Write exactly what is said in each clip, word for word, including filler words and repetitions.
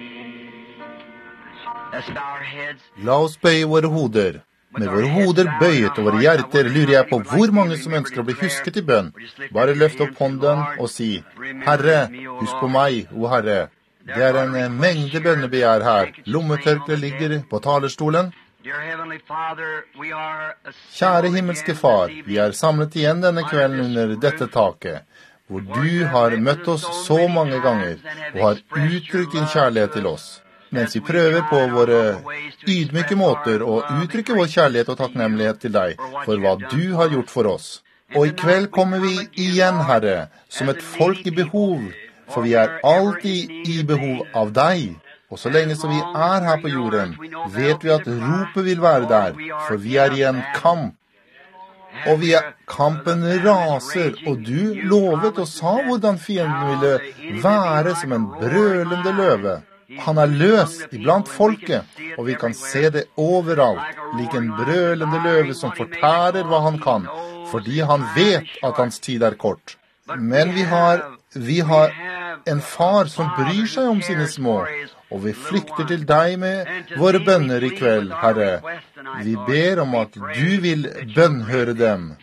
La oss bøye våre hoder. Med våre hoder bøyet og våre hjerter lurer jeg på hvor mange som ønsker å bli husket i bønn. Bare løft opp hånden og si, Herre, husk på meg, o Herre. Det er en mengde bønnebegjær her. Lommetørkle ligger på talerstolen. Kjære himmelske far, vi er samlet igjen denne kvelden under dette taket, hvor du har møtt oss så mange ganger og har uttrykt din kjærlighet til oss. Mens vi prøver på våre ydmyke måter å uttrykke vår kjærlighet og takknemlighet til deg for hva du har gjort for oss. Og i kveld kommer vi igjen, Herre, som et folk i behov, for vi er alltid i behov av deg. Og så lenge som vi er her på jorden, vet vi at ropet vil være der, for vi er i en kamp. Og vi er, kampen raser, og du lovet og sa hvordan fienden ville være som en brølende løve. Han er løs iblant folket, og vi kan se det overalt, lik en brølende løve som fortærer hva han kan, fordi han vet at hans tid er kort. Men vi har, vi har en far som bryr seg om sine små, og vi flykter til deg med våre bønner i kveld, Herre. Vi ber om at du vil bønnhøre dem.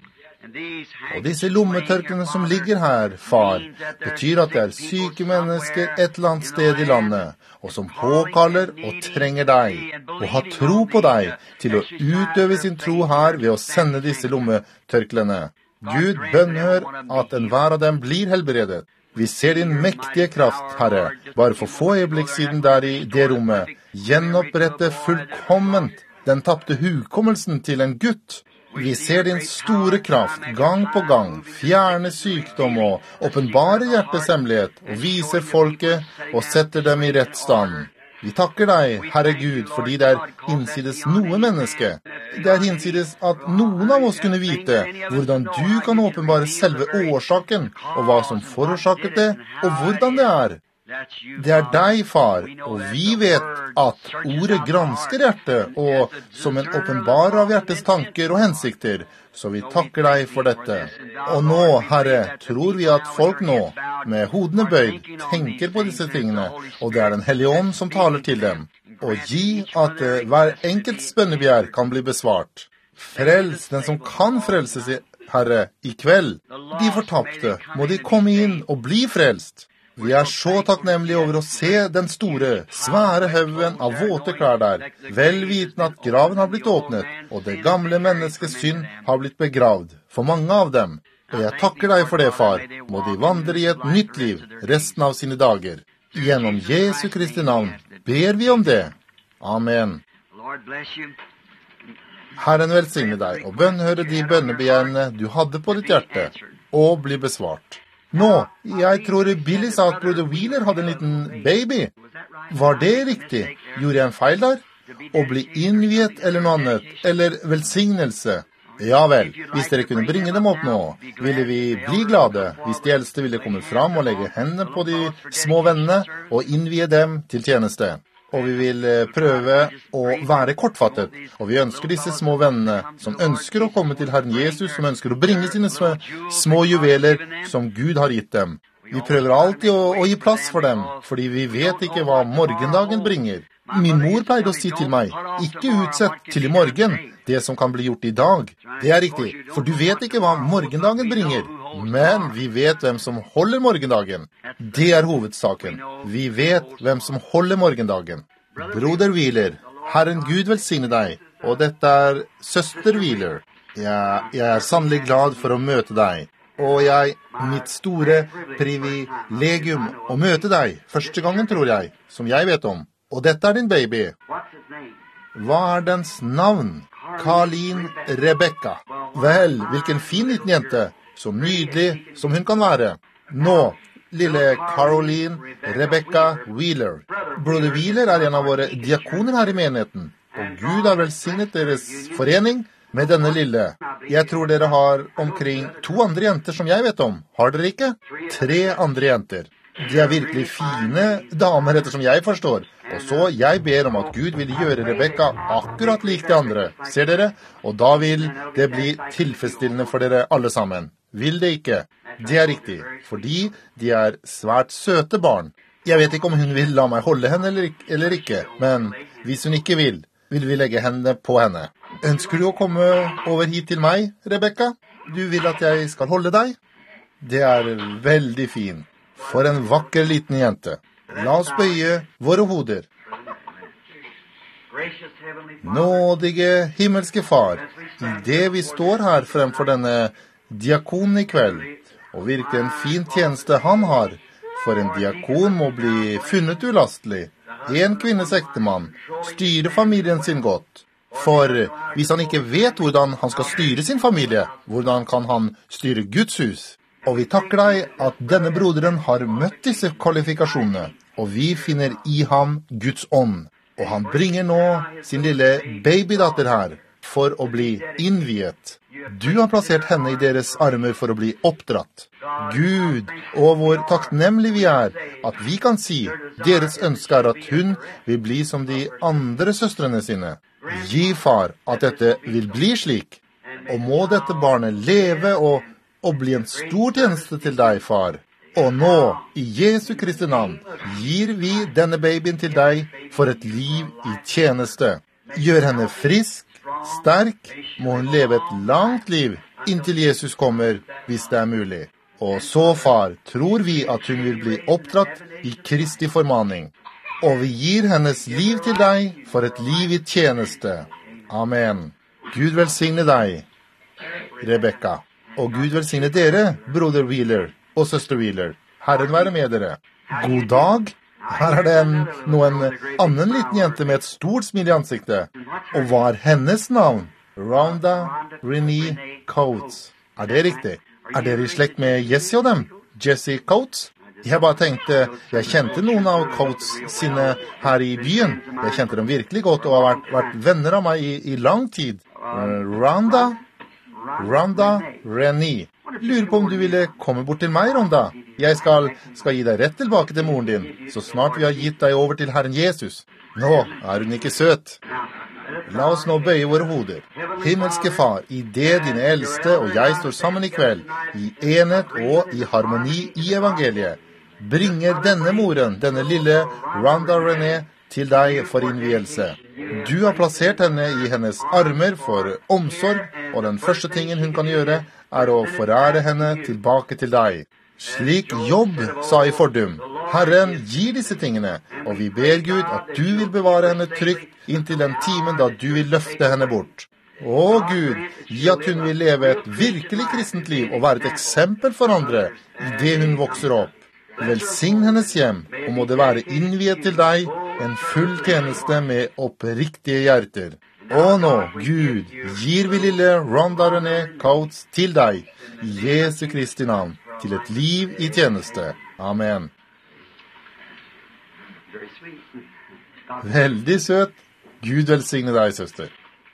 Og disse lommetørkene som ligger her, far, betyr at det er syke mennesker et eller annet sted i landet, og som påkaller og trenger deg, og har tro på deg til å utøve sin tro her ved å sende disse lommetørklene. Gud, bønnhør at enhver av dem blir helbredet. Vi ser din mektige kraft, Herre, bare for få øyeblikk siden der i det rommet, gjenopprette fullkomment den tappte hukommelsen til en gutt. Vi ser din store kraft gang på gang, fjerne sykdom og åpenbare hjertets hemmelighet, og viser folket og setter dem i rett stand. Vi takker deg, Herre Gud, fordi det er innsides noe menneske. Det er innsides at noen av oss kunne vite hvordan du kan åpenbare selve årsaken, og hva som forårsaket det, og hvordan det er. Det er deg, far, og vi vet at ordet gransker hjertet, og som en åpenbar av hjertets tanker og hensikter, så vi takker deg for dette. Og nå, Herre, tror vi at folk nå, med hodene bøyd, tenker på disse tingene, og det er den Hellige Ånd som taler til dem, og gi at uh, hver enkelt bønnebegjær kan bli besvart. Frels den som kan frelses, Herre, i kveld. De fortapte, må de komme inn og bli frelst. Vi er så takknemlige over å se den store, svære haugen av våte klær der, vel vitende at graven har blitt åpnet, og det gamle menneskets synd har blitt begravd, for mange av dem. Og jeg takker deg for det, far. Må de vandre i et nytt liv resten av sine dager. Gjennom Jesu Kristi navn ber vi om det. Amen. Herren velsigne deg, og bønnhøre de bønnebegjærene du hadde på ditt hjerte, og bli besvart. Nå, jeg tror Billy sa at Broder Wheeler hadde en liten baby. Var det riktig? Gjorde jeg en feil der? Å bli innviet eller noe annet, eller velsignelse? Ja vel, hvis dere kunne bringe dem opp nå, ville vi bli glade hvis de eldste ville komme fram og legge hendene på de små vennene og innvie dem til tjeneste. Og vi vil prøve å være kortfattet, og vi ønsker disse små vennene som ønsker å komme til Herren Jesus, som ønsker å bringe sine små, små juveler som Gud har gitt dem. Vi prøver alltid å, å gi plass for dem, fordi vi vet ikke hva morgendagen bringer. Min mor pleide å si til meg, ikke utsett til i morgen det som kan bli gjort i dag. Det er riktig, for du vet ikke hva morgendagen bringer. Men vi vet hvem som holder morgendagen. Det er hovedsaken. Vi vet hvem som holder morgendagen. Broder Wheeler, Herren Gud velsigne deg, og dette er søster Wheeler. Jeg, jeg er sannelig glad for å møte deg. Og jeg, mitt store privilegium å møte deg, første gangen tror jeg, som jeg vet om. Og dette er din baby. Hva er dens navn? Karlin Rebecca. Vel, hvilken fin liten jente. Så nydelig som hun kan være. Nå, lille Caroline Rebecca Wheeler. Broder Wheeler er en av våre diakoner her i menigheten. Og Gud har velsignet deres forening med denne lille. Jeg tror dere har omkring to andre jenter som jeg vet om. Har dere ikke? Tre andre jenter. De er virkelig fine damer, ettersom jeg forstår. Og så jeg ber om at Gud vil gjøre Rebecca akkurat lik de andre. Ser dere? Og da vil det bli tilfredsstillende for dere alle sammen. Vil det ikke? Det er riktig, fordi de er svært søte barn. Jeg vet ikke om hun vil la meg holde henne eller ikke, eller ikke, men hvis hun ikke vil, vil vi legge hendene på henne. Ønsker du å komme over hit til meg, Rebecca? Du vil at jeg skal holde deg? Det er veldig fint. For en vakker liten jente. La oss bøye våre hoder. Nådige himmelske far, i det vi står her fremfor denne diakonen i kveld, og virkelig en fin tjeneste han har, for en diakon må bli funnet ulastelig, en kvinnes ektemann, styre familien sin godt. For hvis han ikke vet hvordan han skal styre sin familie, hvordan kan han styre Guds hus? Og vi takker deg at denne broderen har møtt disse kvalifikasjonene, og vi finner i ham Guds ånd. Og han bringer nå sin lille babydatter her for å bli innviet. Du har plassert henne i deres armer for å bli oppdratt. Gud, og hvor takknemlig vi er at vi kan si deres ønske er at hun vil bli som de andre søstrene sine. Gi, far, at dette vil bli slik, og må dette barnet leve og, og bli en stor tjeneste til deg, far. Og nå, i Jesu Kristi navn, gir vi denne babyen til deg for et liv i tjeneste. Gjør henne frisk, sterk, må hun leve et langt liv inntil Jesus kommer, hvis det er mulig. Og så, far, tror vi at hun vil bli oppdratt i Kristi formaning. Og vi gir hennes liv til deg for et liv i tjeneste. Amen. Gud velsigne deg, Rebecca. Og Gud velsigne dere, broder Wheeler og søster Wheeler. Herren være med dere. God dag. Her er det en, noen annen liten jente med et stort smil i ansiktet. Og hva er hennes navn? Rhonda Renee Coates. Er det riktig? Er dere i slekt med Jessie og dem? Jessie Coates? Jeg bare tenkte, jeg kjente noen av Coates sine her i byen. Jeg kjente dem virkelig godt og har vært, vært venner av meg i, i lang tid. Uh, Rhonda? Rhonda Renee. Lurer på om du ville komme bort til meg, Rhonda. Jeg skal, skal gi deg rett tilbake til moren din, så snart vi har gitt deg over til Herren Jesus. Nå er hun ikke søt. La oss nå bøye våre hoder. Himmelske far, i det dine eldste og jeg står sammen i kveld, i enhet og i harmoni i evangeliet, bringer denne moren, denne lille Rhonda Renee, til deg for innvielse. Du har plassert henne i hennes armer for omsorg, og den første tingen hun kan gjøre er å forære henne tilbake til deg. Slik Jobb sa i fordum, Herren gir disse tingene, og vi ber Gud at du vil bevare henne trygt inntil den timen da du vil løfte henne bort. Å Gud, gi at hun vil leve et virkelig kristent liv og være et eksempel for andre i det hun vokser opp. Velsign hennes hjem, og må det være innviet til deg en full tjeneste med oppriktige hjerter. Og nå, Gud, gir vi lille Rhonda Renee Coates til deg, i Jesu Kristi navn, til et liv i tjeneste. Amen. Veldig søt. Gud velsigne deg, søster.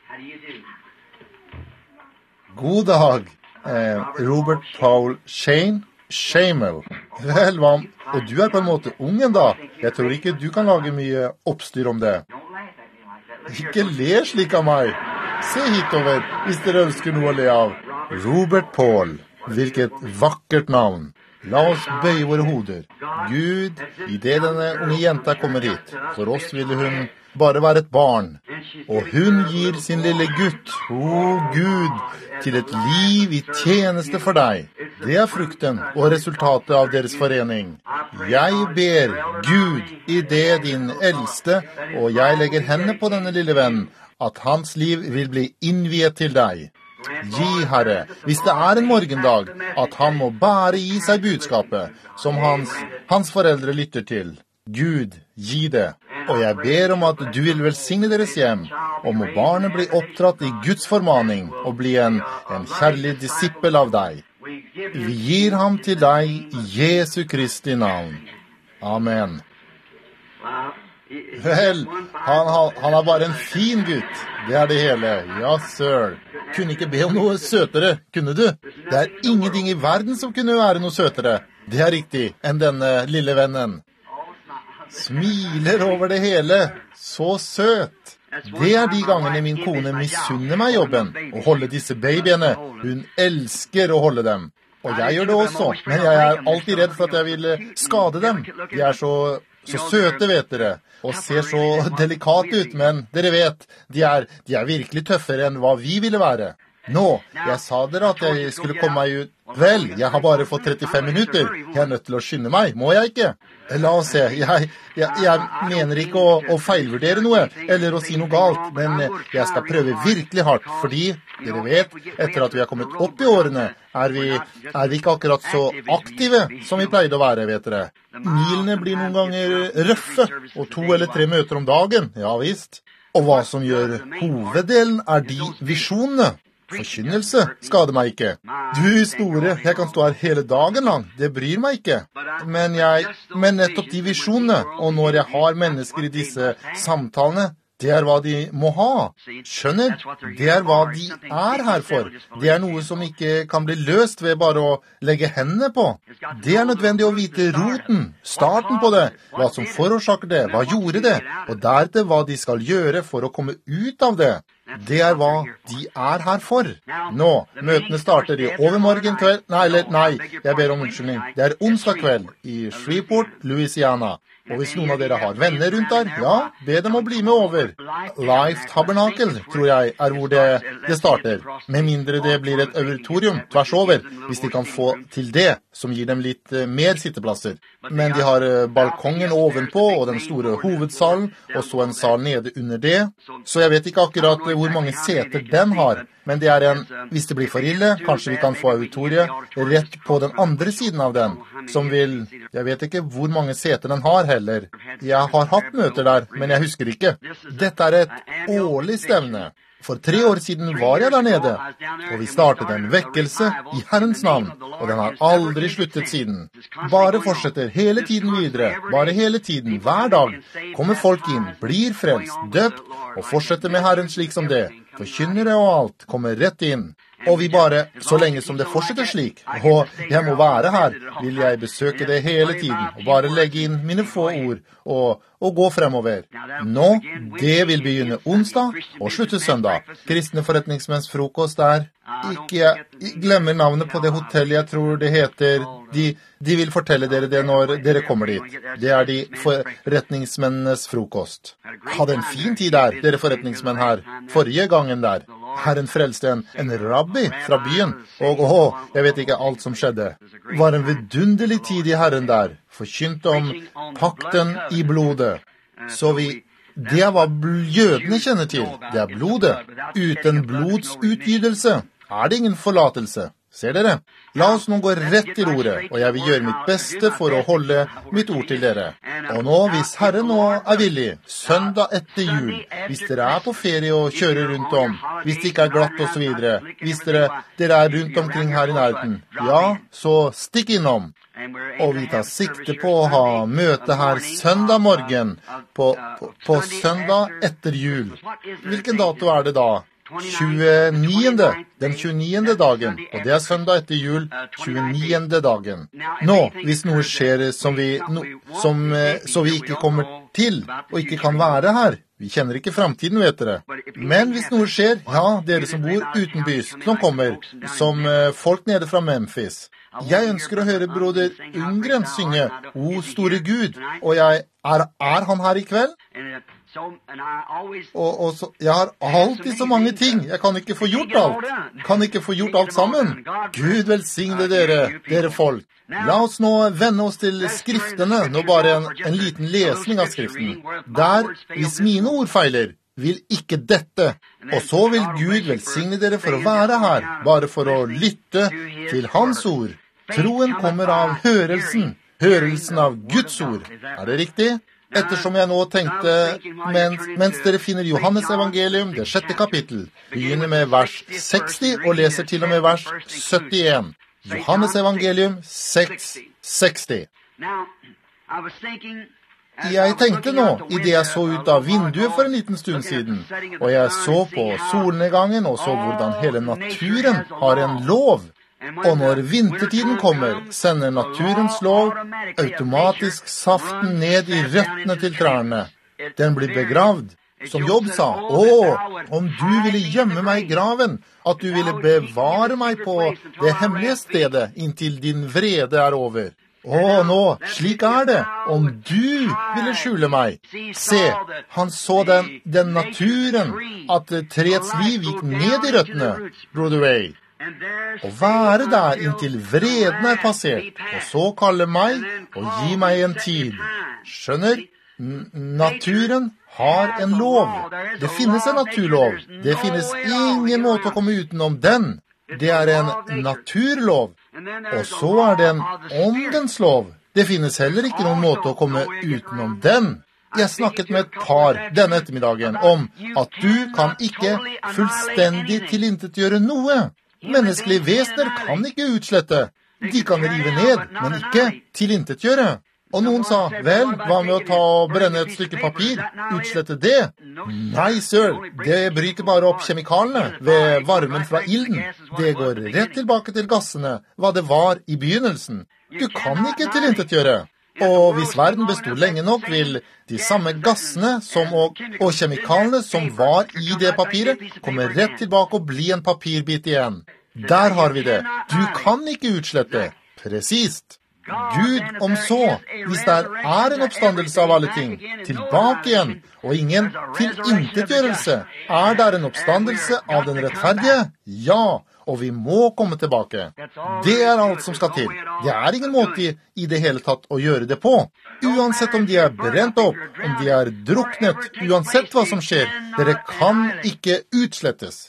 God dag, eh, Robert Paul Shane. Shamel. Vel, hva? Og du er på en måte ungen da. Jeg tror ikke du kan lage mye oppstyr om det. Ikke le slik av meg. Se hitover, hvis dere ønsker noe å le av. Robert Paul. Hvilket vakkert navn. La oss bøye våre hoder. Gud, i det denne unge jenta kommer hit, for oss ville hun bare være et barn. Og hun gir sin lille gutt, å Gud, til et liv i tjeneste for deg. Det er frukten og resultatet av deres forening. Jeg ber Gud i det din eldste, og jeg legger henne på denne lille venn, at hans liv vil bli innviet til deg. Gi, Herre, hvis det er en morgendag, at han må bare gi seg budskapet, som hans, hans foreldre lytter til. Gud, gi det. Og jeg ber om at du vil velsigne deres hjem, og må barnet bli oppdratt i Guds formaning, og bli en, en kjærlig disippel av deg. Vi gir ham til deg i Jesu Kristi navn. Amen. Vel, han, han er bare en fin gutt. Det er det hele. Ja, sir. Kunne ikke be om noe søtere, kunne du? Det er ingenting i verden som kunne være noe søtere. Det er riktig, enn denne lille vennen. Smiler over det hele. Så søt. Det er de gangene min kone misunner meg jobben, å holde disse babyene. Hun elsker å holde dem. Og jeg gjør det også, men jeg er alltid redd for at jeg vil skade dem. De er så, så søte, vet dere, og ser så delikate ut, men dere vet, de er, de er virkelig tøffere enn hva vi ville være. Nå, jeg sa dere at jeg skulle komme meg ut. Vel, jeg har bare fått trettifem minutter. Jeg er nødt til å skynde meg, må jeg ikke? La oss se, jeg, jeg, jeg mener ikke å, å feilvurdere noe, eller å si noe galt, men jeg skal prøve virkelig hardt, fordi, dere vet, etter at vi har kommet opp i årene, er vi, er vi ikke akkurat så aktive som vi pleide å være, vet dere. Milene blir noen ganger røffe, og to eller tre møter om dagen, ja visst. Og hva som gjør hoveddelen er de visjonene. Forkynnelse skader meg ikke. Du store, jeg kan stå her hele dagen lang, det bryr meg ikke. Men, jeg, men nettopp de visjonene, og når jeg har mennesker i disse samtalene, det er hva de må ha. Skjønner? Det er hva de er her for. Det er noe som ikke kan bli løst ved bare å legge hendene på. Det er nødvendig å vite roten, starten på det, hva som forårsaker det, hva gjorde det, og deretter hva de skal gjøre for å komme ut av det. Det er hva de er her for. Nå, møtene starter i overmorgen kveld. Nei, eller, nei, jeg ber om unnskyldning. Det er onsdag kveld i Shreveport, Louisiana. Og hvis noen av dere har venner rundt der, ja, be dem å bli med over. Life Tabernacle, tror jeg, er hvor det, det starter. Med mindre det blir et auditorium tvers over, hvis de kan få til det, som gir dem litt uh, mer sitteplasser. Men de har uh, balkongen ovenpå, og den store hovedsalen, og så en sal nede under det. Så jeg vet ikke akkurat uh, hvor mange seter den har. Men det er en, hvis det blir for ille, kanskje vi kan få auditoriet rett på den andre siden av den, som vil, jeg vet ikke hvor mange seter den har heller. Jeg har hatt møter der, men jeg husker ikke. Dette er et årlig stevne. For tre år siden var jeg der nede, og vi startet en vekkelse i Herrens navn, og den har aldri sluttet siden. Bare fortsetter hele tiden videre, bare hele tiden, hver dag, kommer folk inn, blir frelst, døpt, og fortsetter med Herren slik som det. Forkynnere og alt kommer rett inn. Og vi bare, så lenge som det fortsetter slik, og jeg må være her, vil jeg besøke det hele tiden, og bare legge inn mine få ord, og, og gå fremover. Nå, det vil begynne onsdag, og slutte søndag. Kristne forretningsmenns frokost er, ikke jeg glemmer navnet på det hotellet jeg tror det heter, de, de vil fortelle dere det når dere kommer dit. Det er de forretningsmennenes frokost. Hadde en fin tid der, dere forretningsmenn her, forrige gangen der. Herren frelste en, en rabbi fra byen, og åh, jeg vet ikke alt som skjedde. Var en vidunderlig tid i Herren der, forkynt om pakten i blodet. Så vi, det er hva jødene kjenner til, det er blodet. Uten blodsutgytelse er det ingen forlatelse. Ser dere? La oss nå gå rett til ordet, og jeg vil gjøre mitt beste for å holde mitt ord til dere. Og nå, hvis Herren nå er villig, søndag etter jul, hvis dere er på ferie og kjører rundt om, hvis det ikke er glatt og så videre, hvis dere, dere er rundt omkring her i nærheten, ja, så stikk innom. Og vi tar sikte på å ha møte her søndag morgen, på, på, på søndag etter jul. Hvilken dato er det da? tjueniende, den tjueniende dagen, og det er søndag etter jul, tjueniende dagen. Nå, hvis noe skjer som vi, no, som, så vi ikke kommer til, og ikke kan være her, vi kjenner ikke fremtiden, vet dere. Men hvis noe skjer, ja, dere som bor utenbys, som kommer, som folk nede fra Memphis. Jeg ønsker å høre broder Ungren synge O store Gud, og jeg, er, er han her i kveld? Og, og så, jeg har alltid så mange ting. Jeg kan ikke få gjort alt. Kan ikke få gjort alt sammen. Gud velsigne dere, dere folk. La oss nå vende oss til skriftene, nå bare en, en liten lesning av skriften. Der, hvis mine ord feiler, vil ikke dette. Og så vil Gud velsigne dere for å være her, bare for å lytte til hans ord. Troen kommer av hørelsen, hørelsen av Guds ord. Er det riktig? Ettersom jeg nå tenkte, mens, mens dere finner Johannes evangelium, det sjette kapittel, begynner med vers seksti og leser til og med vers syttien. Johannes evangelium seks seksti. Jeg tenkte nå, i det jeg så ut av vinduet for en liten stund siden, og jeg så på solnedgangen og så hvordan hele naturen har en lov. Og når vintertiden kommer, sender naturens lov automatisk saften ned i røttene til trærne. Den blir begravd. Som Jobb sa, «Å, om du ville gjemme meg i graven, at du ville bevare meg på det hemmelige stedet inntil din vrede er over. Å, nå, slik er det, om du ville skjule meg. Se, han så den, den naturen, at treets liv gikk ned i røttene, Brother Ray. Og være der inntil vreden er passert, og så kalle meg og gi meg en tid. Skjønner? N- naturen har en lov. Det finnes en naturlov. Det finnes ingen måte å komme utenom den. Det er en naturlov. Og så er det en åndens lov. Det finnes heller ikke noen måte å komme utenom den. Jeg snakket med et par denne ettermiddagen om at du kan ikke fullstendig tilintetgjøre noe. Menneskelige vesener kan ikke utslette. De kan rive ned, men ikke tilintetgjøre. Og noen sa, vel, hva med å ta og brenne et stykke papir? Utslette det? Nei, sir, det bryter bare opp kjemikalene ved varmen fra ilden. Det går rett tilbake til gassene, hva det var i begynnelsen. Du kan ikke tilintetgjøre. Og hvis verden bestod lenge nok, vil de samme gassene som og, og kjemikalene som var i det papiret, komme rett tilbake og bli en papirbit igjen. Der har vi det. Du kan ikke utslette. Presist. Gud om så, hvis det er en oppstandelse av alle ting, tilbake igjen, og ingen tilintetgjørelse, er det en oppstandelse av den rettferdige? Ja, og vi må komme tilbake. Det er alt som skal til. Det er ingen måte i det hele tatt å gjøre det på. Uansett om de er brent opp, om de er druknet, uansett hva som skjer, dere kan ikke utslettes.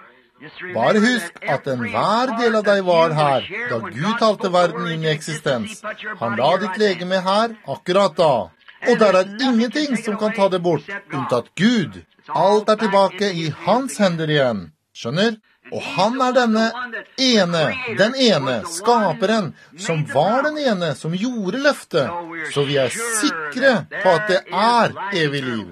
Bare husk at enhver del av deg var her, da Gud talte verden inn i eksistens. Han la ditt legeme her akkurat da. Og der er ingenting som kan ta det bort, unntatt Gud. Alt er tilbake i hans hender igjen. Skjønner? Og han er denne ene, den ene, skaperen, som var den ene, som gjorde løftet. Så vi er sikre på at det er evig liv.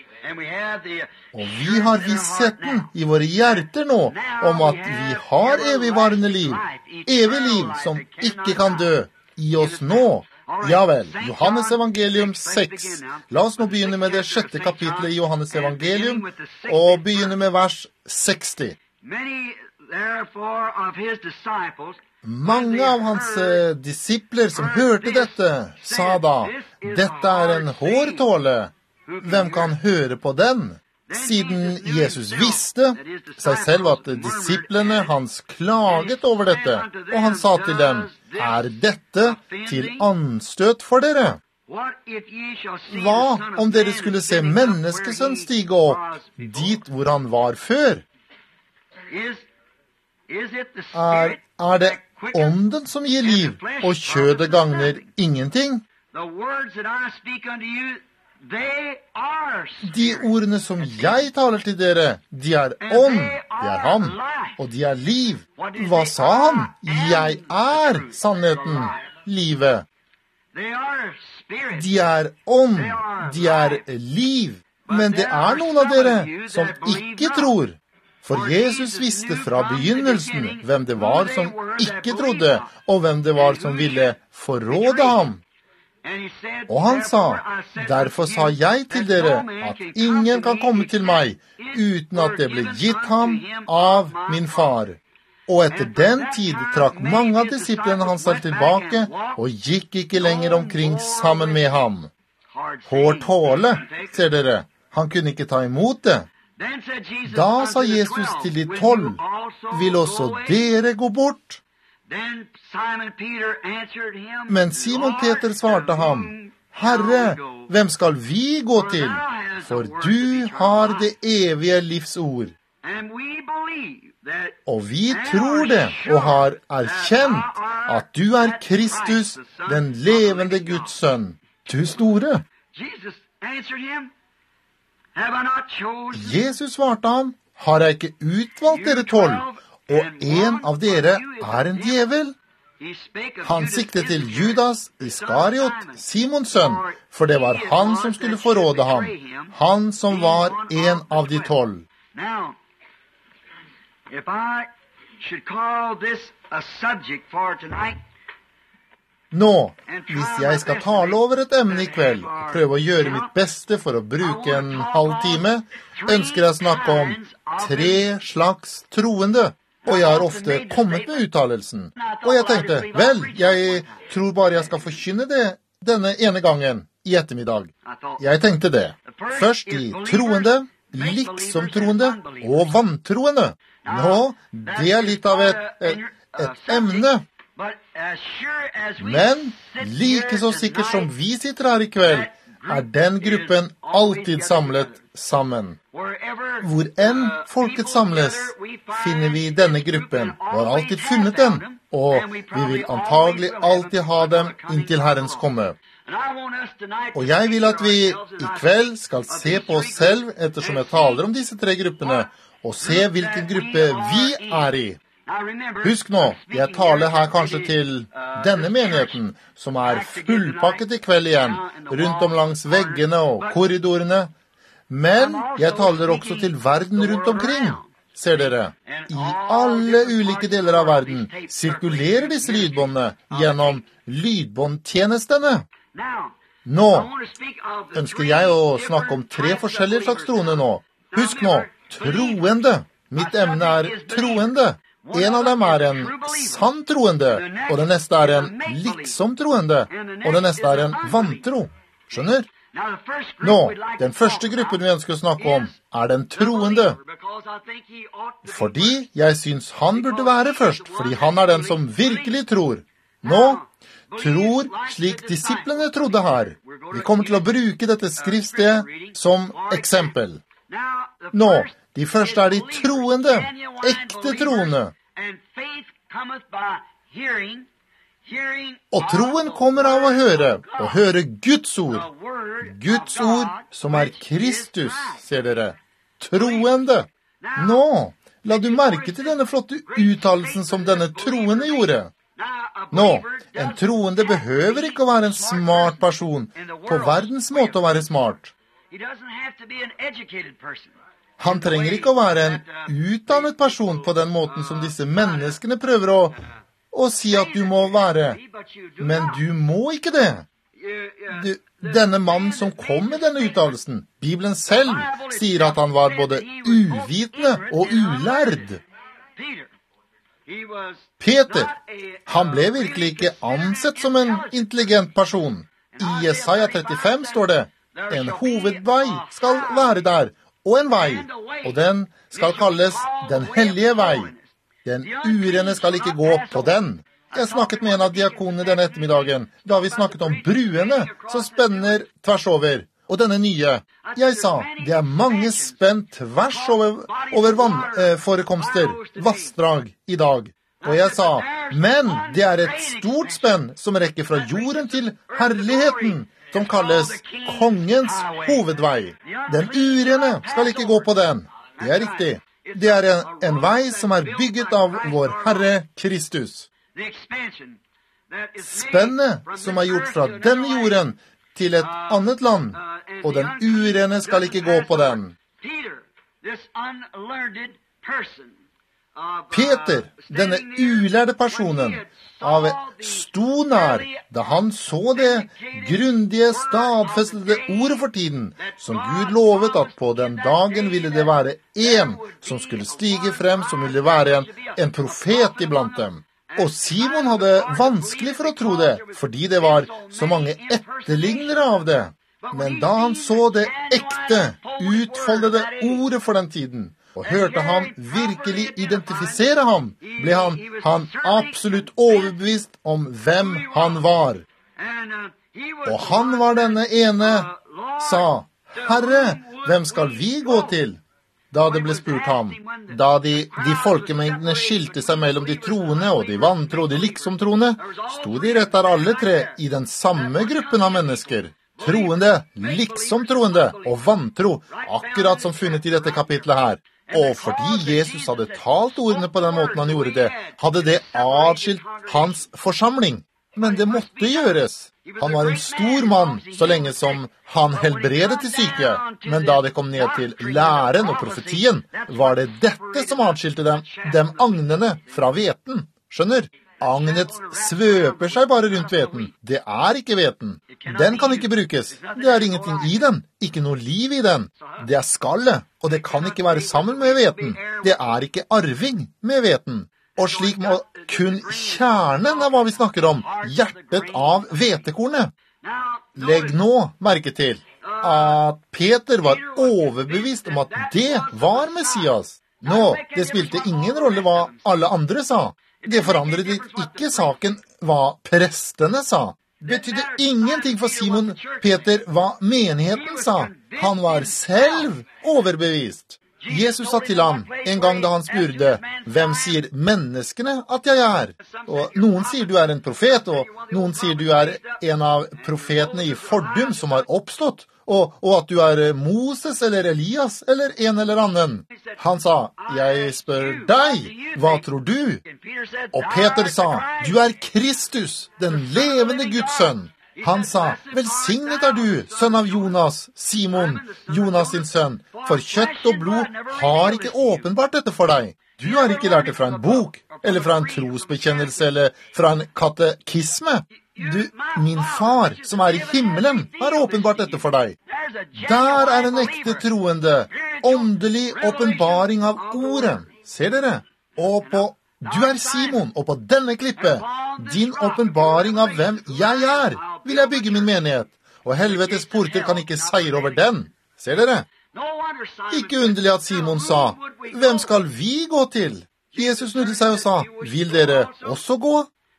Og vi har vissheten i våre hjerter nå om at vi har evigvarende liv, evig liv som ikke kan dø i oss nå. Ja vel, Johannes evangelium seks. La oss nå begynne med det sjette kapitlet i Johannes evangelium, og begynne med vers seksti. Mange av hans eh, disipler som hørte dette, sa da, dette er en hårtåle. Hvem kan høre på den? Siden Jesus visste seg selv at disiplene hans klaget over dette, og han sa til dem, er dette til anstøt for dere? Hva om dere skulle se menneskesønn stige opp dit hvor han var før? Er, er det ånden som gir liv, og kjødet gagner ingenting? De ordene som jeg taler til dere, de er ånd, de er ham, og de er liv. Hva sa han? Jeg er sannheten, livet. De er ånd, de er liv. Men det er noen av dere som ikke tror. For Jesus visste fra begynnelsen hvem det var som ikke trodde, og hvem det var som ville forråde ham. Og han sa, derfor sa jeg til dere at ingen kan komme til meg uten at det ble gitt ham av min far. Og etter den tid trakk mange av disiplene hans seg tilbake og gikk ikke lenger omkring sammen med ham. Hård tåle, ser dere, han kunne ikke ta imot det. Da sa Jesus til de tolv, vil også dere gå bort? Men Simon Peter svarte ham, Herre, hvem skal vi gå til? For du har det evige livsord. Og vi tror det, og har erkjent at du er Kristus, den levende Guds sønn. Du store. Jesus svarte ham, har jeg ikke utvalgt dere tolv? Og en av dere er en djevel. Han siktet til Judas Iskariot, Simons sønn, for det var han som skulle forråde ham. Han som var en av de tolv. Nå, hvis jeg skal tale over et emne i kveld, og prøve å gjøre mitt beste for å bruke en halv time, ønsker jeg å snakke om tre slags troende. Og jeg har ofte kommet med uttalelsen. Og jeg tenkte, vel, jeg tror bare jeg skal forkynne det denne ene gangen i ettermiddag. Jeg tenkte det. Først de troende, liksom troende og vantroende. Nå, det er litt av et, et, et emne. Men like så sikkert som vi sitter her i kveld, er den gruppen alltid samlet sammen. Hvor enn folket samles, finner vi denne gruppen, og har alltid funnet den, og vi vil antagelig alltid ha dem inntil Herrens komme. Og jeg vil at vi i kveld skal se på oss selv, ettersom jeg taler om disse tre gruppene, og se hvilken gruppe vi er i. Husk nå, jeg taler her kanskje til denne menigheten, som er fullpakket i kveld igjen, rundt om langs veggene og korridorene. Men jeg taler også til verden rundt omkring, ser dere. I alle ulike deler av verden sirkulerer disse lydbåndene gjennom lydbåndtjenestene. Nå ønsker jeg å snakke om tre forskjellige slags troende nå. Husk nå, troende. Mitt emne er troende. En av dem er en sann troende, og den neste er en liksom troende, og den neste er en vantro. Skjønner? Nå, den første gruppen vi ønsker å snakke om er den troende. Fordi jeg synes han burde være først, fordi han er den som virkelig tror. Nå, tror slik disiplene trodde her. Vi kommer til å bruke dette skriftstedet som eksempel. Nå, de første er de troende, ekte troende. Og troen kommer av å høre, og høre Guds ord. Guds ord som er Kristus, ser dere. Troende. Nå, la du merke til denne flotte uttalelsen som denne troende gjorde. Nå, en troende behøver ikke å være en smart person, på verdens måte å være smart. Han trenger ikke å være en utdannet person på den måten som disse menneskene prøver å, å si at du må være. Men du må ikke det. Du, denne mannen som kom med denne uttalelsen, Bibelen selv sier at han var både uvitende og ulærd. Peter, han ble virkelig ikke ansett som en intelligent person. I Jesaja trettifem står det, en hovedvei skal være der, og en vei, og den skal kalles den hellige vei. Den urene skal ikke gå på den. Jeg snakket med en av diakonene denne ettermiddagen, da vi snakket om bruene som spenner tvers over, og denne nye. Jeg sa, det er mange spenn tvers over, over vannforekomster, eh, vassdrag i dag. Og jeg sa, men det er et stort spenn som rekker fra jorden til herligheten, som kalles kongens hovedvei. Den urene skal ikke gå på den. Det er riktig. Det er en, en vei som er bygget av vår Herre Kristus. Spennet som er gjort fra denne jorden til et annet land, og den urene skal ikke gå på den. Peter, denne ulærde personen, av sto nær da han så det grundige, stadfestede ordet for tiden, som Gud lovet at på den dagen ville det være en som skulle stige frem, som ville være en, en profet iblant dem. Og Simon hadde vanskelig for å tro det, fordi det var så mange etterlignere av det. Men da han så det ekte, utfoldede ordet for den tiden, og hørte ham virkelig identifisere ham, ble han, han absolutt overbevist om hvem han var. Og han var denne ene, sa, Herre, hvem skal vi gå til? Da det ble spurt ham, da de, de folkemengdene skilte seg mellom de troende og de vantro og de liksom-troende, sto de rett der alle tre i den samme gruppen av mennesker. Troende, liksom-troende og vantro, akkurat som funnet i dette kapitlet her. Og fordi Jesus hadde talt ordene på den måten han gjorde det, hadde det adskilt hans forsamling. Men det måtte gjøres. Han var en stor mann så lenge som han helbredet de syke. Men da det kom ned til læren og profetien, var det dette som adskilte dem, dem agnene fra veten. Skjønner? Agnet svøper seg bare rundt hveten. Det er ikke hveten. Den kan ikke brukes. Det er ingenting i den. Ikke noe liv i den. Det er skallet, og det kan ikke være sammen med hveten. Det er ikke arving med hveten. Og slik må kun kjernen av hva vi snakker om, hjertet av hvetekornet. Legg nå merke til at Peter var overbevist om at det var Messias. Nå, det spilte ingen rolle hva alle andre sa. Det forandret ikke saken hva prestene sa. Betydde ingenting for Simon Peter hva menigheten sa. Han var selv overbevist. Jesus sa til ham en gang da han spurte, hvem sier menneskene at jeg er? Og noen sier du er en profet, og noen sier du er en av profetene i fordum som har oppstått, og, og at du er Moses eller Elias eller en eller annen. Han sa, jeg spør deg, hva tror du? Og Peter sa, du er Kristus, den levende Guds sønn. Han sa, velsignet er du, sønn av Jonas, Simon, Jonas sin sønn, for kjøtt og blod har ikke åpenbart dette for deg. Du har ikke lært det fra en bok, eller fra en trosbekjennelse, eller fra en katekisme. Du, min far, som er i himmelen, har åpenbart dette for deg. Der er en ekte troende, åndelig åpenbaring av ordet. Ser dere? Og på Du er Simon, og på denne klippet, din åpenbaring av hvem jeg er, vil jeg bygge min menighet, og helvetes porter kan ikke seire over den. Ser dere? Ikke underlig at Simon sa, hvem skal vi gå til? Jesus snudde seg og sa, vil dere også gå?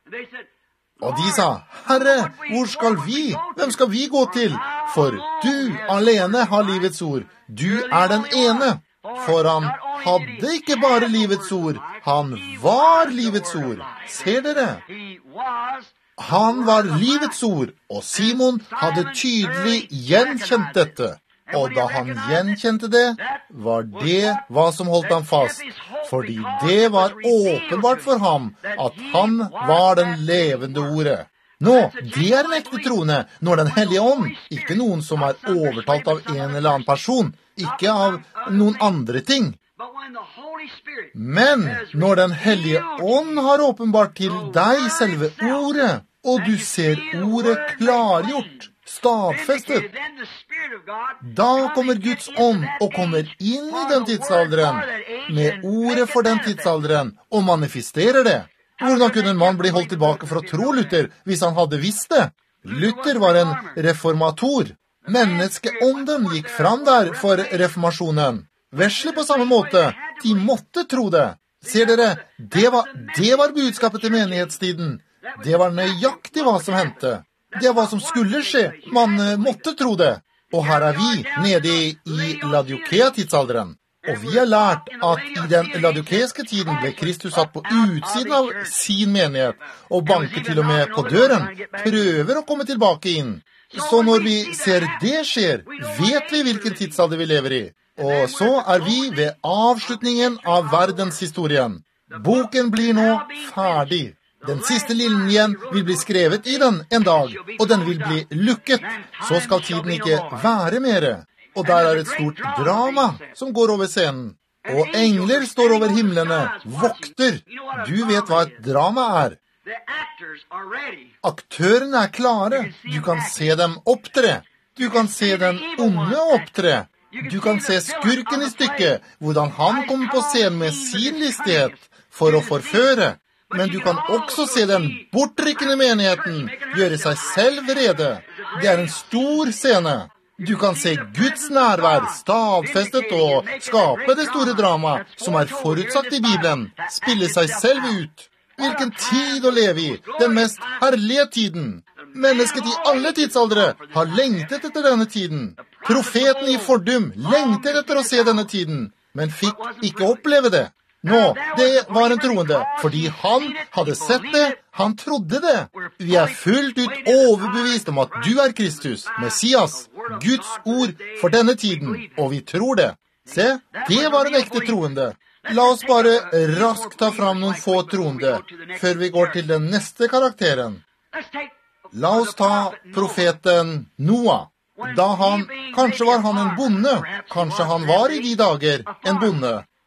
Og de sa, Herre, hvor skal vi? Hvem skal vi gå til? For du alene har livets ord. Du er den ene. For han hadde ikke bare livets ord, han var livets ord. Ser dere? Han var livets ord, og Simon hadde tydelig gjenkjent dette. Og da han gjenkjente det, var det hva som holdt ham fast, fordi det var åpenbart for ham at han var den levende ordet. Nå, det er en ekte troende, når den hellige ånd, ikke noen som er overtalt av en eller annen person, ikke av noen andre ting. Men når den hellige ånd har åpenbart til deg selve ordet, og du ser ordet klargjort, stadfestet, da kommer Guds ånd og kommer inn i den tidsalderen, med ordet for den tidsalderen, og manifesterer det. Hvordan kunne en mann bli holdt tilbake for å tro Luther hvis han hadde visst det? Luther var en reformator. Menneskeånden gikk fram der for reformasjonen. Wesley på samme måte. De måtte tro det. Ser dere, det var, det var budskapet til menighetstiden. Det var nøyaktig hva som hendte. Det var hva som skulle skje. Man måtte tro det. Og her er vi, nede i Laodikea-tidsalderen. Og vi har lært at i den laodikeiske tiden ble Kristus satt på utsiden av sin menighet, og banker til og med på døren, prøver å komme tilbake inn. Så når vi ser det skjer, vet vi hvilken tidsalder vi lever i. Og så er vi ved avslutningen av verdenshistorien. Boken blir nå ferdig. Den siste linjen vil bli skrevet i den en dag, og den vil bli lukket. Så skal tiden ikke være mere. Og der er et stort drama som går over scenen. Og engler står over himmelene, vokter. Du vet hva et drama er. Aktørene er klare. Du kan se dem opptre. Du kan se den onde opptre. Du kan se skurken i stykket, hvordan han kommer på scenen med sin listighet for å forføre. Men du kan også se den bortrykkende menigheten gjøre seg selv rede. Det er en stor scene. Du kan se Guds nærvær stadfestet og skape det store drama som er forutsagt i Bibelen, spille seg selv ut. Hvilken tid å leve i, den mest herlige tiden. Mennesket i alle tidsaldre har lengtet etter denne tiden. Profeten i fordum lengtet etter å se denne tiden, men fikk ikke oppleve det. Nå, det var en troende, fordi han hadde sett det, han trodde det. Vi er fullt ut overbevist om at du er Kristus, Messias, Guds ord for denne tiden, og vi tror det. Se, det var en ekte troende. La oss bare raskt ta fram noen få troende, før vi går til den neste karakteren. La oss ta profeten Noah. Da han, kanskje var han en bonde, kanskje han var i de dager en bonde.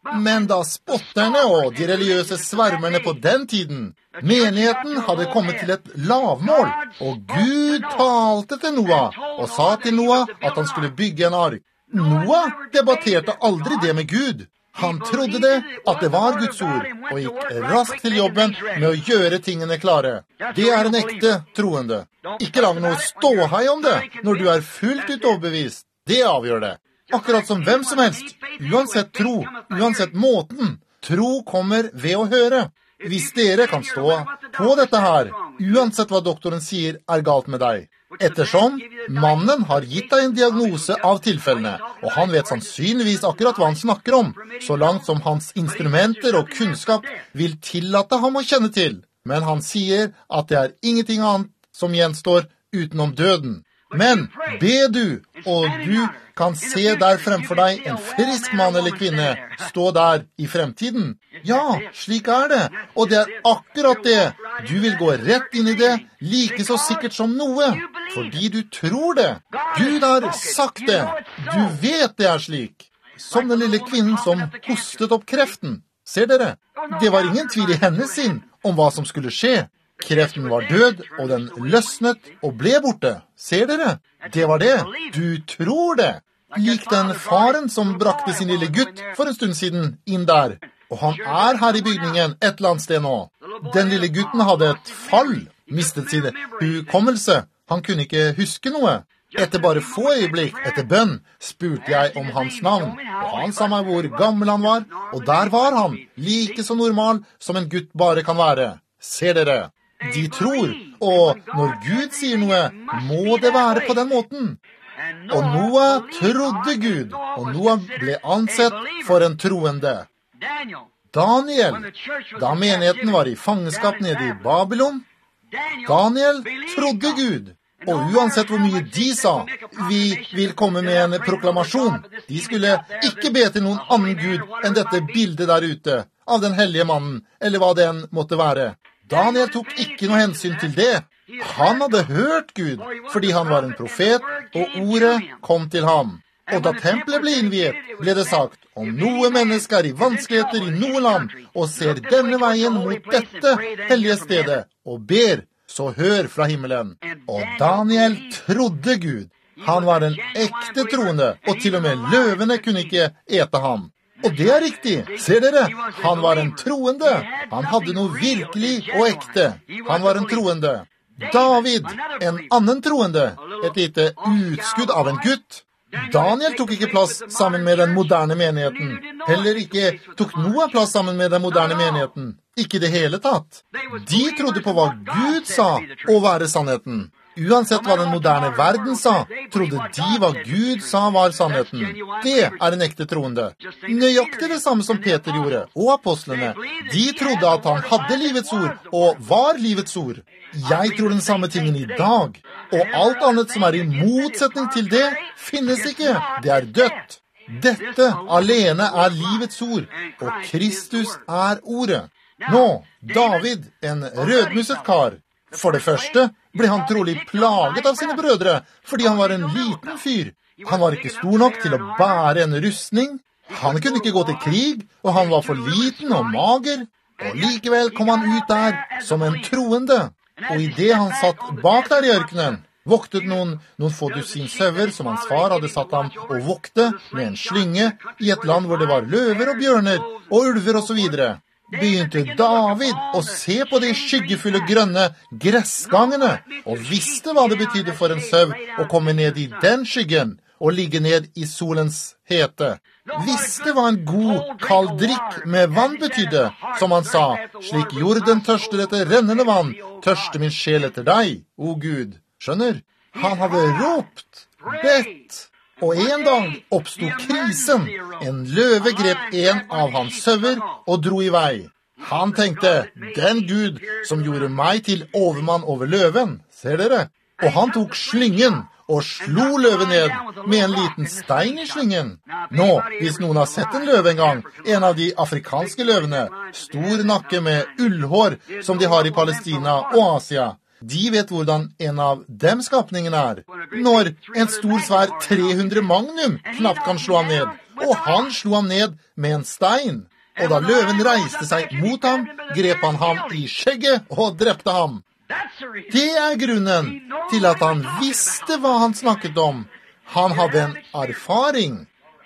Men da spotterne og de religiøse svermerne på den tiden, menigheten hadde kommet til et lavmål, og Gud talte til Noah og sa til Noah at han skulle bygge en ark. Noah debatterte aldri det med Gud. Han trodde det, at det var Guds ord, og gikk raskt til jobben med å gjøre tingene klare. Det er en ekte troende. Ikke lag noe ståhei om det når du er fullt ut overbevist. Det avgjør det. Akkurat som hvem som helst, uansett tro, uansett måten. Tro kommer ved å høre. Hvis dere kan stå på dette her, uansett hva doktoren sier er galt med deg. Ettersom mannen har gitt deg en diagnose av tilfellene, og han vet sannsynligvis akkurat hva han snakker om, så langt som hans instrumenter og kunnskap vil tillate ham å kjenne til. Men han sier at det er ingenting annet som gjenstår utenom døden. Men be du, og du kan se der fremfor deg en frisk mann eller kvinne stå der i fremtiden. Ja, slik er det, og det er akkurat det. Du vil gå rett inn i det, like så sikkert som noe, fordi du tror det. Gud har sagt det. Du vet det er slik. Som den lille kvinnen som hostet opp kreften. Ser dere? Det var ingen tvil i hennes sinn om hva som skulle skje. Kreften var død, og den løsnet og ble borte. Ser dere? Det var det. Du tror det. Lik den faren som brakte sin lille gutt for en stund siden inn der. Og han er her i bygningen et eller annet sted nå. Den lille gutten hadde et fall, mistet sin hukommelse. Han kunne ikke huske noe. Etter bare få øyeblikk etter bønn spurte jeg om hans navn, og han sa meg hvor gammel han var, og der var han, like så normal som en gutt bare kan være. Ser dere? De tror, og når Gud sier noe, må det være på den måten. Og Noah trodde Gud, og Noah ble ansett for en troende. Daniel, da menigheten var i fangenskap nede i Babylon, Daniel trodde Gud. Og uansett hvor mye de sa, vi vil komme med en proklamasjon. De skulle ikke be til noen annen Gud enn dette bildet der ute, av den hellige mannen, eller hva den måtte være. Daniel tok ikke noe hensyn til det. Han hadde hørt Gud, fordi han var en profet, og ordet kom til ham. Og da tempelet ble innviet, ble det sagt, om noe menneske er i vanskeligheter i noe land, og ser denne veien mot dette hellige stedet, og ber, så hør fra himmelen. Og Daniel trodde Gud. Han var en ekte troende, og til og med løvene kunne ikke ete ham. Og det er riktig, ser dere, han var en troende. Han hadde noe virkelig og ekte. Han var en troende. David, en annen troende, et lite utskudd av en gutt. Daniel tok ikke plass sammen med den moderne menigheten. Heller ikke tok Noah plass sammen med den moderne menigheten. Ikke det hele tatt. De trodde på hva Gud sa å være sannheten. Uansett hva den moderne verden sa, trodde de hva Gud sa var sannheten. Det er en ekte troende. Nøyaktig det samme som Peter gjorde, og apostlene. De trodde at han hadde livets ord, og var livets ord. Jeg tror den samme tingen i dag. Og alt annet som er i motsetning til det, finnes ikke. Det er dødt. Dette alene er livets ord, og Kristus er ordet. Nå, David, en rødmusset kar. For det første ble han trolig plaget av sine brødre, fordi han var en liten fyr. Han var ikke stor nok til å bære en rustning. Han kunne ikke gå til krig, og han var for liten og mager. Og likevel kom han ut der som en troende. Og i det han satt bak der i ørkenen, voktet noen, noen få dusin sauer som hans far hadde satt ham å vokte med en slynge i et land hvor det var løver og bjørner og ulver og så videre. Begynte David å se på de skyggefulle grønne gressgangene og visste hva det betydde for en sau å komme ned i den skyggen og ligge ned i solens hete. Visste hva en god, kald drikk med vann betydde, som han sa, slik jorden tørster etter rennende vann, tørster min sjel etter deg, o Gud. Skjønner? Han hadde ropt, bedt. Og en dag oppstod krisen. En løve grep en av hans sauer og dro i vei. Han tenkte, den Gud som gjorde meg til overmann over løven, ser dere? Og han tok slyngen og slo løven ned med en liten stein i slyngen. Nå, hvis noen har sett en løve en gang, en av de afrikanske løvene, stor nakke med ullhår som de har i Palestina og Asia, de vet hvordan en av dem skapningene er. Når en stor svær tre hundre magnum knapt kan slå ham ned, og han slo ham ned med en stein. Og da løven reiste seg mot ham, grep han ham i skjegget og drepte ham. Det er grunnen til at han visste hva han snakket om. Han hadde en erfaring.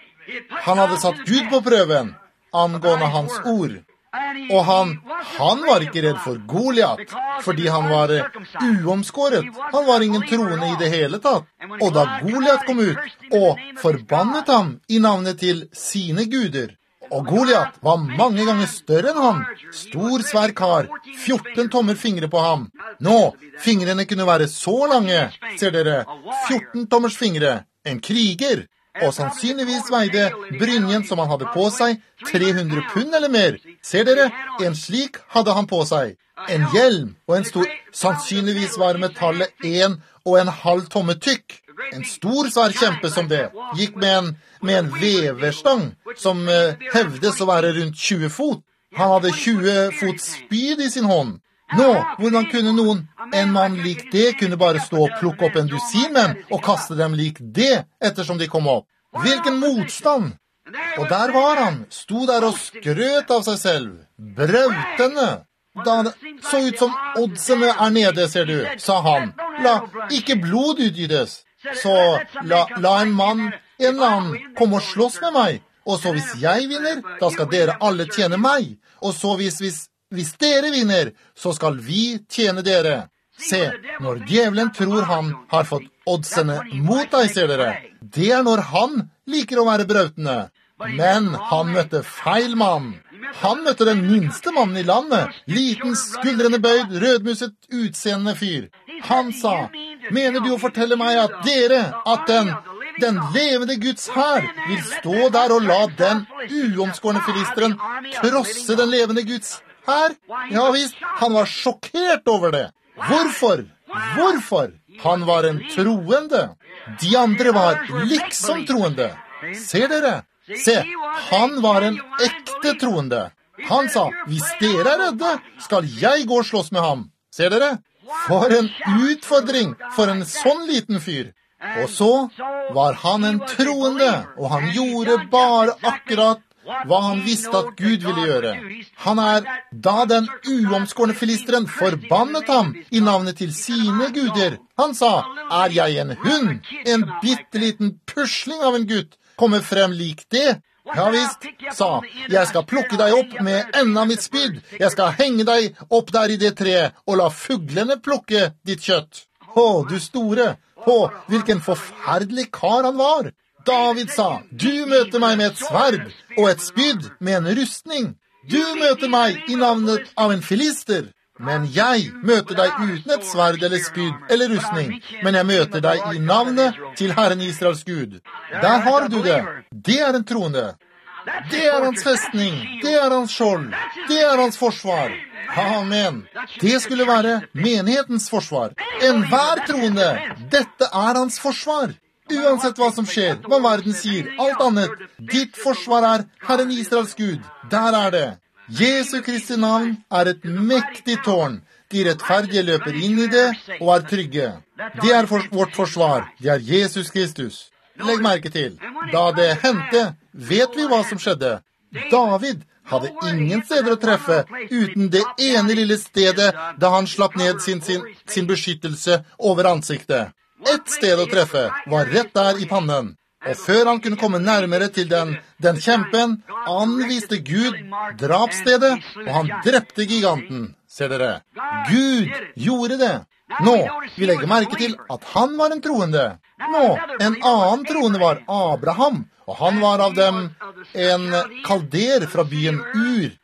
Han hadde satt Gud på prøven angående hans ord. Og han, han var ikke redd for Goliat, fordi han var uomskåret. Han var ingen troende i det hele tatt. Og da Goliat kom ut og forbannet ham i navnet til sine guder, og Goliat var mange ganger større enn han, stor svær kar, fjorten tommer fingre på ham. Nå, fingrene kunne være så lange, ser dere, fjorten tommers fingre, en kriger. Og sannsynligvis veide brynjen som han hadde på seg tre hundre pund eller mer. Ser dere, en slik hadde han på seg. En hjelm og en stor, sannsynligvis var metallet en og en halv tomme tykk. En stor svær kjempe som det, gikk med en, med en veverstang som uh, hevdes å være rundt tjue fot. Han hadde tjue fot spyd i sin hånd. Nå, hvordan kunne noen, en mann lik det, kunne bare stå og plukke opp en dusin menn og kaste dem lik det ettersom de kom opp? Hvilken motstand! Og der var han, sto der og skrøt av seg selv, brautende. Da det så ut som oddsene er nede, ser du, sa han. La ikke blod utgytes. Så la, la en mann, en eller annen, komme og slåss med meg. Og så hvis jeg vinner, da skal dere alle tjene meg. Og så hvis, hvis, hvis dere vinner, så skal vi tjene dere. Se, når djevelen tror han har fått oddsene mot deg, ser dere, det er når han liker å være brautende. Men han møtte feil mann. Han møtte den minste mannen i landet, liten, skuldrene bøyd, rødmuset, utseende fyr. Han sa, mener du å fortelle meg at dere, at den, den levende Guds hær vil stå der og la den uomskårne filisteren krosse den levende Guds hær? Ja visst, han var sjokkert over det. Hvorfor? Hvorfor? Han var en troende. De andre var liksom troende. Ser dere? Se, han var en ekte troende. Han sa, hvis dere er redde, skal jeg gå og slåss med ham. Ser dere? For en utfordring for en sånn liten fyr. Og så var han en troende, og han gjorde bare akkurat hva han visste at Gud ville gjøre. Han er, da den uomskårne filisteren forbannet ham i navnet til sine guder. Han sa, er jeg en hund, en bitteliten pusling av en gutt, kommer frem lik det? Ja visst, sa, jeg skal plukke deg opp med enden av mitt spyd. Jeg skal henge deg opp der i det treet, og la fuglene plukke ditt kjøtt. Å, du store, å, hvilken forferdelig kar han var. David sa, du møter meg med et sverd og et spyd med en rustning. Du møter meg i navnet av en filister. Men jeg møter deg uten et sverd eller spyd eller rustning. Men jeg møter deg i navnet til Herren Israels Gud. Der har du det. Det er en troende. Det er hans festning. Det er hans skjold. Det er hans forsvar. Amen. Det skulle være menighetens forsvar. Enhver troende. Dette er hans forsvar. Uansett hva som skjer, hva verden sier, alt annet. Ditt forsvar er Herren Israels Gud. Der er det. Jesu Kristi navn er et mektig tårn. De rettferdige løper inn i det og er trygge. Det er for, vårt forsvar. Det er Jesus Kristus. Legg merke til, da det hendte, vet vi hva som skjedde. David hadde ingen steder å treffe uten det ene lille stedet da han slapp ned sin, sin, sin beskyttelse over ansiktet. Et sted å treffe var rett der i pannen. Og før han kunne komme nærmere til den, den kjempen, anviste Gud drapsstedet, og han drepte giganten. Ser dere? Gud gjorde det. Nå, vi legger merke til at han var en troende. Nå, en annen troende var Abraham, og han var av dem en kalder fra byen Ur.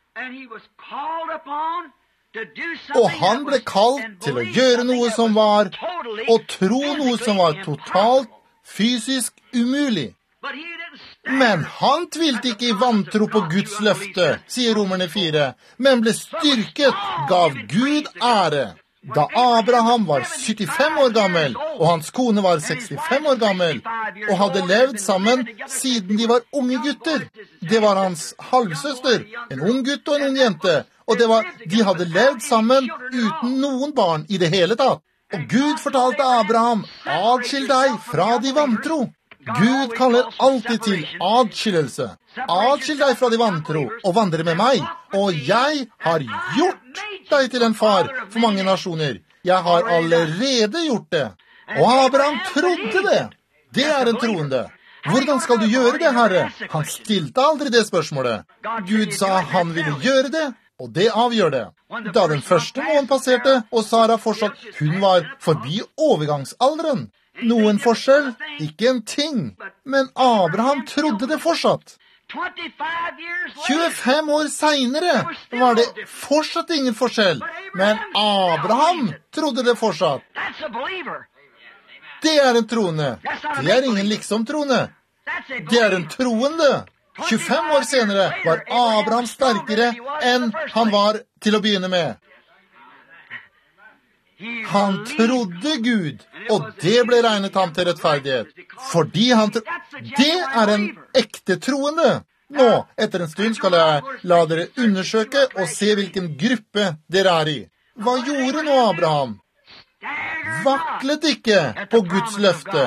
Og han ble kalt til å gjøre noe som var, og tro noe som var totalt fysisk umulig. Men han tvilte ikke i vantro på Guds løfte, sier Romerne fire, men ble styrket, gav Gud ære. Da Abraham var syttifem år gammel, og hans kone var sekstifem år gammel, og hadde levd sammen siden de var unge gutter. Det var hans halvsøster, en ung gutt og en ung jente, og det var, de hadde levd sammen uten noen barn i det hele tatt. Og Gud fortalte Abraham, adskill deg fra de vantro. Gud kaller alltid til adskillelse. Adskill deg fra de vantro og vandre med meg, og jeg har gjort deg til en far for mange nasjoner. Jeg har allerede gjort det. Og Abraham trodde det. Det er en troende. Hvordan skal du gjøre det, Herre? Han stilte aldri det spørsmålet. Gud sa han ville gjøre det, og det avgjør det. Da den første måneden passerte, og Sara fortsatt, hun var forbi overgangsalderen. Noen forskjell, ikke en ting. Men Abraham trodde det fortsatt. tjuefem år senere var det fortsatt ingen forskjell. Men Abraham trodde det fortsatt. Det er en troende. Det er ingen liksom troende. Det er en troende. tjuefem år senere var Abraham sterkere enn han var til å begynne med. Han trodde Gud, og det ble regnet ham til rettferdighet. Fordi han tro... Det er en ekte troende. Nå, etter en stund skal jeg la dere undersøke og se hvilken gruppe dere er i. Hva gjorde nå Abraham? Vaklet ikke på Guds løfte.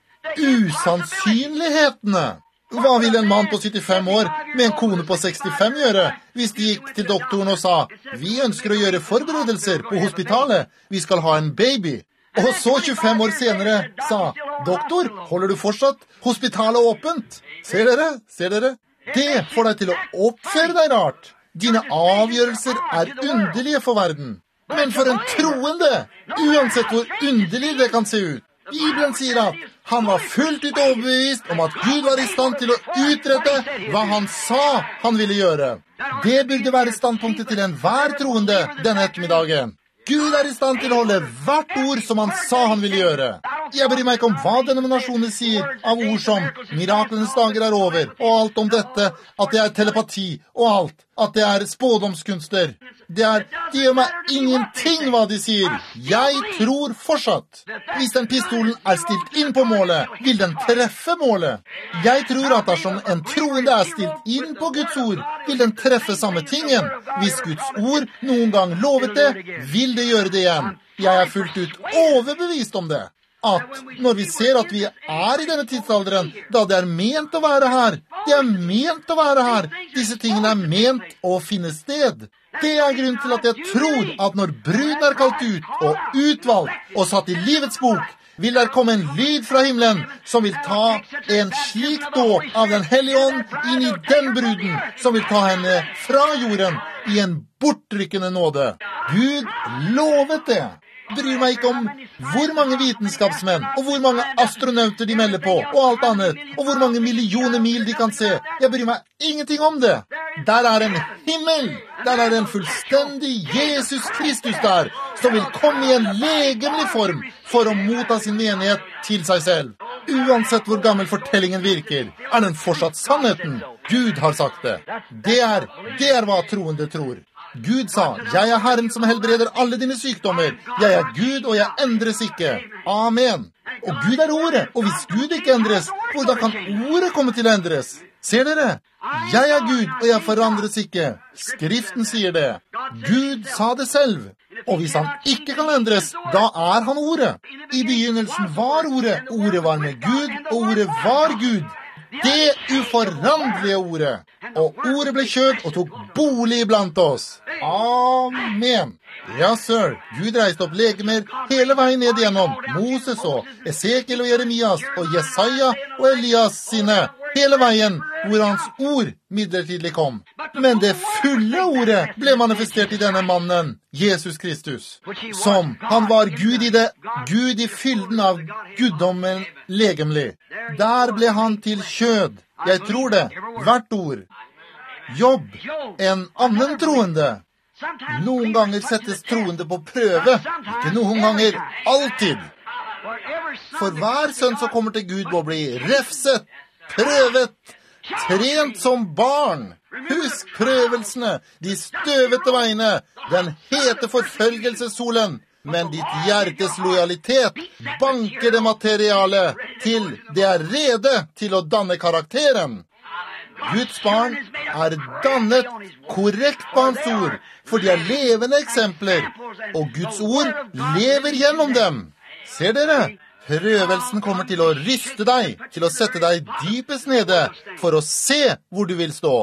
Usannsynlighetene. Hva vil en mann på syttifem år med en kone på sekstifem gjøre hvis de gikk til doktoren og sa vi ønsker å gjøre forberedelser på hospitalet, vi skal ha en baby. Og så tjuefem år senere sa doktor, holder du fortsatt hospitalet åpent? Ser dere? Ser dere? Det får deg til å oppføre deg rart. Dine avgjørelser er underlige for verden. Men for en troende, uansett hvor underlig det kan se ut. Bibelen sier at han var fullt ut overbevist om at Gud var i stand til å utrette hva han sa han ville gjøre. Det burde være standpunktet til enhver troende denne ettermiddagen. Gud er i stand til å holde hvert ord som han sa han ville gjøre. Jeg bryr meg ikke om hva denominasjonen sier av ord som miraklenes dager er over, og alt om dette, at det er telepati og alt, at det er spådomskunster. Det er, de gjør meg ingenting hva de sier. Jeg tror fortsatt. Hvis den pistolen er stilt inn på målet, vil den treffe målet. Jeg tror at dersom en troende er stilt inn på Guds ord, vil den treffe samme tingen. Hvis Guds ord noen gang lovet det, vil det gjøre det igjen. Jeg er fullt ut overbevist om det. At når vi ser at vi er i denne tidsalderen, da det er ment å være her, det er ment å være her, disse tingene er ment å finne sted. Det er grunnen til at jeg tror at når bruden er kalt ut og utvalgt og satt i livets bok, vil der komme en lyd fra himmelen som vil ta en slik dåp av den hellige ånd inn i den bruden, som vil ta henne fra jorden i en bortrykkende nåde. Gud lovet det. Bryr meg ikke om hvor mange vitenskapsmenn og hvor mange astronauter de melder på og alt annet, og hvor mange millioner mil de kan se. Jeg bryr meg ingenting om det. Der er en himmel. Der er en fullstendig Jesus Kristus der, som vil komme i en legemlig form for å motta sin menighet til seg selv. Uansett hvor gammel fortellingen virker, er den fortsatt sannheten. Gud har sagt det. Det er, det er hva troende tror. Gud sa, jeg er Herren som helbreder alle dine sykdommer. Jeg er Gud, og jeg endres ikke. Amen. Og Gud er ordet, og hvis Gud ikke endres, hvordan kan ordet komme til å endres? Ser dere? Jeg er Gud, og jeg forandres ikke. Skriften sier det. Gud sa det selv. Og hvis han ikke kan endres, da er han ordet. I begynnelsen var ordet. Ordet var med Gud, og ordet var Gud. Det uforanderlige ordet. Og ordet ble kjøtt og tok bolig blant oss. Amen. Ja, sir. Gud reiste opp legemer hele veien ned igjennom. Moses og Esekiel og Jeremias og Jesaja og Elias sine. Hele veien hvor hans ord midlertidig kom. Men det fulle ordet ble manifestert i denne mannen, Jesus Kristus. Som han var Gud i det, Gud i fylden av guddommen legemlig. Der ble han til kjød. Jeg tror det, hvert ord. Jobb, en annen troende. Noen ganger settes troende på prøve, ikke noen ganger, alltid. For hver sønn som kommer til Gud må bli refset, prøvet, trent som barn. Husk prøvelsene, de støvete veiene, den hete forfølgelsesolen. Men ditt hjertes lojalitet banker det materiale til det er rede til å danne karakteren. Guds barn er dannet korrekt på hans ord, for de er levende eksempler, og Guds ord lever gjennom dem. Ser dere? Prøvelsen kommer til å ryste deg, til å sette deg dypest nede, for å se hvor du vil stå.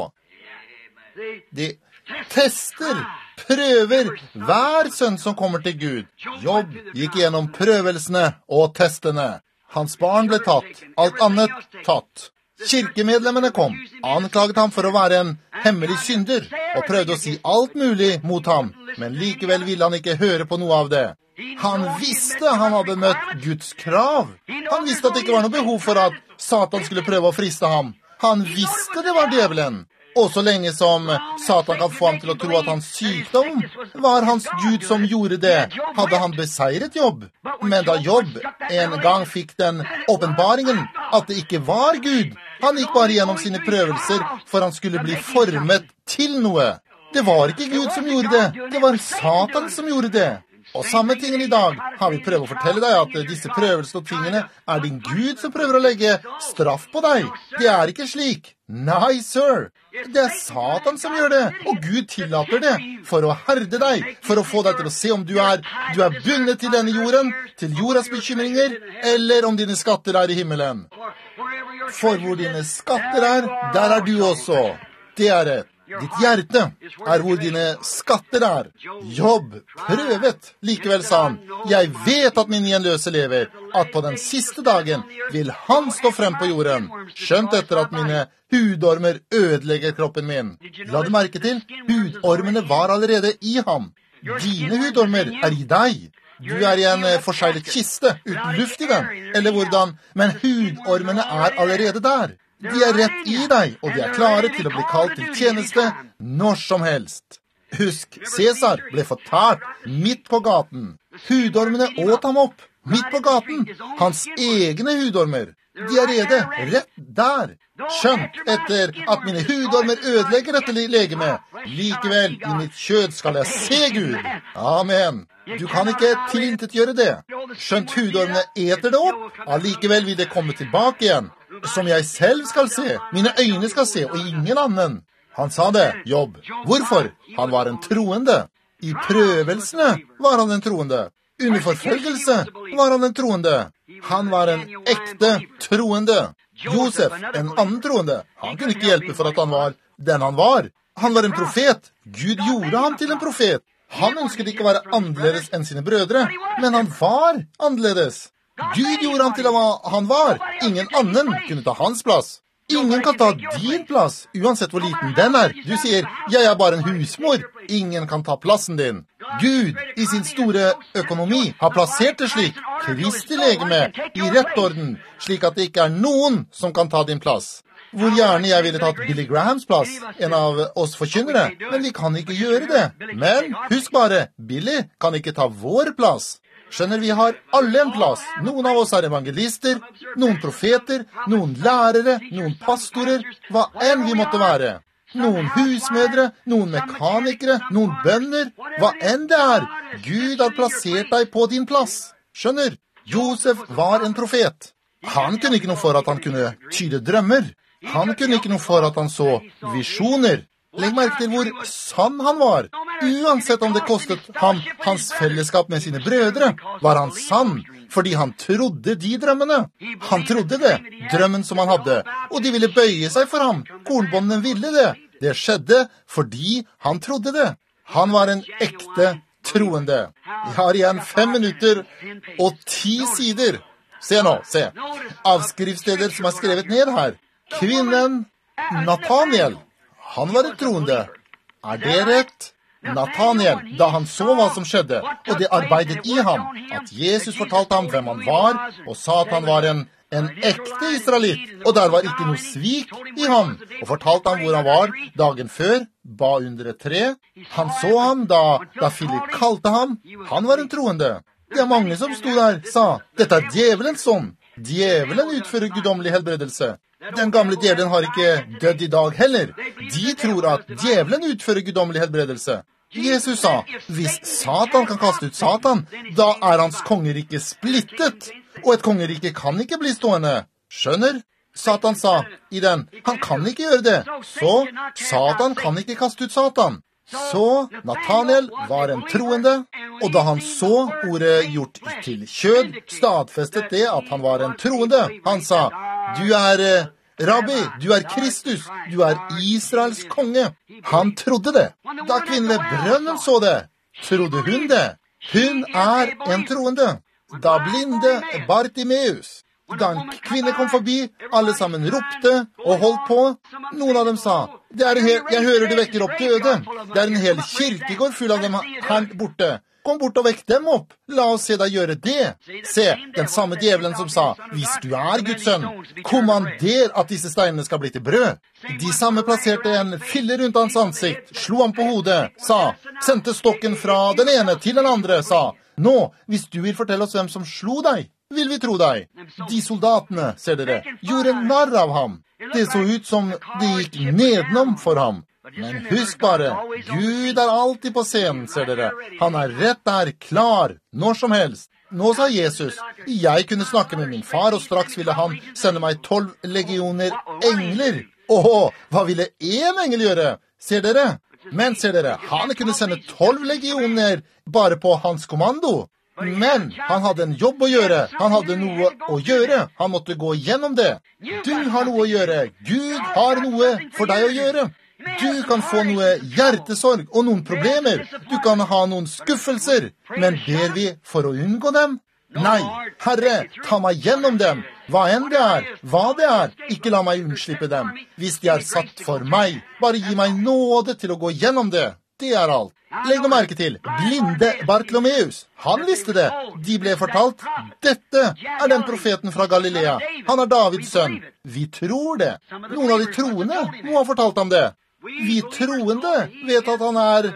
De tester, prøver hver sønn som kommer til Gud. Jobb gikk gjennom prøvelsene og testene. Hans barn ble tatt, alt annet tatt. Kirkemedlemmene kom, anklaget ham for å være en hemmelig synder, og prøvde å si alt mulig mot ham, men likevel ville han ikke høre på noe av det. Han visste han hadde møtt Guds krav. Han visste at det ikke var noe behov for at Satan skulle prøve å friste ham. Han visste det var djevelen. Og så lenge som Satan kan få ham til å tro at hans sykdom var hans Gud som gjorde det, hadde han beseiret Jobb. Men da Jobb en gang fikk den åpenbaringen at det ikke var Gud, han gikk bare gjennom sine prøvelser for han skulle bli formet til noe. Det var ikke Gud som gjorde det, det var Satan som gjorde det. Og samme tingen i dag har vi prøvd å fortelle deg at disse prøvelsene og tingene er din Gud som prøver å legge straff på deg. Det er ikke slik. Nei, sir. Det er Satan som gjør det, og Gud tillater det for å herde deg, for å få deg til å se om du er, du er bundet til denne jorden, til jordas bekymringer, eller om dine skatter er i himmelen. For hvor dine skatter er, der er du også. Det er rett. Ditt hjerte er hvor dine skatter er. Jobb, prøvet. Likevel sa han, jeg vet at min gjenløse lever, at på den siste dagen vil han stå frem på jorden, skjønt etter at mine hudormer ødelegger kroppen min. La du merke til, hudormene var allerede i ham. Dine hudormer er i deg. Du er i en forseglet kiste, uten luft i den, eller hvordan, men hudormene er allerede der. De er rett i deg, og de er klare til å bli kalt til tjeneste når som helst. Husk, Cæsar ble fortært midt på gaten. Hudormene åt ham opp, midt på gaten. Hans egne hudormer. Diarrede, rett der. Skjønt etter at mine hudormer ødelegger dette legemet. Likevel, i mitt kjød skal jeg se Gud. Amen. Du kan ikke tilintetgjøre det. Skjønt hudormene eter det opp, allikevel vil det komme tilbake igjen. Som jeg selv skal se, mine øyne skal se, og ingen annen. Han sa det, Jobb. Hvorfor? Han var en troende. I prøvelsene var han en troende. Under forfølgelse var han en troende. Han var en ekte troende. Josef, en annen troende. Han kunne ikke hjelpe for at han var den han var. Han var en profet. Gud gjorde ham til en profet. Han ønsket ikke å være annerledes enn sine brødre, men han var annerledes. Gud gjorde ham til hva han var. Ingen annen kunne ta hans plass. Ingen kan ta din plass, uansett hvor liten den er. Du sier, jeg er bare en husmor. Ingen kan ta plassen din. Gud, i sin store økonomi, har plassert det slik, Kristi legeme, i rett orden, slik at det ikke er noen som kan ta din plass. Hvor gjerne jeg ville tatt Billy Grahams plass, en av oss forkynnere, men vi kan ikke gjøre det. Men husk bare, Billy kan ikke ta vår plass. Skjønner, vi har alle en plass. Noen av oss er evangelister, noen profeter, noen lærere, noen pastorer, hva enn vi måtte være. Noen husmødre, noen mekanikere, noen bønder, hva enn det er. Gud har plassert deg på din plass. Skjønner, Josef var en profet. Han kunne ikke noe for at han kunne tyde drømmer. Han kunne ikke noe for at han så visjoner. Legg merke til hvor sann han var. Uansett om det kostet ham hans fellesskap med sine brødre, var han sann, fordi han trodde de drømmene. Han trodde det, drømmen som han hadde, og de ville bøye seg for ham. Kornbåndene ville det. Det skjedde fordi han trodde det. Han var en ekte troende. Jeg har igjen fem minutter og ti sider. Se nå, se. Avskrivsteder som er skrevet ned her. Kvinnen Nathaniel. Han var en troende. Er det rett? Nathaniel, da han så hva som skjedde, og det arbeidet i ham, at Jesus fortalte ham hvem han var, og sa at han var en, en ekte israelitt, og der var ikke noe svik i ham, og fortalte ham hvor han var dagen før, ba under et tre. Han så ham da, da Philip kalte ham. Han var en troende. Det er mange som stod der, sa, dette er djevelens ånd. Djevelen utfører gudomlig helbredelse. Den gamle djevelen har ikke dødd i dag heller. De tror at djevelen utfører gudomlig helbredelse. Jesus sa, hvis Satan kan kaste ut Satan, da er hans kongerike splittet, og et kongerike kan ikke bli stående. Skjønner? Satan sa i den, han kan ikke gjøre det, så Satan kan ikke kaste ut Satan. Så Nathanael var en troende, og da han så ordet gjort til kjød, stadfestet det at han var en troende. Han sa, du er eh, Rabbi, du er Kristus, du er Israels konge. Han trodde det. Da kvinnen ved brønnen så det, trodde hun det. Hun er en troende. Da blinde Bartimeus. Da en kvinne kom forbi, alle sammen ropte og holdt på. Noen av dem sa, det er en hel, jeg hører du vekker opp døde. Det er en hel kirkegård full av dem her borte. Kom bort og vekk dem opp. La oss se deg gjøre det. Se, den samme djevelen som sa, hvis du er Guds sønn, kommander at disse steinene skal bli til brød. De samme plasserte en fille rundt hans ansikt, slo ham på hodet, sa, sendte stokken fra den ene til den andre, sa, nå, hvis du vil fortelle oss hvem som slo deg, vil vi tro deg. De soldatene, ser dere, gjorde narr av ham. Det så ut som det gikk nedenom for ham. Men husk bare, Gud er alltid på scenen, ser dere. Han er rett der, klar, når som helst. Nå sa Jesus, jeg kunne snakke med min far, og straks ville han sende meg tolv legioner engler. Åh, hva ville en engel gjøre? Ser dere? Men ser dere, han kunne sende tolv legioner bare på hans kommando. Men han hadde en jobb å gjøre. Han hadde noe å gjøre. Han måtte gå gjennom det. Du har noe å gjøre. Gud har noe for deg å gjøre. Du kan få noe hjertesorg og noen problemer. Du kan ha noen skuffelser. Men ber vi for å unngå dem? Nei, Herre, ta meg gjennom dem. Hva enn det er, hva det er, ikke la meg unnslippe dem. Hvis de er satt for meg, bare gi meg nåde til å gå gjennom det. Det er alt. Legg nå merke til, blinde Bartlomeus. Han visste det. De ble fortalt, dette er den profeten fra Galilea. Han er Davids sønn. Vi tror det. Noen av de troende må ha fortalt ham det. Vi troende vet at han er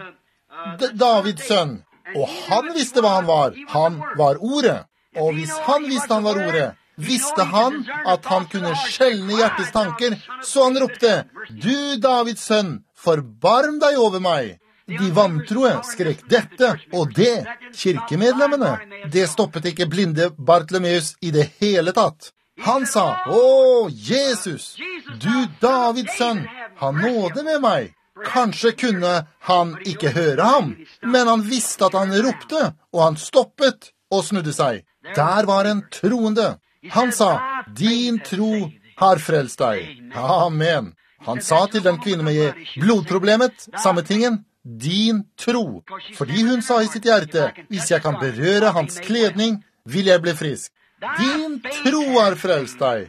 D- Davids sønn. Og han visste hva han var. Han var ordet. Og hvis han visste han var ordet, visste han at han kunne skjelne hjertets tanker, så han ropte, du Davids sønn, forbarm deg over meg. De vantroe skrek dette og det, kirkemedlemmene. Det stoppet ikke blinde Bartlomeus i det hele tatt. Han sa, å, Jesus, du Davids sønn, ha nåde med meg. Kanskje kunne han ikke høre ham, men han visste at han ropte, og han stoppet og snudde seg. Der var en troende. Han sa, din tro har frelst deg. Amen. Han sa til den kvinne med blodproblemet, samme tingen, din tro. Fordi hun sa i sitt hjerte, hvis jeg kan berøre hans kledning, vil jeg bli frisk. Din tro har frelst deg.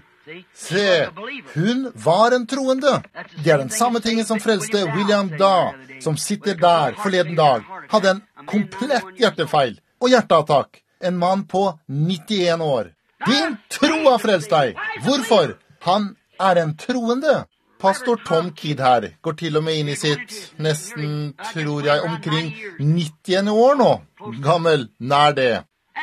Se, hun var en troende. Det er den samme tingen som frelste William Dahl, som sitter der forleden dag, hadde en komplett hjertefeil og hjerteattakk. En mann på nittien år. Din tro har frelst deg. Hvorfor? Han er en troende. Pastor Tom Kidd her går til og med inn i sitt nesten, tror jeg, omkring nittiende år nå. Gammel, nær det.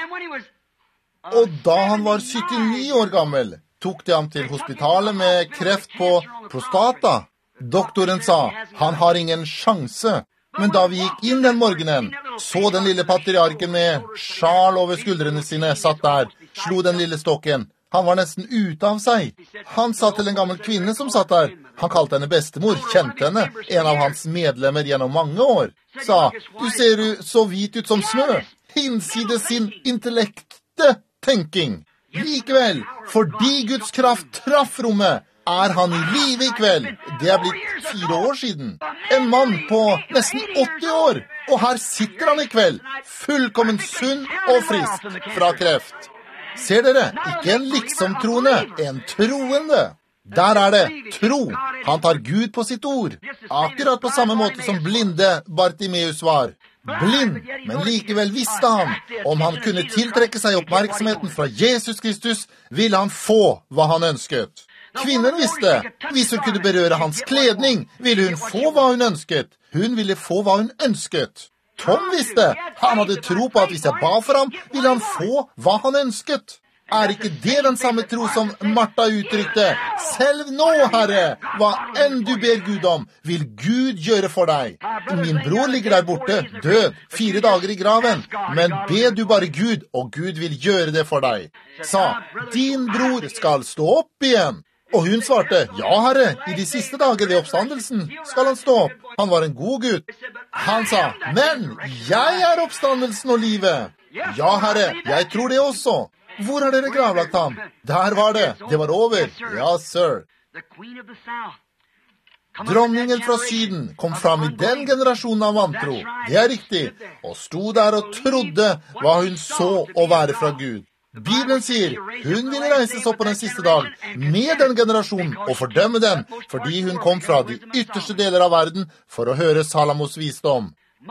Og da han var syttini år gammel, tok de ham til hospitalet med kreft på prostata. Doktoren sa, han har ingen sjanse. Men da vi gikk inn den morgenen, så den lille patriarken med sjal over skuldrene sine satt der, slo den lille stokken. Han var nesten ute av seg. Han sa til en gammel kvinne som satt der, han kalte henne bestemor, kjente henne, en av hans medlemmer gjennom mange år, sa, du ser jo så hvit ut som snø, hinsides sin intellekte tenking. Likevel, fordi Guds kraft traff rommet, er han i live i kveld. Det er blitt fire år siden. En mann på nesten åtti år, og her sitter han i kveld, fullkommen sunn og frisk fra kreft. Ser dere, ikke en liksom-troende, en troende. Der er det, tro. Han tar Gud på sitt ord. Akkurat på samme måte som blinde Bartimeus var. Blind, men likevel visste han. Om han kunne tiltrekke seg oppmerksomheten fra Jesus Kristus, ville han få hva han ønsket. Kvinnen visste, hvis hun kunne berøre hans kledning, ville hun få hva hun ønsket. Hun ville få hva hun ønsket. Tom visste, han hadde tro på at hvis jeg ba for ham, ville han få hva han ønsket. Er ikke det den samme tro som Martha uttrykte? Selv nå, Herre, hva enn du ber Gud om, vil Gud gjøre for deg. Min bror ligger der borte, død, fire dager i graven, men be du bare Gud, og Gud vil gjøre det for deg. Sa, din bror skal stå opp igjen. Og hun svarte, ja, Herre, i de siste dager ved oppstandelsen skal han stå opp. Han var en god gutt. Han sa, men jeg er oppstandelsen og livet. Ja, Herre, jeg tror det også. Hvor har dere gravlagt ham? Der var det. Det var over. Ja, sir. Dronningen fra Syden kom fram i den generasjonen av vantro. Det er riktig. Og sto der og trodde hva hun så å være fra Gud. Bibelen sier, hun vil reise seg opp på den siste dag med den generasjonen og fordømme den, fordi hun kom fra de ytterste deler av verden for å høre Salamos visdom.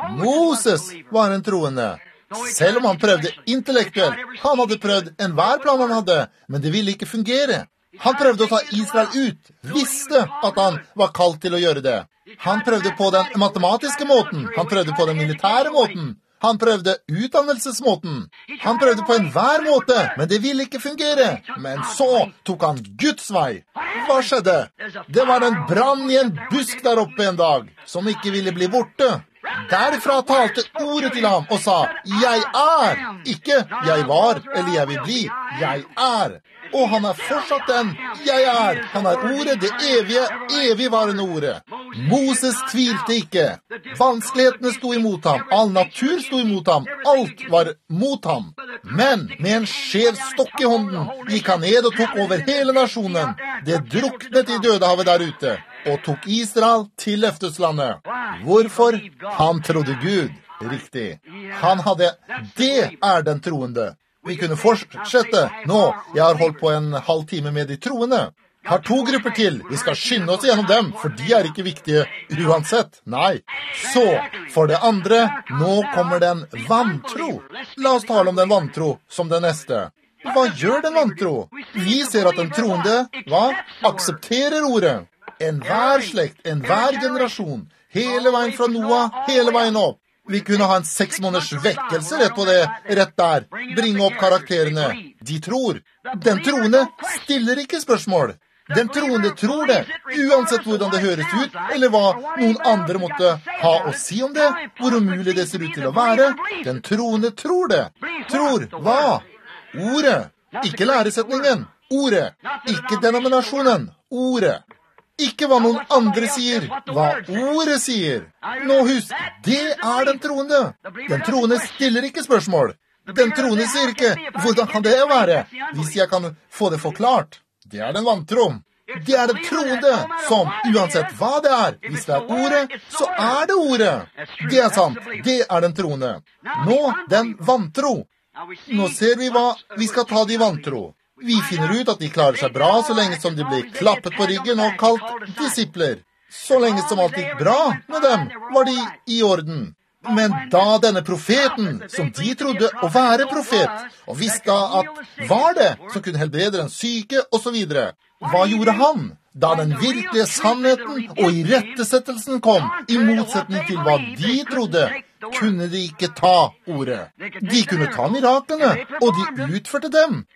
Moses var en troende. Selv om han prøvde intellektuelt, han hadde prøvd enhver plan han hadde, men det ville ikke fungere. Han prøvde å ta Israel ut, visste at han var kalt til å gjøre det. Han prøvde på den matematiske måten, han prøvde på den militære måten. Han prøvde utdannelsesmåten. Han prøvde på enhver måte, men det ville ikke fungere. Men så tok han Guds vei. Hva skjedde? Det var en brann i en busk der oppe en dag, som ikke ville bli borte. Derfra talte ordet til ham og sa, jeg er, ikke jeg var eller jeg vil bli, jeg er. Og han er fortsatt den, jeg er. Han er ordet, det evige, evigvarende ordet. Moses tvilte ikke. Vanskelighetene sto imot ham, all natur sto imot ham, alt var mot ham. Men med en skjev stokk i hånden gikk han ned og tok over hele nasjonen. Det druknet i dødehavet der ute, og tok Israel til løfteslandet. Hvorfor? Han trodde Gud. Riktig. Han hadde, det er den troende. Vi kunne fortsette nå. Jeg har holdt på en halv time med de troende. Har to grupper til. Vi skal skynde oss gjennom dem, for de er ikke viktige uansett. Nei. Så, for det andre, nå kommer den vantro. La oss tale om den vantro som den neste. Hva gjør den vantro? Vi ser at den troende, hva? Aksepterer ordet. En hver slekt, en hver generasjon, hele veien fra Noah, hele veien opp. Vi kunne ha en seks måneders vekkelse rett på det, rett der. Bringe opp karakterene. De tror. Den troende stiller ikke spørsmål. Den troende tror det, uansett hvordan det høres ut, eller hva noen andre måtte ha å si om det, hvor umulig det ser ut til å være. Den troende tror det. Tror hva? Ordet. Ikke læresetningen. Ordet. Ikke denominasjonen. Ordet. Ikke hva noen andre sier, hva ordet sier. Nå husk, det er den troende. Den troende stiller ikke spørsmål. Den troende sier ikke, hvordan kan det være, hvis jeg kan få det forklart. Det er den vantro. Det er den troende som, uansett hva det er, hvis det er ordet, så er det ordet. Det er sant, det er den troende. Nå, den vantro. Nå ser vi hva vi skal ta de vantro. Vi finner ut at de klarer seg bra så lenge som de blir klappet på ryggen og kalt disipler. Så lenge som alt gikk bra med dem, var de i orden. Men da denne profeten, som de trodde å være profet, og visste at var det som kunne helbrede den syke, og så videre, hva gjorde han? Da den virkelige sannheten og irettesettelsen kom, i motsetning til hva de trodde, kunne de ikke ta ordet. De kunne ta miraklene, og de utførte dem.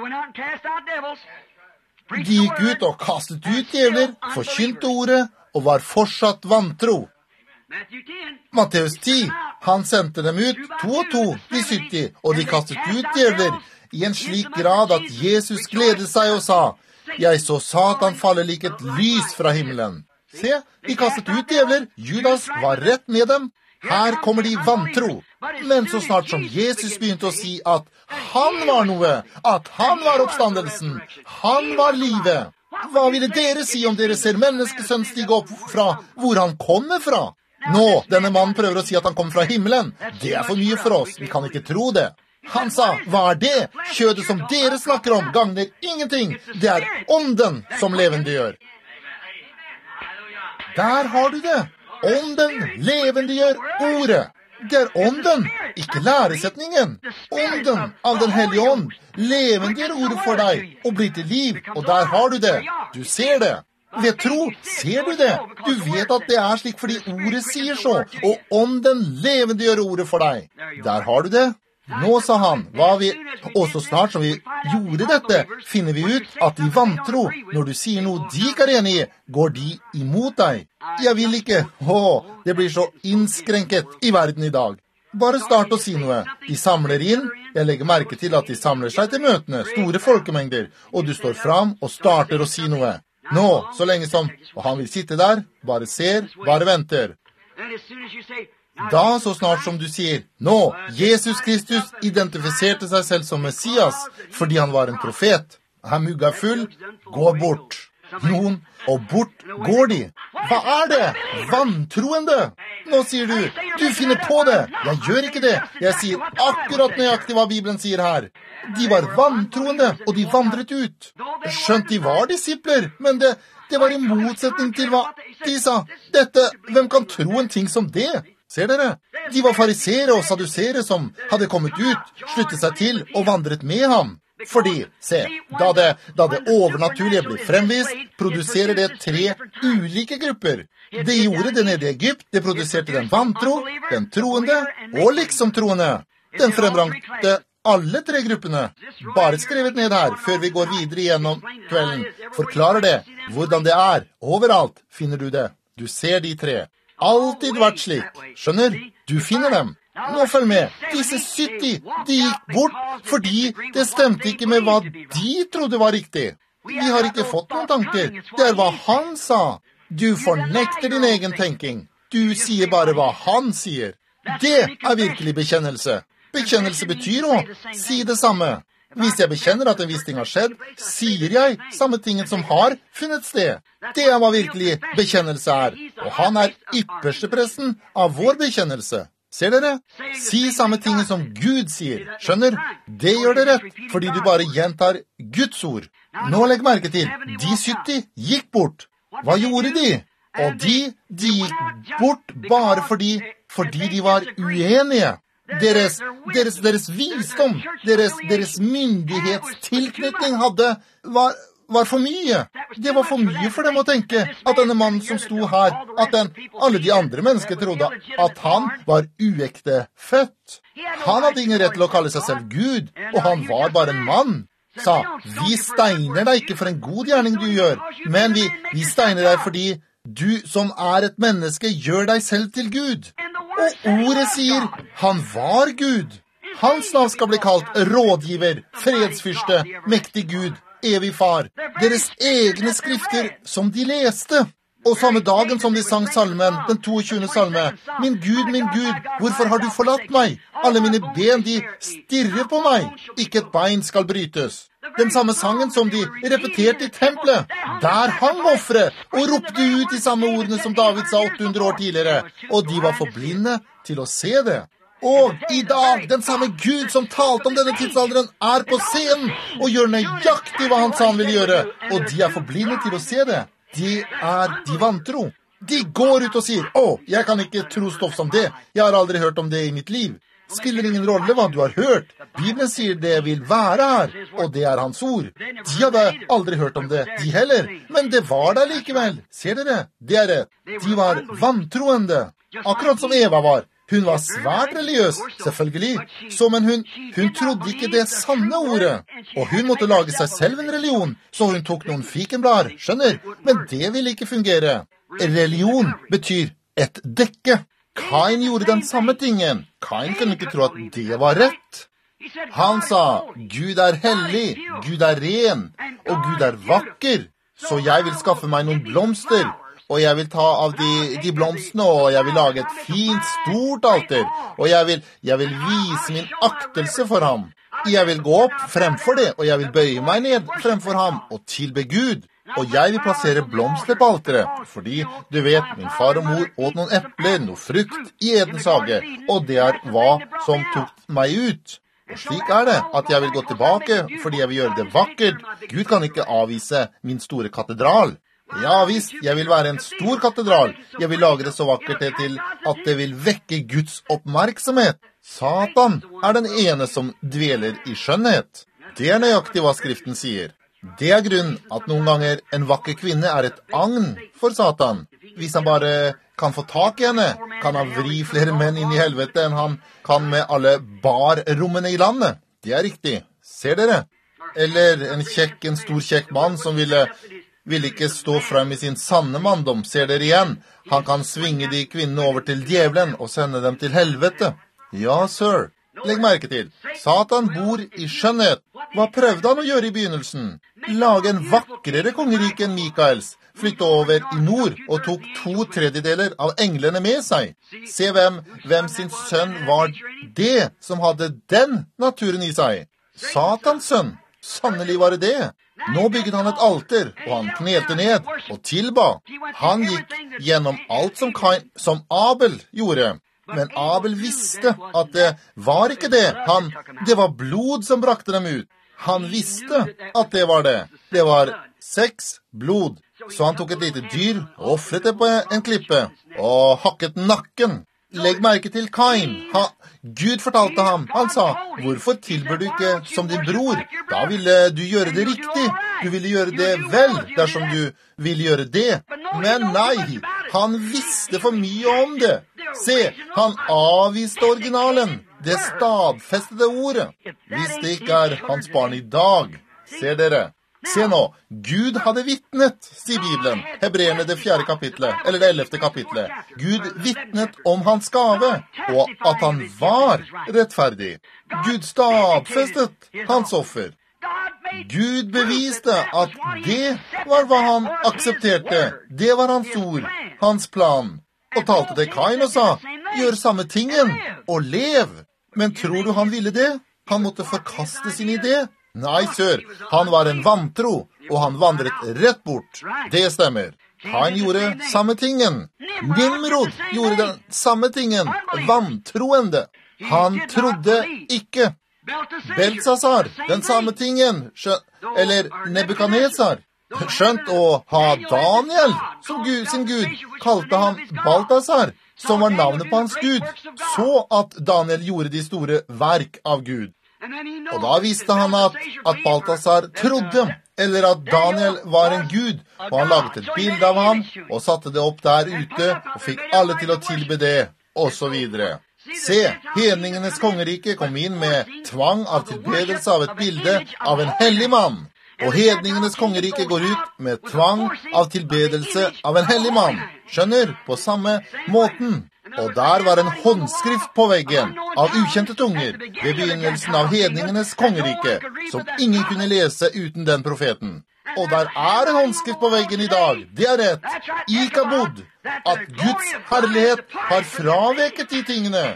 De gikk ut og kastet ut djevler, forkynte ordet, og var fortsatt vantro. Matteus ti, han sendte dem ut, to og to, de sytti, og de kastet ut djevler, i en slik grad at Jesus gledet seg og sa, jeg så Satan falle lik et lys fra himmelen. Se, de kastet ut djevler, Judas var rett med dem. Her kommer de vantro. Men så snart som Jesus begynte å si at han var noe, at han var oppstandelsen, han var livet, hva ville dere si om dere ser menneskesønn stige opp fra hvor han kommer fra? Nå, denne mannen prøver å si at han kommer fra himmelen. Det er for mye for oss, vi kan ikke tro det. Han sa, hva er det? Kjødet som dere snakker om gagner ingenting. Det er ånden som levendegjør. Der har du det. Ånden levendegjør ordet. Det er ånden, ikke læresetningen. Ånden av den hellige ånd levendegjør ordet for deg og blir til liv, og der har du det. Du ser det. Ved tro ser du det. Du vet at det er slik fordi ordet sier så, og ånden levendegjør ordet for deg. Der har du det. Nå, sa han, hva vi, og så snart som vi gjorde dette, finner vi ut at de vantro, når du sier noe de ikke er enig i, går de imot deg. Jeg vil ikke, åh, det blir så innskrenket i verden i dag. Bare start å si noe. De samler inn, jeg legger merke til at de samler seg til møtene, store folkemengder, og du står fram og starter å si noe. Nå, så lenge som, og han vil sitte der, bare ser, bare venter. Da, så snart som du sier, nå, Jesus Kristus identifiserte seg selv som Messias, fordi han var en profet. Han mugga full, går bort. Noen, og bort går de. Hva er det? Vantroende. Nå sier du, du finner på det. Jeg gjør ikke det. Jeg sier akkurat nøyaktig hva Bibelen sier her. De var vantroende, og de vandret ut. Skjønt de var disipler, men det, det var i motsetning til hva de sa. Dette, hvem kan tro en ting som det? Ser dere? De var farisere og sadusere som hadde kommet ut, sluttet seg til og vandret med ham. Fordi, se, da det, da det overnaturlige blir fremvist, produserer det tre ulike grupper. Det gjorde det nede i Egypt, det produserte den vantro, den troende og liksom troende. Den frembrangte alle tre gruppene. Bare skrevet ned her, før vi går videre gjennom kvelden, forklarer det hvordan det er. Overalt finner du det. Du ser de tre. Alltid vært slik. Skjønner? Du finner dem. Nå følg med. Disse sytti, de gikk bort fordi det stemte ikke med hva de trodde var riktig. Vi har ikke fått noen tanker. Det er hva han sa. Du fornekter din egen tenking. Du sier bare hva han sier. Det er virkelig bekjennelse. Bekjennelse betyr å si det samme. Hvis jeg bekjenner at en viss ting har skjedd, sier jeg samme tingen som har funnet sted. Det er hva virkelig bekjennelse er. Og han er ypperste presten av vår bekjennelse. Ser dere? Si samme ting som Gud sier. Skjønner? Det gjør det rett, fordi du bare gjentar Guds ord. Nå legg merke til, de sytti gikk bort. Hva gjorde de? Og de, de gikk bort bare fordi, fordi de var uenige. Deres, deres, deres visdom, deres, deres myndighetstilknytning hadde, var, var for mye. Det var for mye for dem å tenke at denne mannen som sto her, at den, alle de andre mennesker trodde at han var uekte født. Han hadde ingen rett til å kalle seg selv Gud, og han var bare en mann. Sa, vi steiner deg ikke for en god gjerning du gjør, men vi, vi steiner deg fordi du som er et menneske gjør deg selv til Gud. Og ordet sier, han var Gud. Hans navn skal bli kalt rådgiver, fredsfyrste, mektig Gud, evig far. Deres egne skrifter som de leste. Og samme dagen som de sang salmen, den toogtyvende salme, min Gud, min Gud, hvorfor har du forlatt meg? Alle mine ben, de stirrer på meg. Ikke et bein skal brytes. Den samme sangen som de repeterte i tempelet. Der hang offeret og ropte ut de samme ordene som David sa åtte hundre år tidligere. Og de var for blinde til å se det. Og i dag, den samme Gud som talte om denne tidsalderen er på scenen og gjør nøyaktig hva han sa han ville gjøre. Og de er for blinde til å se det. De er de vantro. De går ut og sier, å, jeg kan ikke tro stoff som det. Jeg har aldri hørt om det i mitt liv. Spiller ingen rolle hva du har hørt. Bibelen sier det vil være her, og det er hans ord. De hadde aldri hørt om det, de heller, men det var der likevel. Ser dere? Det er det. De var vantroende, akkurat som Eva var. Hun var svært religiøs, selvfølgelig, så men hun, hun trodde ikke det sanne ordet. Og hun måtte lage seg selv en religion, så hun tok noen fikenblader, skjønner? Men det ville ikke fungere. Religion betyr et dekke. Kain gjorde den samme tingen. Kain kunne ikke tro at det var rett. Han sa, Gud er hellig, Gud er ren, og Gud er vakker, så jeg vil skaffe meg noen blomster, og jeg vil ta av de, de blomstene, og jeg vil lage et fint, stort alter, og jeg vil, jeg vil vise min aktelse for ham. Jeg vil gå opp fremfor det, og jeg vil bøye meg ned fremfor ham, og tilbe Gud. Og jeg vil plassere blomster på alteret, fordi, du vet, min far og mor åt noen epler, noe frukt i Edens hage, og det er hva som tok meg ut. Og slik er det, at jeg vil gå tilbake, fordi jeg vil gjøre det vakkert. Gud kan ikke avvise min store katedral. Ja visst, jeg vil være en stor katedral. Jeg vil lage det så vakkert til at det vil vekke Guds oppmerksomhet. Satan er den ene som dveler i skjønnhet. Det er nøyaktig hva Skriften sier. Det er grunnen at noen ganger en vakker kvinne er et agn for Satan. Hvis han bare kan få tak i henne, kan han vri flere menn inn i helvete enn han kan med alle barrommene i landet. Det er riktig. Ser dere? Eller en kjekk, en stor kjekk mann som ville, ville ikke stå frem i sin sanne manndom. Ser dere igjen? Han kan svinge de kvinnene over til djevelen og sende dem til helvete. Ja, sir. Legg merke til, Satan bor i skjønnhet. Hva prøvde han å gjøre i begynnelsen? Lage en vakrere kongerike enn Mikaels, flytte over i nord og tok to tredjedeler av englene med seg. Se hvem, hvem sin sønn var det som hadde den naturen i seg. Satans sønn, sannelig var det det. Nå bygget han et alter, og han knelte ned og tilba. Han gikk gjennom alt som, Kain, som Abel gjorde. Men Abel visste at det var ikke det. Han, det var blod som brakte dem ut. Han visste at det var det. Det var sex, blod. Så han tok et lite dyr, offret det på en klippe, og hakket nakken. Legg merke til Kain. Ha, Gud fortalte ham. Han sa, hvorfor tilber du ikke som din bror? Da ville du gjøre det riktig. Du ville gjøre det vel dersom du ville gjøre det. Men nei, han visste for mye om det. Se, han avviste originalen. Det stadfestede ordet. Hvis det ikke er hans barn i dag, ser dere. Se nå, Gud hadde vittnet, sier Bibelen, Hebreerne det fjerde kapitlet, eller det ellevte kapitlet. Gud vittnet om hans gave, og at han var rettferdig. Gud stadfestet hans offer. Gud beviste at det var hva han aksepterte. Det var hans ord, hans plan. Og talte til Kain og sa, gjør samme tingen, og lev. Men tror du han ville det? Han måtte forkaste sin idé. Nei, sør, han var en vantro, og han vandret rett bort. Det stemmer. Han gjorde samme tingen. Nimrod gjorde den samme tingen, vantroende. Han trodde ikke. Belsasar, den samme tingen, eller Nebukadnesar. Skjønt å ha Daniel som Gud, sin Gud, kalte han Baltasar, som var navnet på hans Gud, så at Daniel gjorde de store verk av Gud. Og da visste han at, at Baltasar trodde, eller at Daniel var en gud, og han laget et bilde av ham, og satte det opp der ute, og fikk alle til å tilbe det, og så videre. Se, hedningenes kongerike kom inn med tvang av tilbedelse av et bilde av en hellig mann. Og hedningenes kongerike går ut med tvang av tilbedelse av en hellig mann. Skjønner? På samme måten. Og der var en håndskrift på veggen av ukjente tunger ved begynnelsen av hedningenes kongerike, som ingen kunne lese uten den profeten. Og der er en håndskrift på veggen i dag. Det er rett. Ikabod. At Guds herlighet har fraveket de tingene.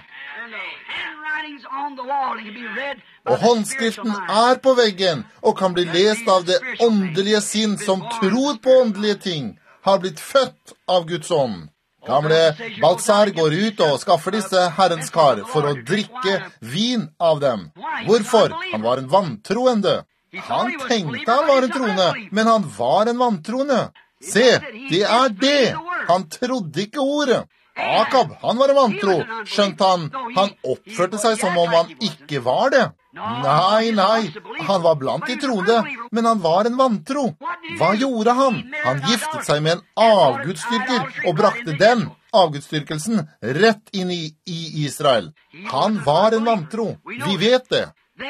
Og håndskriften er på veggen og kan bli lest av det åndelige sinn som tror på åndelige ting, har blitt født av Guds ånd. Gamle Baltasar går ut og skaffer disse herrens kar for å drikke vin av dem. Hvorfor? Han var en vantroende. Han tenkte han var en troende, men han var en vantroende. Se, det er det. Han trodde ikke ordet. Akab, han var en vantro, skjønt han, han oppførte seg som om han ikke var det. Nei, nei, han var blant de troende, men han var en vantro. Hva gjorde han? Han giftet seg med en avgudsdyrker og brakte den avgudsdyrkelsen rett inn i, i Israel. Han var en vantro, vi vet det.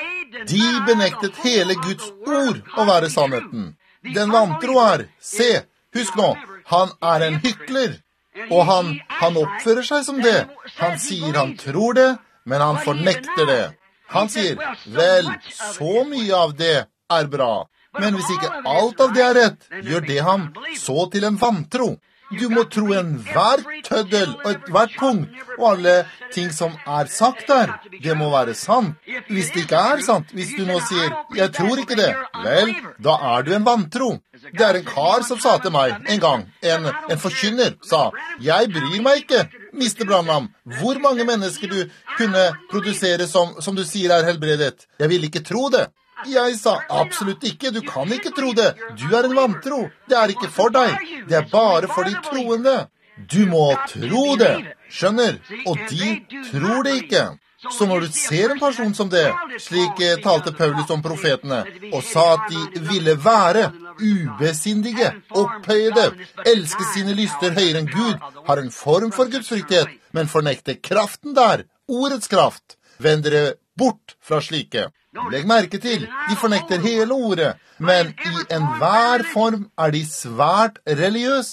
De benektet hele Guds ord å være sannheten. Den vantro er, se, husk nå, han er en hykler. Og han, han oppfører seg som det. Han sier han tror det, men han fornekter det. Han sier, vel, så mye av det er bra. Men hvis ikke alt av det er rett, gjør det ham så til en vantro. Du må tro en hver tøddel og et hvert punkt, og alle ting som er sagt der, det må være sant. Hvis det ikke er sant, hvis du nå sier, jeg tror ikke det, vel, da er du en vantro. Det er en kar som sa til meg en gang, en, en forkynner, sa, jeg bryr meg ikke, mister Branham, hvor mange mennesker du kunne produsere som, som du sier er helbredet. Jeg vil ikke tro det. Jeg sa, absolutt ikke, du kan ikke tro det. Du er en vantro. Det er ikke for deg. Det er bare for de troende. Du må tro det. Skjønner? Og de tror det ikke. Så når du ser en person som det, slik talte Paulus om profetene, og sa at de ville være ubesindige, opphøyede, elske sine lyster høyere enn Gud, har en form for gudsfryktighet, men fornekter kraften der, ordets kraft. Vend dere bort fra slike. Legg merke til, de fornekter hele ordet, men i enhver form er de svært religiøse.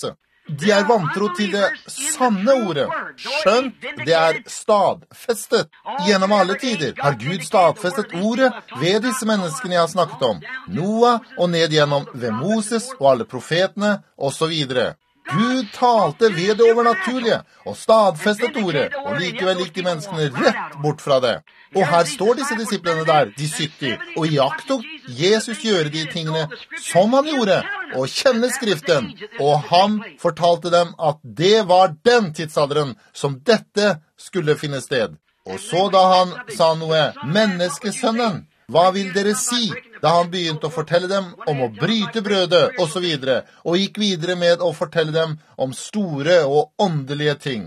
De er vantro til det sanne ordet. Skjønt det er stadfestet. Gjennom alle tider har Gud stadfestet ordet ved disse menneskene jeg har snakket om. Noah og ned gjennom ved Moses og alle profetene og så videre. Gud talte ved det overnaturlige og stadfestet ordet, og likevel gikk de menneskene rett bort fra det. Og her står disse disiplene der, de sytti, og iakttok Jesus gjøre de tingene som han gjorde, og kjenne skriften. Og han fortalte dem at det var den tidsalderen som dette skulle finne sted. Og så da han sa noe, menneskesønnen, hva vil dere si? Da han begynte å fortelle dem om å bryte brødet og så videre, og gikk videre med å fortelle dem om store og åndelige ting.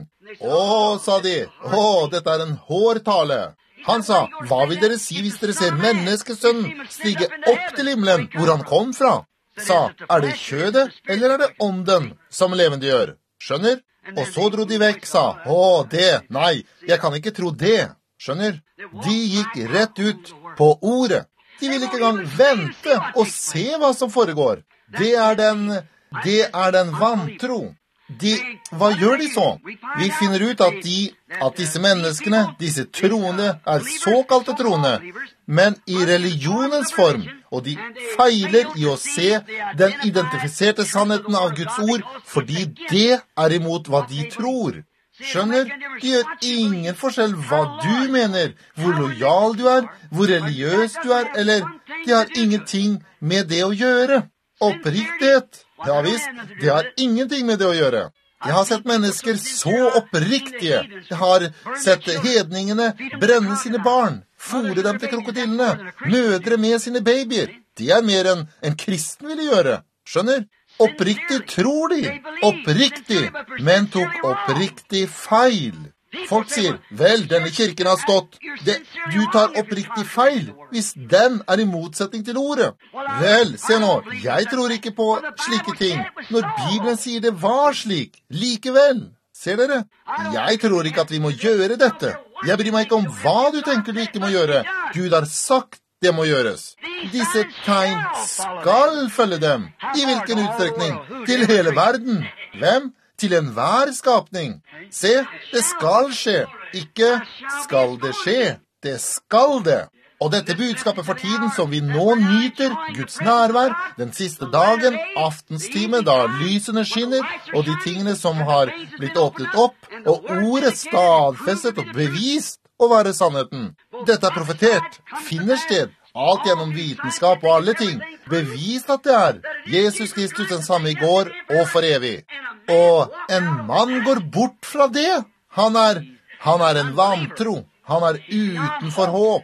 Å, sa de, å, dette er en hård tale. Han sa, hva vil dere si hvis dere ser menneskesønnen stige opp til himmelen, hvor han kom fra? Sa, er det kjødet, eller er det ånden som levende gjør? Skjønner? Og så dro de vekk, sa, å, det, nei, jeg kan ikke tro det. Skjønner? De gikk rett ut på ordet. De vil ikke engang vente og se hva som foregår. Det er den, det er den vantro. De, hva gjør de så? Vi finner ut at, de, at disse menneskene, disse troende, er såkalte troende, men i religionens form, og de feiler i å se den identifiserte sannheten av Guds ord, fordi det er imot hva de tror. Skjønner? Det gjør ingen forskjell hva du mener, hvor lojal du er, hvor religiøs du er, eller det har ingenting med det å gjøre. Oppriktighet, ja visst, det har ingenting med det å gjøre. Jeg har sett mennesker så oppriktige. Jeg har sett hedningene brenne sine barn, fôre dem til krokodillene, mødre med sine babyer. Det er mer enn en kristen ville gjøre. Skjønner? Oppriktig tror de, oppriktig, men tok oppriktig feil. Folk sier, vel, denne kirken har stått, det, du tar oppriktig feil, hvis den er i motsetning til ordet. Vel, se nå, jeg tror ikke på slike ting, når Bibelen sier det var slik, likevel. Ser dere? Jeg tror ikke at vi må gjøre dette. Jeg bryr meg ikke om hva du tenker du ikke må gjøre. Gud har sagt, det må gjøres. Disse tegn skal følge dem. I hvilken utstrekning? Til hele verden. Hvem? Til enhver skapning. Se, det skal skje. Ikke skal det skje. Det skal det. Og dette budskapet for tiden som vi nå nyter, Guds nærvær, den siste dagen, aftenstime, da lysene skinner, og de tingene som har blitt åpnet opp, og ordet stadfestet og bevist å være sannheten. Dette er profetert, finner sted, alt gjennom vitenskap og alle ting, bevist at det er Jesus Kristus den samme i går og for evig. Og en mann går bort fra det. Han er, han er en vantro. Han er utenfor håp.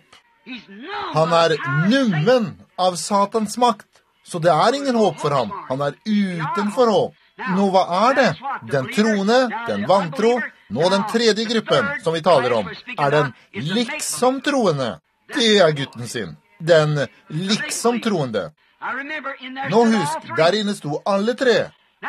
Han er nummen av Satans makt, så det er ingen håp for ham. Han er utenfor håp. Nå, hva er det? Den troende, den vantro, nå den tredje gruppen som vi taler om, er den liksom troende. Det er gutten sin. Den liksom troende. Nå husk, der inne sto alle tre.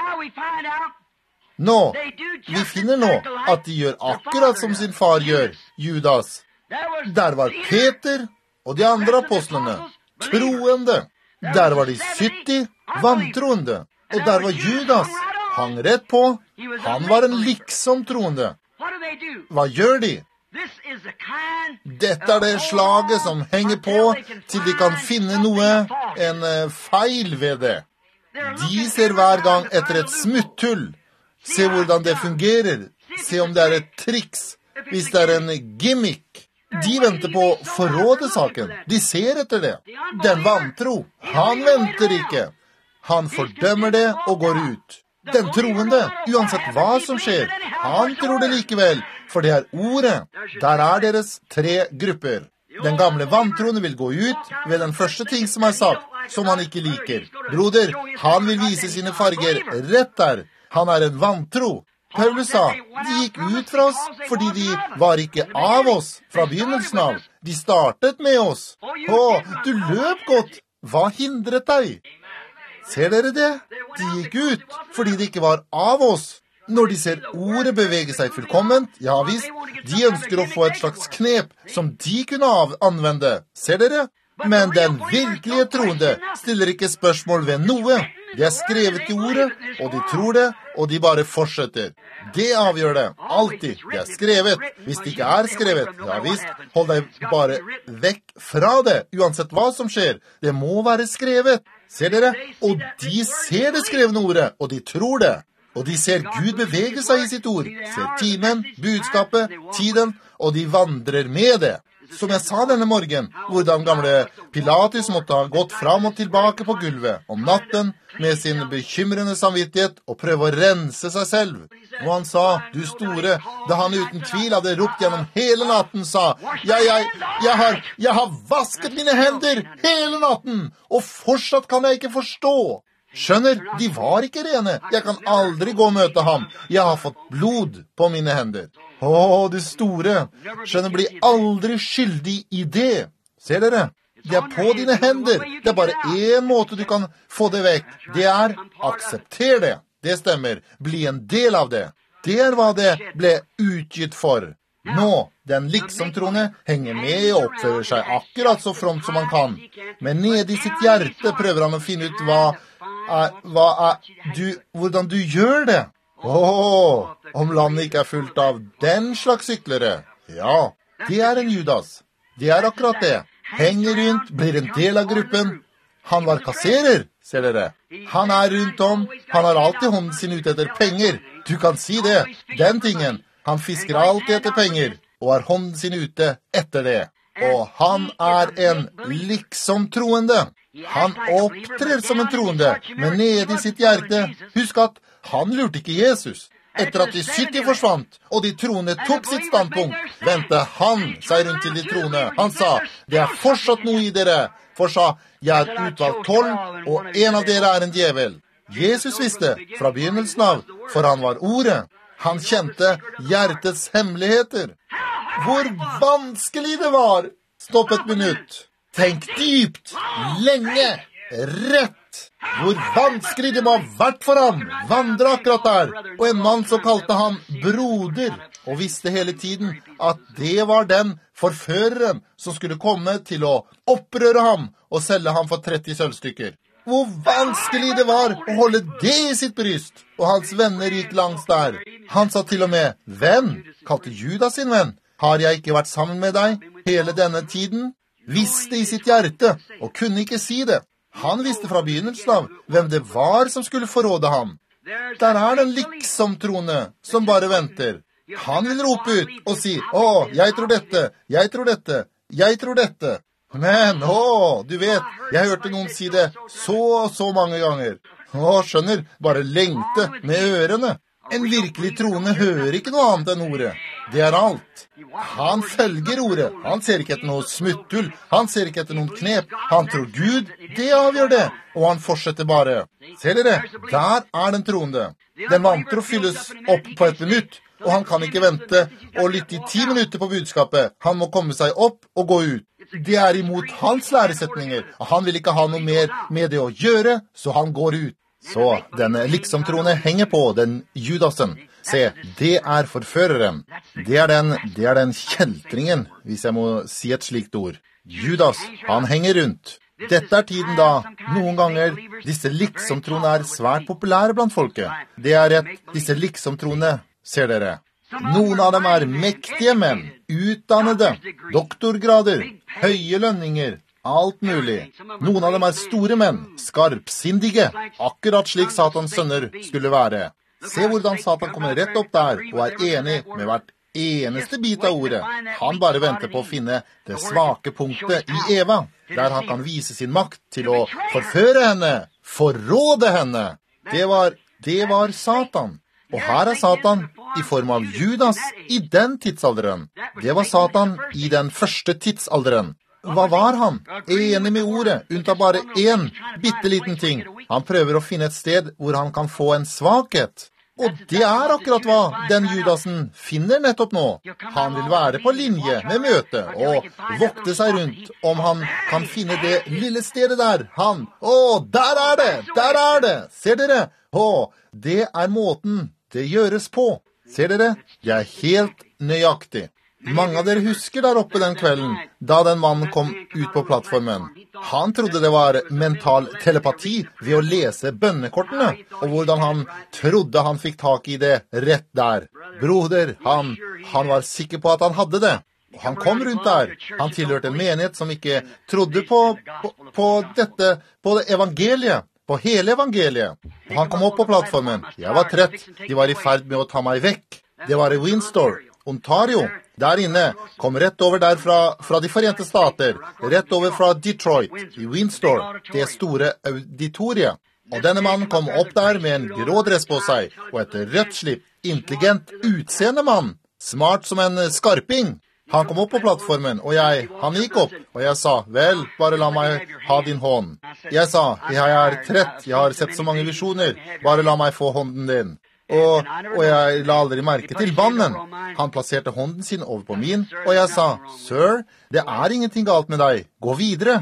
Nå, vi finner nå at de gjør akkurat som sin far gjør, Judas. Der var Peter og de andre apostlene, troende. Der var de sytti, vantroende. Og der var Judas, hang rett på. Han var en liksom troende. Hva gjør de? Dette er det slaget som henger på til de kan finne noe, en feil ved det. De ser hver gang etter et smutthull. Se hvordan det fungerer. Se om det er et triks. Hvis det er en gimmick. De venter på forrådesaken. De ser etter det. Den vantro, han venter ikke. Han fordømmer det og går ut. Den troende, uansett hva som skjer, han tror det likevel, for det er ordet. Der er deres tre grupper. Den gamle vantroende vil gå ut ved den første ting som er sagt, som han ikke liker. Broder, han vil vise sine farger rett der. Han er en vantro. Paulus sa, de gikk ut fra oss fordi de var ikke av oss fra begynnelsen av. De startet med oss. Å, du løp godt. Hva hindret deg? Ser dere det? De gikk ut fordi de ikke var av oss. Når de ser ordet bevege seg fullkomment, ja visst, de ønsker å få et slags knep som de kunne anvende. Ser dere? Men den virkelige troende stiller ikke spørsmål ved noe. Det er skrevet i ordet, og de tror det, og de bare fortsetter. Det avgjør det, alltid. Det er skrevet. Hvis det ikke er skrevet, ja visst, hold deg bare vekk fra det, uansett hva som skjer. Det må være skrevet. Ser dere? Og de ser det skrevne ordet, og de tror det. Og de ser Gud bevege seg i sitt ord, ser timen, budskapet, tiden, og de vandrer med det. Som jeg sa denne morgen, hvordan gamle Pilatus måtte ha gått fram og tilbake på gulvet om natten med sin bekymrende samvittighet og prøve å rense seg selv. Og han sa, du store, da han uten tvil hadde ropt gjennom hele natten, sa, jeg, jeg, jeg, har, jeg har vasket mine hender hele natten, og fortsatt kan jeg ikke forstå. Skjønner, de var ikke rene. Jeg kan aldri gå og møte ham. Jeg har fått blod på mine hender. Å, det store. Skjønner, blir aldri skyldig i det. Ser dere? Det er på dine hender. Det er bare en måte du kan få det vekk. Det er, aksepter det. Det stemmer. Bli en del av det. Det er hva det ble utgitt for. Nå, den liksom-troende henger med og oppfører seg akkurat så fromt som han kan. Men nede i sitt hjerte prøver han å finne ut hva Er, hva er du, hvordan du gjør det? Åh, om landet ikke er fullt av den slags syklere. Ja, det er en Judas. Det er akkurat det. Henger rundt, blir en del av gruppen. Han var kasserer, ser dere. Han er rundt om, han har alltid hånden sin ute etter penger. Du kan si det, den tingen. Han fisker alltid etter penger, og har hånden sin ute etter det. Og han er en liksom troende. Han opptrer som en troende, men nede i sitt hjerte, husk at han lurte ikke Jesus. Etter at de sytti forsvant, og de troende tok sitt standpunkt, vendte han seg rundt til de troende. Han sa, det er fortsatt noe i dere, for sa, jeg er utvalgt tolv, og en av dere er en djevel. Jesus visste fra begynnelsen av, for han var ordet. Han kjente hjertets hemmeligheter. Hvor vanskelig det var! Stopp et minutt. Tenk dypt, lenge, rett. Hvor vanskelig det må ha vært for ham. Vandre akkurat der. Og en mann som kalte ham broder, og visste hele tiden at det var den forføreren som skulle komme til å opprøre ham og selge ham for tretti sølvstykker. Hvor vanskelig det var å holde det i sitt bryst. Og hans venner gikk langs der. Han sa til og med, venn, kalte Judas sin venn. Har jeg ikke vært sammen med deg hele denne tiden? Visste i sitt hjerte, og kunne ikke si det. Han visste fra begynnelsen av hvem det var som skulle forråde ham. Der er den liksom-troende som bare venter. Han vil rope ut og si, å, jeg tror dette, jeg tror dette, jeg tror dette. Men, å, du vet, jeg hørte noen si det så og så mange ganger. Å, skjønner, bare lengte med ørene. En virkelig troende hører ikke noe annet enn ordet. Det er alt. Han følger ordet. Han ser ikke etter noe smuttull. Han ser ikke etter noen knep. Han tror Gud, det avgjør det. Og han fortsetter bare. Ser dere? Der er den troende. Den vanter å fylles opp på et minutt, og han kan ikke vente og lytte i ti minutter på budskapet. Han må komme seg opp og gå ut. Det er imot hans læresetninger. Han vil ikke ha noe mer med det å gjøre, så han går ut. Så den liksom-troende henger på den Judasen. Se, det er forføreren. Det er den, det er den kjeltringen, hvis jeg må si et slikt ord. Judas, han henger rundt. Dette er tiden da, noen ganger, disse liksom-troende er svært populære blant folket. Det er et, disse liksom-troende, ser dere. Noen av dem er mektige menn, utdannede, doktorgrader, høye lønninger, alt mulig. Noen av dem er store menn, skarpsindige, akkurat slik Satans sønner skulle være. Se hvordan Satan kommer rett opp der og er enig med hvert eneste bit av ordet. Han bare venter på å finne det svake punktet i Eva, der han kan vise sin makt til å forføre henne, forråde henne. Det var, det var Satan. Og her er Satan i form av Judas i den tidsalderen. Det var Satan i den første tidsalderen. Hva var han? Enig med ordet, unntatt bare en bitteliten ting. Han prøver å finne et sted hvor han kan få en svakhet. Og det er akkurat hva den Judasen finner nettopp nå. Han vil være på linje med møtet og vokte seg rundt om han kan finne det lille stedet der. Han, å, der er det, der er det, ser dere? Å, det er måten det gjøres på. Ser dere? Det er helt nøyaktig. Mange av dere husker der oppe den kvelden, da den mannen kom ut på plattformen. Han trodde det var mental telepati ved å lese bønnekortene, og hvordan han trodde han fikk tak i det rett der. Broder, han, han var sikker på at han hadde det. Og han kom rundt der. Han tilhørte en menighet som ikke trodde på, på, på dette, på det evangeliet, på hele evangeliet. Og han kom opp på plattformen. Jeg var trett. De var i ferd med å ta meg vekk. Det var i Windsor, Ontario. Der inne, kom rett over der fra, fra de Forente Stater, rett over fra Detroit, i Windsor, det store auditoriet. Og denne mannen kom opp der med en grå dress på seg, og et rødt slipp, intelligent utseende mann, smart som en skarping. Han kom opp på plattformen, og jeg, han gikk opp, og jeg sa, vel, bare la meg ha din hånd. Jeg sa, jeg er trett, jeg har sett så mange visjoner, bare la meg få hånden din. Og, og jeg la aldri merke til mannen. Han plasserte hånden sin over på min, og jeg sa, Sir, det er ingenting galt med deg. Gå videre.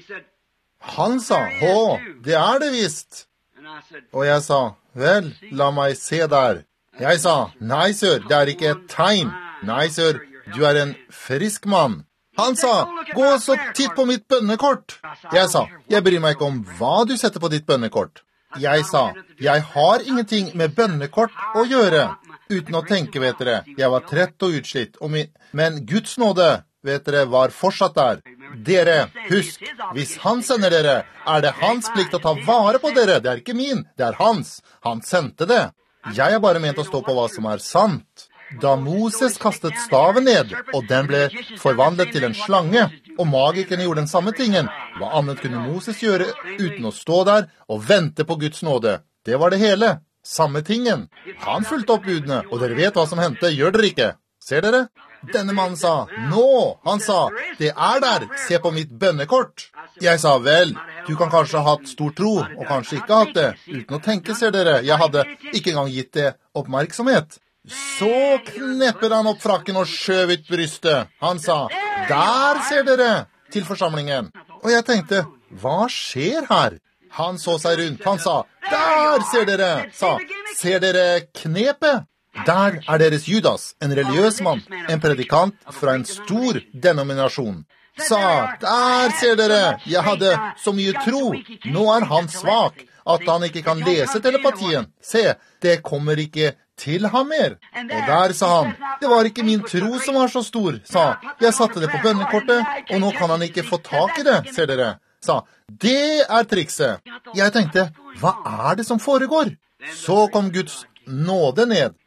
Han sa, å, det er det visst. Og jeg sa, vel, la meg se der. Jeg sa, nei, sir, det er ikke et tegn. Nei, sir, du er en frisk mann. Han sa, gå så titt på mitt bønnekort. Jeg sa, jeg bryr meg ikke om hva du setter på ditt bønnekort. Jeg sa, jeg har ingenting med bønnekort å gjøre, uten å tenke, vet dere. Jeg var trett og utslitt, og min... men Guds nåde, vet dere, var fortsatt der. Dere, husk, hvis han sender dere, er det hans plikt å ta vare på dere. Det er ikke min, det er hans. Han sendte det. Jeg er bare ment å stå på hva som er sant. Da Moses kastet staven ned, og den ble forvandlet til en slange, og magikerne gjorde den samme tingen, hva annet kunne Moses gjøre uten å stå der og vente på Guds nåde? Det var det hele. Samme tingen. Han fulgte opp budene, og dere vet hva som hendte, gjør dere ikke? Ser dere? Denne mannen sa, nå, han sa, det er der, se på mitt bønnekort. Jeg sa, vel, du kan kanskje ha hatt stor tro, og kanskje ikke hatt det, uten å tenke, ser dere. Jeg hadde ikke engang gitt det oppmerksomhet. Så knepper han opp frakken og skjøv ut brystet. Han sa, der ser dere, til forsamlingen. Og jeg tenkte, hva skjer her? Han så seg rundt, han sa, der ser dere, sa, ser dere knepet? Der er deres Judas, en religiøs mann, en predikant fra en stor denominasjon. Sa, der ser dere, jeg hadde så mye tro, nå er han svak, at han ikke kan lese telepatien. Se, det kommer ikke til ham mer. Og der sa han, det var ikke min tro som var så stor, sa, jeg satte det på bønnekortet, og nå kan han ikke få tak i det, ser dere. Sa, det er trikset. Jeg tenkte, hva er det som foregår? Så kom Guds nåde ned.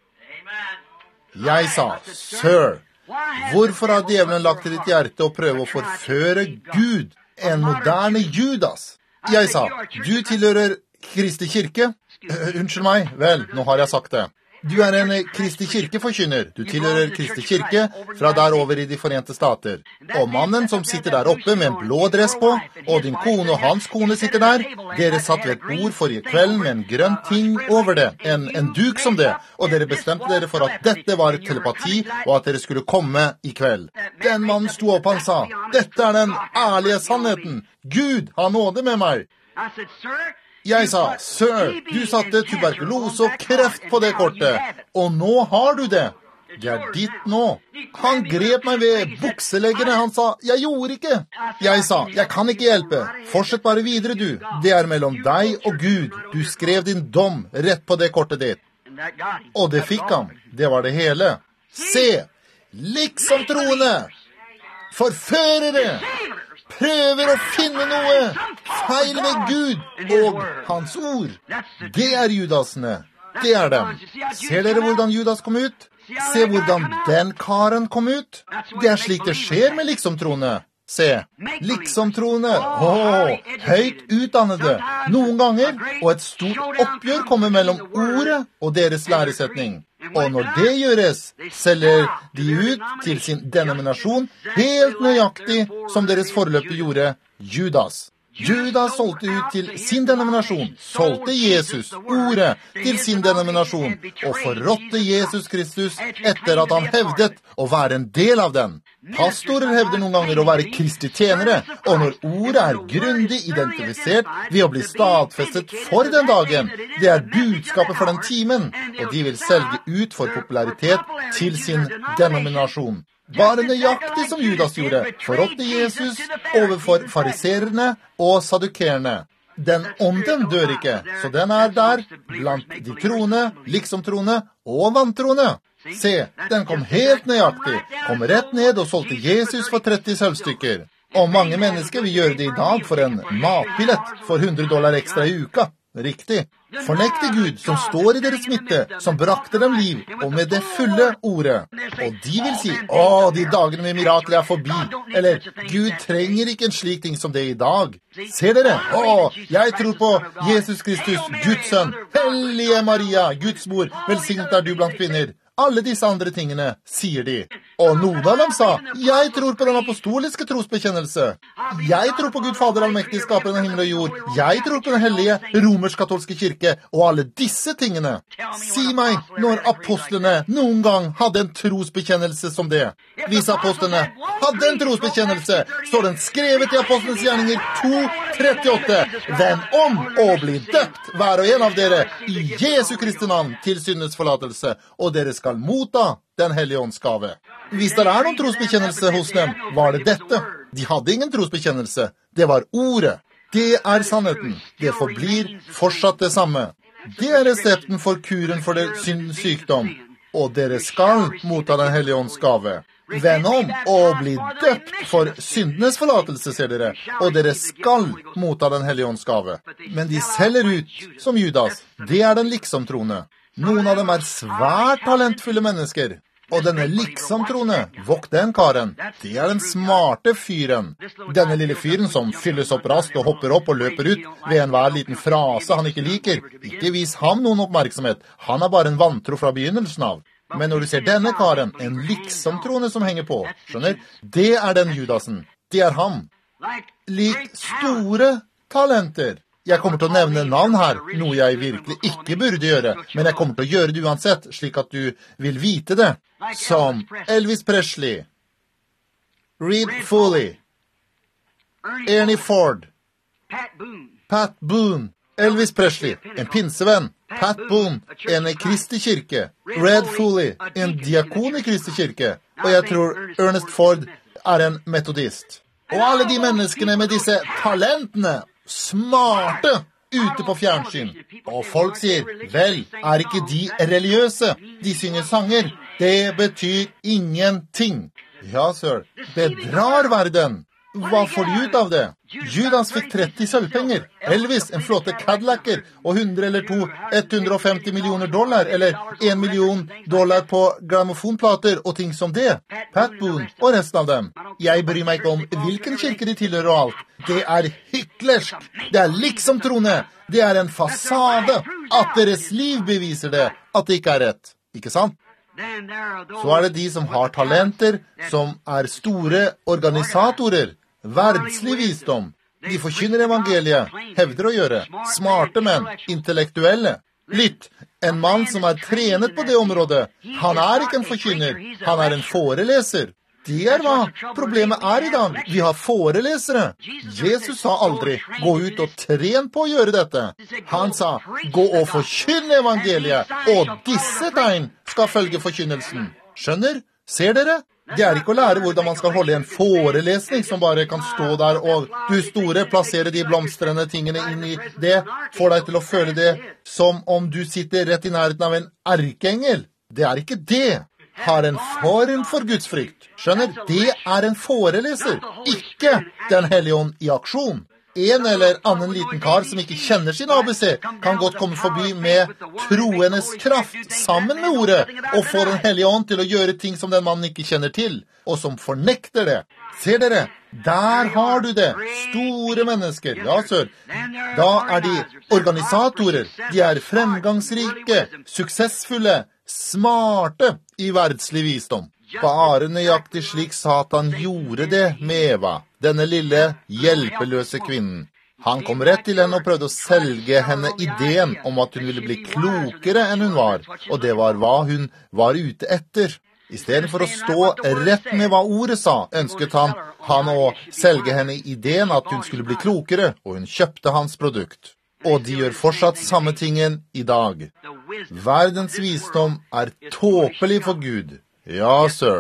Jeg sa, Sir, hvorfor har djevelen lagt til ditt hjerte å prøve å forføre Gud, en moderne Judas? Jeg sa, du tilhører Kristi kirke? Uh, unnskyld meg, vel, nå har jeg sagt det. Du er en Kristi kirkeforkynner. Du tilhører Kristi kirke fra der over i de Forente Stater. Og mannen som sitter der oppe med en blå dress på, og din kone og hans kone sitter der, dere satt ved et bord forrige kvelden med en grønn ting over det, en, en duk som det, og dere bestemte dere for at dette var telepati, og at dere skulle komme i kveld. Den mannen sto opp, han sa, dette er den ærlige sannheten. Gud har nåde med meg. Jeg sa, Sir, du satte tuberkulose og kreft på det kortet, og nå har du det. Det er ditt nå. Han grep meg ved bukseleggene, han sa, jeg gjorde ikke. Jeg sa, jeg kan ikke hjelpe. Fortsett bare videre, du. Det er mellom deg og Gud. Du skrev din dom rett på det kortet ditt. Og det fikk han. Det var det hele. Se, liksom troende, forførere, prøver å finne noe feil ved Gud og hans ord. Det er judasene. Det er dem. Ser dere hvordan Judas kom ut? Se hvordan den karen kom ut. Det er slik det skjer med liksomtroende. Se, liksomtroende, åh, høyt utdannede, noen ganger, og et stort oppgjør kommer mellom ordet og deres læresetning. Og når det gjøres, selger de ut til sin denominasjon helt nøyaktig som deres forløper gjorde Judas. Judas solgte ut til sin denominasjon, solgte Jesus, ordet, til sin denominasjon, og forrådte Jesus Kristus etter at han hevdet å være en del av den. Pastorer hevder noen ganger å være Kristi tjenere, og når ordet er grundig identifisert ved å bli stadfestet for den dagen, det er budskapet for den timen, og de vil selge ut for popularitet til sin denominasjon. bare nøyaktig som Judas gjorde, forrådte Jesus overfor fariserene og saddukerene. Den ånden dør ikke, så den er der blant de troende, liksom troende og vantroende. Se, den kom helt nøyaktig, kom rett ned og solgte Jesus for tretti sølvstykker. Og mange mennesker vil gjøre det i dag for en matbillett for hundre dollar ekstra i uka. Riktig. Fornekte Gud som står i deres midte, som brakte dem liv, og med det fulle ordet. Og de vil si, å, de dagene med mirakler er forbi. Eller, Gud trenger ikke en slik ting som det i dag. Ser dere? Å, jeg tror på Jesus Kristus, Guds sønn. Hellige Maria, Guds mor, velsignet er du blant kvinner. Alle disse andre tingene, sier de. Og noen av dem sa, jeg tror på den apostoliske trosbekjennelse. Jeg tror på Gud Fader allmektig, skaperen av himmel og jord. Jeg tror på den hellige romersk-katolske kirke og alle disse tingene. Si meg når apostlene noen gang hadde en trosbekjennelse som det. Hvis apostlene hadde en trosbekjennelse, så den skrevet i apostlenes gjerninger to trettiåtte. Vend om og bli døpt, hver og en av dere, i Jesu Kristi navn til syndenes forlatelse, og dere skal motta den hellige åndsgave. Hvis det er noen trosbekjennelse hos dem, var det dette. De hadde ingen trosbekjennelse. Det var ordet. Det er sannheten. Det forblir fortsatt det samme. Det er resepten for kuren for det syndens sykdom. Og dere skal motta den hellige åndsgave. Vend om og bli døpt for syndenes forlatelse, ser dere. Og dere skal motta den hellige åndsgave. Men de selger ut som Judas. Det er den liksom-troende. Noen av dem er svært talentfulle mennesker. Og denne liksom-troende, vokt den karen, det er den smarte fyren. Denne lille fyren som fylles opp raskt og hopper opp og løper ut ved enhver liten frase han ikke liker. Ikke vis ham noen oppmerksomhet. Han er bare en vantro fra begynnelsen av. Men når du ser denne karen, en liksom-troende som henger på, skjønner, det er den Judasen. Det er ham. Lik store talenter. Jeg kommer til å nevne navn her, noe jeg virkelig ikke burde gjøre, men jeg kommer til å gjøre det uansett, slik at du vil vite det. Som Elvis Presley, Reed Foley, Ernie Ford, Pat Boone, Elvis Presley, en pinsevenn, Pat Boone, en i Kristi kirke, Red Foley, en diakon i Kristi kirke, og jeg tror Ernest Ford er en metodist. Og alle de menneskene med disse talentene, smarte, ute på fjernsyn. Og folk sier, vel, er ikke de religiøse? De synger sanger. Det betyr ingenting. Ja, sir, bedrar verden. Hva får de ut av det? Judas fikk tretti sølvpenger. Elvis, en flåte Cadillacer, og hundre eller to, hundre og femti millioner dollar, eller en million dollar på grammofonplater og ting som det. Pat Boone og resten av dem. Jeg bryr meg ikke om hvilken kirke de tilhører og alt. Det er hyklersk. Det er liksom troende. Det er en fasade. At deres liv beviser det, at det ikke er rett. Ikke sant? Så er det de som har talenter, som er store organisatorer, verdslig visdom. De forkynner evangeliet, hevder å gjøre, smarte menn, intellektuelle. Lytt, en mann som er trenet på det området, han er ikke en forkynner, han er en foreleser. Det er hva problemet er i dag. Vi har forelesere. Jesus sa aldri, gå ut og tren på å gjøre dette. Han sa, gå og forkynne evangeliet, og disse tegn skal følge forkynnelsen. Skjønner? Ser dere? Det er ikke å lære hvordan man skal holde en forelesning som bare kan stå der, og du store plassere de blomstrende tingene inn i det, får deg til å føle det som om du sitter rett i nærheten av en erkeengel. Det er ikke det. Har en form for Guds frykt. Skjønner? Det er en foreleser, ikke den hellige ånd i aksjon. En eller annen liten kar som ikke kjenner sin A B C, kan godt komme forbi med troenes kraft sammen med ordet, og få den hellige ånd til å gjøre ting som den mannen ikke kjenner til, og som fornekter det. Ser dere? Der har du det. Store mennesker. Ja, sør. Da er de organisatorer. De er fremgangsrike, suksessfulle, smarte i verdslig visdom. Bare nøyaktig slik Satan gjorde det med Eva, denne lille, hjelpeløse kvinnen. Han kom rett til henne og prøvde å selge henne ideen om at hun ville bli klokere enn hun var, og det var hva hun var ute etter. I stedet for å stå rett med hva ordet sa, ønsket han, han å selge henne ideen at hun skulle bli klokere, og hun kjøpte hans produkt. Og de gjør fortsatt samme tingen i dag. Verdens visdom er tåpelig for Gud. Ja, sir.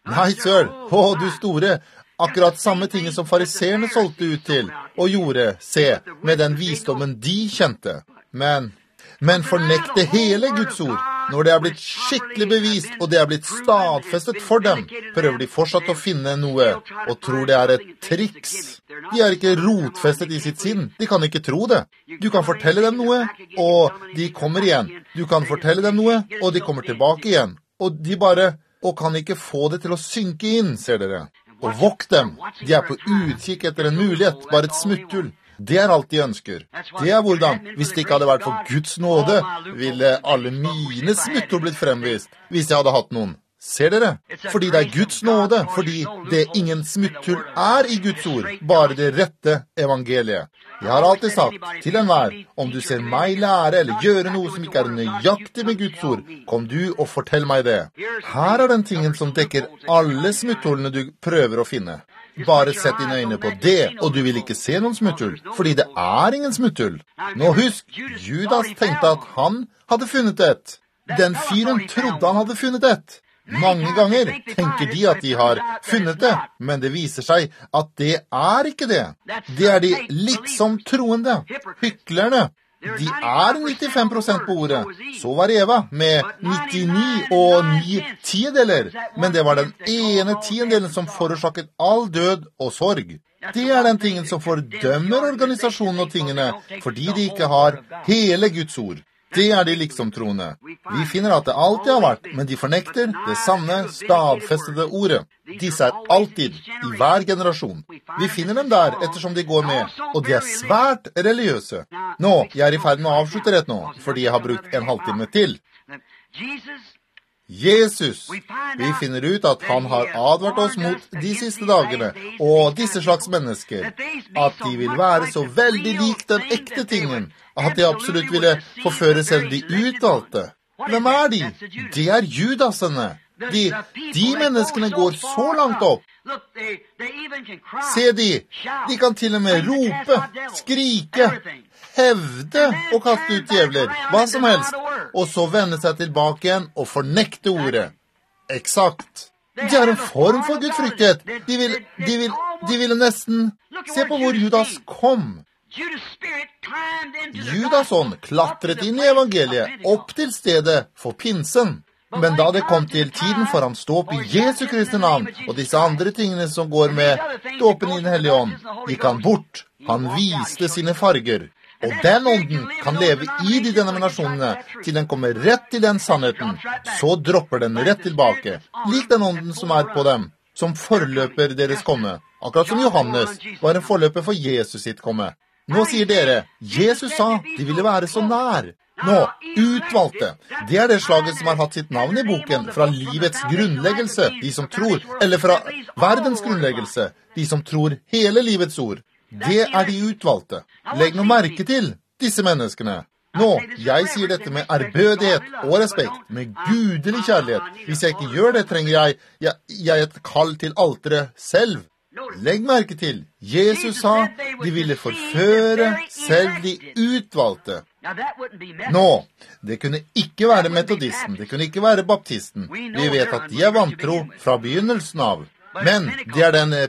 Nei, sør, å, du store, akkurat samme ting som fariserene solgte ut til, og gjorde, se, med den visdommen de kjente. Men, men fornekte hele Guds ord. Når det er blitt skikkelig bevist, og det er blitt stadfestet for dem, prøver de fortsatt å finne noe, og tror det er et triks. De er ikke rotfestet i sitt sinn, de kan ikke tro det. Du kan fortelle dem noe, og de kommer igjen. Du kan fortelle dem noe, og de kommer tilbake igjen. Og de bare, og kan ikke få det til å synke inn, ser dere. Og vokt dem, de er på utkikk etter en mulighet, bare et smutthull. Det er alt de ønsker. Det er hvordan, hvis det ikke hadde vært for Guds nåde, ville alle mine smutthull blitt fremvist, hvis jeg hadde hatt noen. Ser dere? Fordi det er Guds nåde, fordi det ingen smutthull er i Guds ord, bare det rette evangeliet. Jeg har alltid sagt til enhver, om du ser meg lære eller gjøre noe som ikke er nøyaktig med Guds ord, kom du og fortell meg det. Her er den tingen som dekker alle smutthullene du prøver å finne. Bare sett dine øyne på det, og du vil ikke se noen smutthull, fordi det er ingen smutthull. Nå husk, Judas tenkte at han hadde funnet et. Den fyren trodde han hadde funnet et. Mange ganger tenker de at de har funnet det, men det viser seg at det er ikke det. Det er de liksom troende, hyklerne. De er nittifem prosent på ordet. Så var Eva med nittini og ni tiendeler, men det var den ene tiendelen som forårsaket all død og sorg. Det er den tingen som fordømmer organisasjonen og tingene, fordi de ikke har hele Guds ord. Det er de liksom troende. Vi finner at det alltid har vært, men de fornekter det sanne, stadfestede ordet. Disse er alltid, i hver generasjon. Vi finner dem der ettersom de går med, og de er svært religiøse. Nå, jeg er i ferd med å avslutte rett nå, fordi jeg har brukt en halvtime til. Jesus, vi finner ut at han har advart oss mot de siste dagene, og disse slags mennesker, at de vil være så veldig lik den ekte tingen, at de absolutt ville forføre selv de utvalgte. Hvem er de? De er judasene. De, de menneskene går så langt opp. Se de, de kan til og med rope, skrike, hevde og kaste ut djevler, hva som helst, og så vende seg tilbake igjen og fornekte ordet. Eksakt. De har en form for gudfryktighet. De vil, de vil, de ville nesten se på hvor Judas kom. Judas ånd klatret inn i evangeliet, opp til stedet for pinsen. Men da det kom til tiden for ham stå opp i Jesu Kristi navn, og disse andre tingene som går med dåpen i den hellige ånd, gikk han bort. Han viste sine farger. Og den ånden kan leve i de denominasjonene til den kommer rett til den sannheten. Så dropper den rett tilbake, lik den ånden som er på dem, som forløper deres komme. Akkurat som Johannes var en forløper for Jesus sitt komme. Nå sier dere, Jesus sa de ville være så nær. Nå, utvalgte. Det er det slaget som har hatt sitt navn i boken fra livets grunnleggelse, de som tror, eller fra verdens grunnleggelse, de som tror hele livets ord. Det er de utvalgte. Legg noe merke til disse menneskene. Nå, jeg sier dette med ærbødighet og respekt, med gudelig kjærlighet. Hvis jeg ikke gjør det, trenger jeg, jeg, jeg et kall til alteret selv. Legg merke til, Jesus sa de ville forføre selv de utvalgte. Nå, det kunne ikke være metodisten, det kunne ikke være baptisten. Vi vet at de er vantro fra begynnelsen av. Men det er den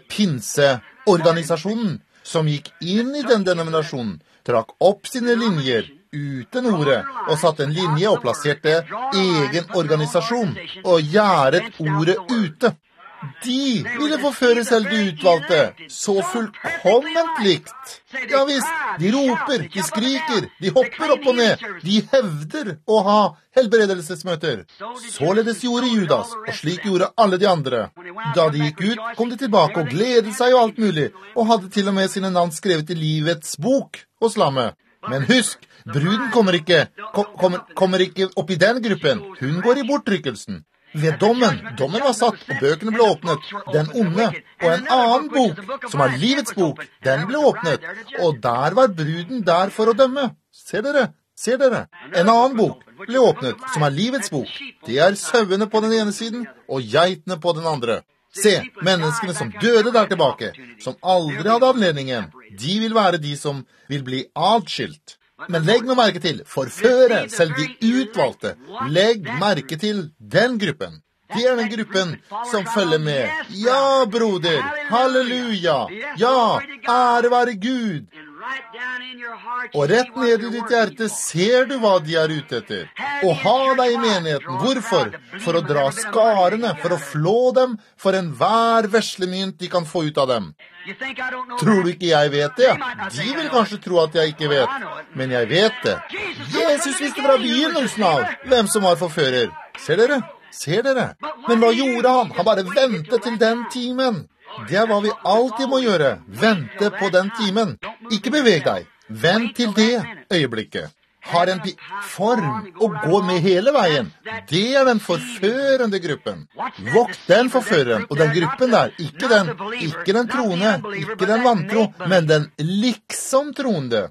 pinseorganisasjonen som gikk inn i den denominasjonen, trakk opp sine linjer uten ordet, og satte en linje og plasserte egen organisasjon, og gjerdet ordet ute. De ville forføre selv de utvalgte, så fullkomment likt. Ja visst, de roper, de skriker, de hopper opp og ned, de hevder å ha helbredelsesmøter. Således gjorde Judas, og slik gjorde alle de andre. Da de gikk ut, kom de tilbake og gledet seg og alt mulig, og hadde til og med sine navn skrevet i livets bok hos lammet. Men husk, bruden kommer ikke, kom, kommer, kommer ikke opp i den gruppen, hun går i bortrykkelsen. Ved dommen, dommen var satt, og bøkene ble åpnet, den onde, og en annen bok, som er livets bok, den ble åpnet, og der var bruden der for å dømme. Ser dere, ser dere, en annen bok ble åpnet, som er livets bok. Det er sauene på den ene siden, og geitene på den andre. Se, menneskene som døde der tilbake, som aldri hadde anledningen, de vil være de som vil bli adskilt. Men legg noe merke til, forføre selv de utvalgte. Legg merke til den gruppen. Det er den gruppen som følger med. Ja, broder, halleluja, ja, ære være Gud. Og rett ned i ditt hjerte ser du hva de er ute etter. Og ha deg i menigheten. Hvorfor? For å dra skarene, for å flå dem, for enhver veslemynt de kan få ut av dem. Tror du ikke jeg vet det? De vil kanskje tro at jeg ikke vet, men jeg vet det. Jesus visste fra begynnelsen av hvem som var forfører. Ser dere? Ser dere? Men hva gjorde han? Han bare ventet til den timen. Det er hva vi alltid må gjøre. Vente på den timen. Ikke beveg deg. Vent til det øyeblikket. Har en form og gå med hele veien. Det er den forførende gruppen. Vokt den forføreren, og den gruppen der, ikke den, ikke den troende, ikke den vantro, men den liksom troende.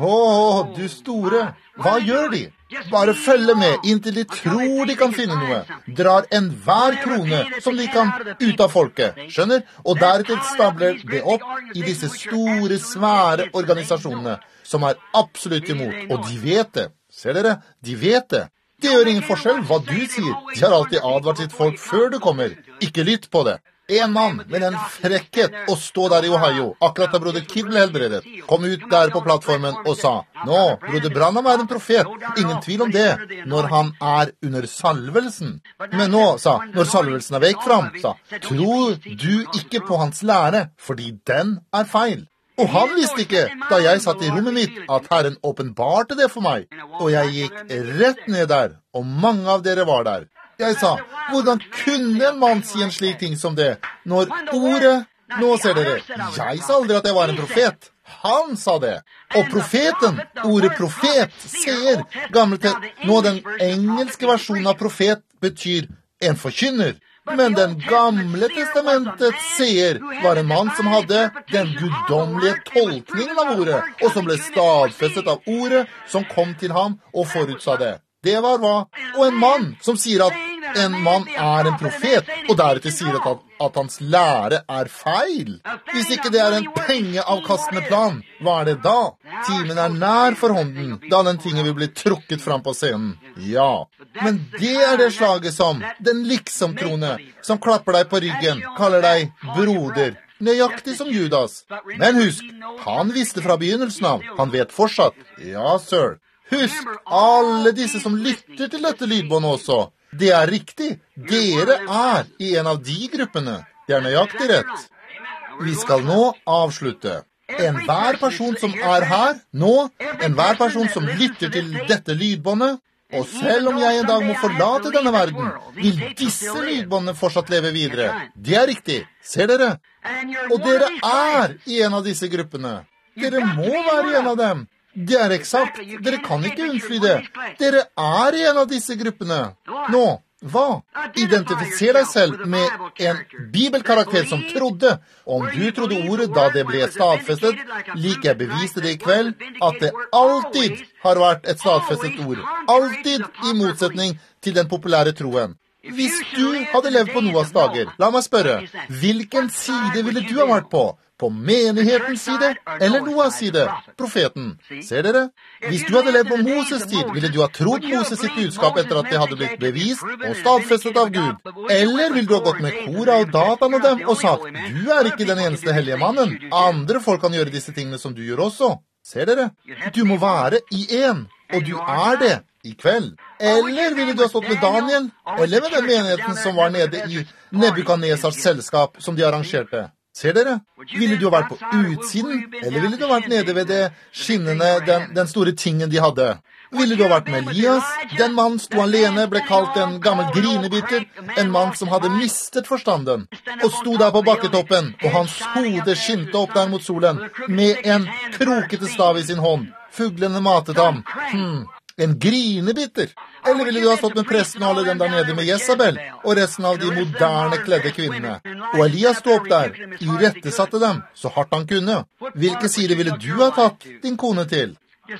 Åh, du store, hva gjør de? Bare følge med inntil de tror de kan finne noe. Drar enhver krone som de kan ut av folket, skjønner? Og deretter stabler det opp i disse store, svære organisasjonene som er absolutt imot. Og de vet det. Ser dere? De vet det. Det gjør ingen forskjell hva du sier. De har alltid advart sitt folk før du kommer. Ikke lytt på det. En mann med en frekkhet å stå der i Ohio, akkurat da broder Kid ble helbredet, kom ut der på plattformen og sa, «Nå, broder Branham er en profet, ingen tvil om det, når han er under salvelsen.» Men nå, sa, når salvelsen er vekk fram, sa, «Tror du ikke på hans lære, fordi den er feil?» Og han visste ikke, da jeg satt i rommet mitt, at Herren åpenbarte det for meg. Og jeg gikk rett ned der, og mange av dere var der. Jeg sa, hvordan kunne en mann si en slik ting som det, når ordet, nå ser dere, jeg sa aldri at jeg var en profet. Han sa det. Og profeten, ordet profet, ser, gamle til, nå den engelske versjonen av profet betyr en forkynner. Men den gamle testamentets seer var en mann som hadde den guddommelige tolkningen av ordet, og som ble stadfestet av ordet som kom til ham og forutsa det. Det var hva? Og en mann som sier at en mann er en profet, og deretter sier at, at hans lære er feil. Hvis ikke det er en pengeavkastende plan, hva er det da? Timen er nær for hånden, da den tingen vil bli trukket fram på scenen. Ja, men det er det slaget som den liksom-troende, som klapper deg på ryggen, kaller deg broder, nøyaktig som Judas. Men husk, han visste fra begynnelsen av, han vet fortsatt. Ja, sir. Husk, alle disse som lytter til dette lydbåndet også. Det er riktig. Dere er i en av de gruppene. Det er nøyaktig rett. Vi skal nå avslutte. Enhver person som er her, nå, enhver person som lytter til dette lydbåndet, og selv om jeg en dag må forlate denne verden, vil disse lydbåndene fortsatt leve videre. Det er riktig. Ser dere? Og dere er i en av disse gruppene. Dere må være i en av dem. Det er eksakt. Dere kan ikke unnfly det. Dere er i en av disse gruppene. Nå, hva? Identifiser deg selv med en bibelkarakter som trodde. Om du trodde ordet da det ble stadfestet, lik jeg beviste det i kveld, at det alltid har vært et stadfestet ord. Alltid i motsetning til den populære troen. Hvis du hadde levd på Noas dager, la meg spørre, hvilken side ville du ha vært på? På menighetens side, eller Noas side, profeten. Ser dere? Hvis du hadde levd på Moses tid, ville du ha trodd Moses sitt budskap etter at det hadde blitt bevist og stadfestet av Gud. Eller ville du ha gått med Kora og Datan og dem og sagt, du er ikke den eneste hellige mannen. Andre folk kan gjøre disse tingene som du gjør også. Ser dere? Du må være i en, og du er det i kveld. Eller ville du ha stått med Daniel, eller med den menigheten som var nede i Nebukadnesars selskap som de arrangerte. Ser dere? Ville du ha vært på utsiden, eller ville du ha vært nede ved det skinnende, den, den store tingen de hadde? Ville du ha vært med Elias? Den mann sto alene, ble kalt en gammel grinebitter, en mann som hadde mistet forstanden, og sto der på bakketoppen, og hans hode skinte opp der mot solen, med en krokete stav i sin hånd. Fuglene matet ham. Hmm. En grinebitter. Eller ville du ha stått med presten og alle dem der nede med Jezabel, og resten av de moderne kledde kvinnene? Og Elias stod opp der, irettesatte dem, så hardt han kunne. Hvilke side ville du ha tatt din kone til?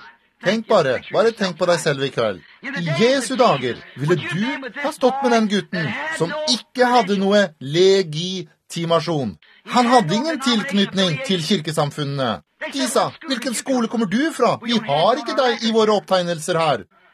Tenk bare, bare tenk på deg selv i kveld. I Jesu dager ville du ha stått med den gutten som ikke hadde noe legitimasjon. Han hadde ingen tilknytning til kirkesamfunnene. De sa, hvilken skole kommer du fra? Vi har ikke deg i våre opptegnelser her.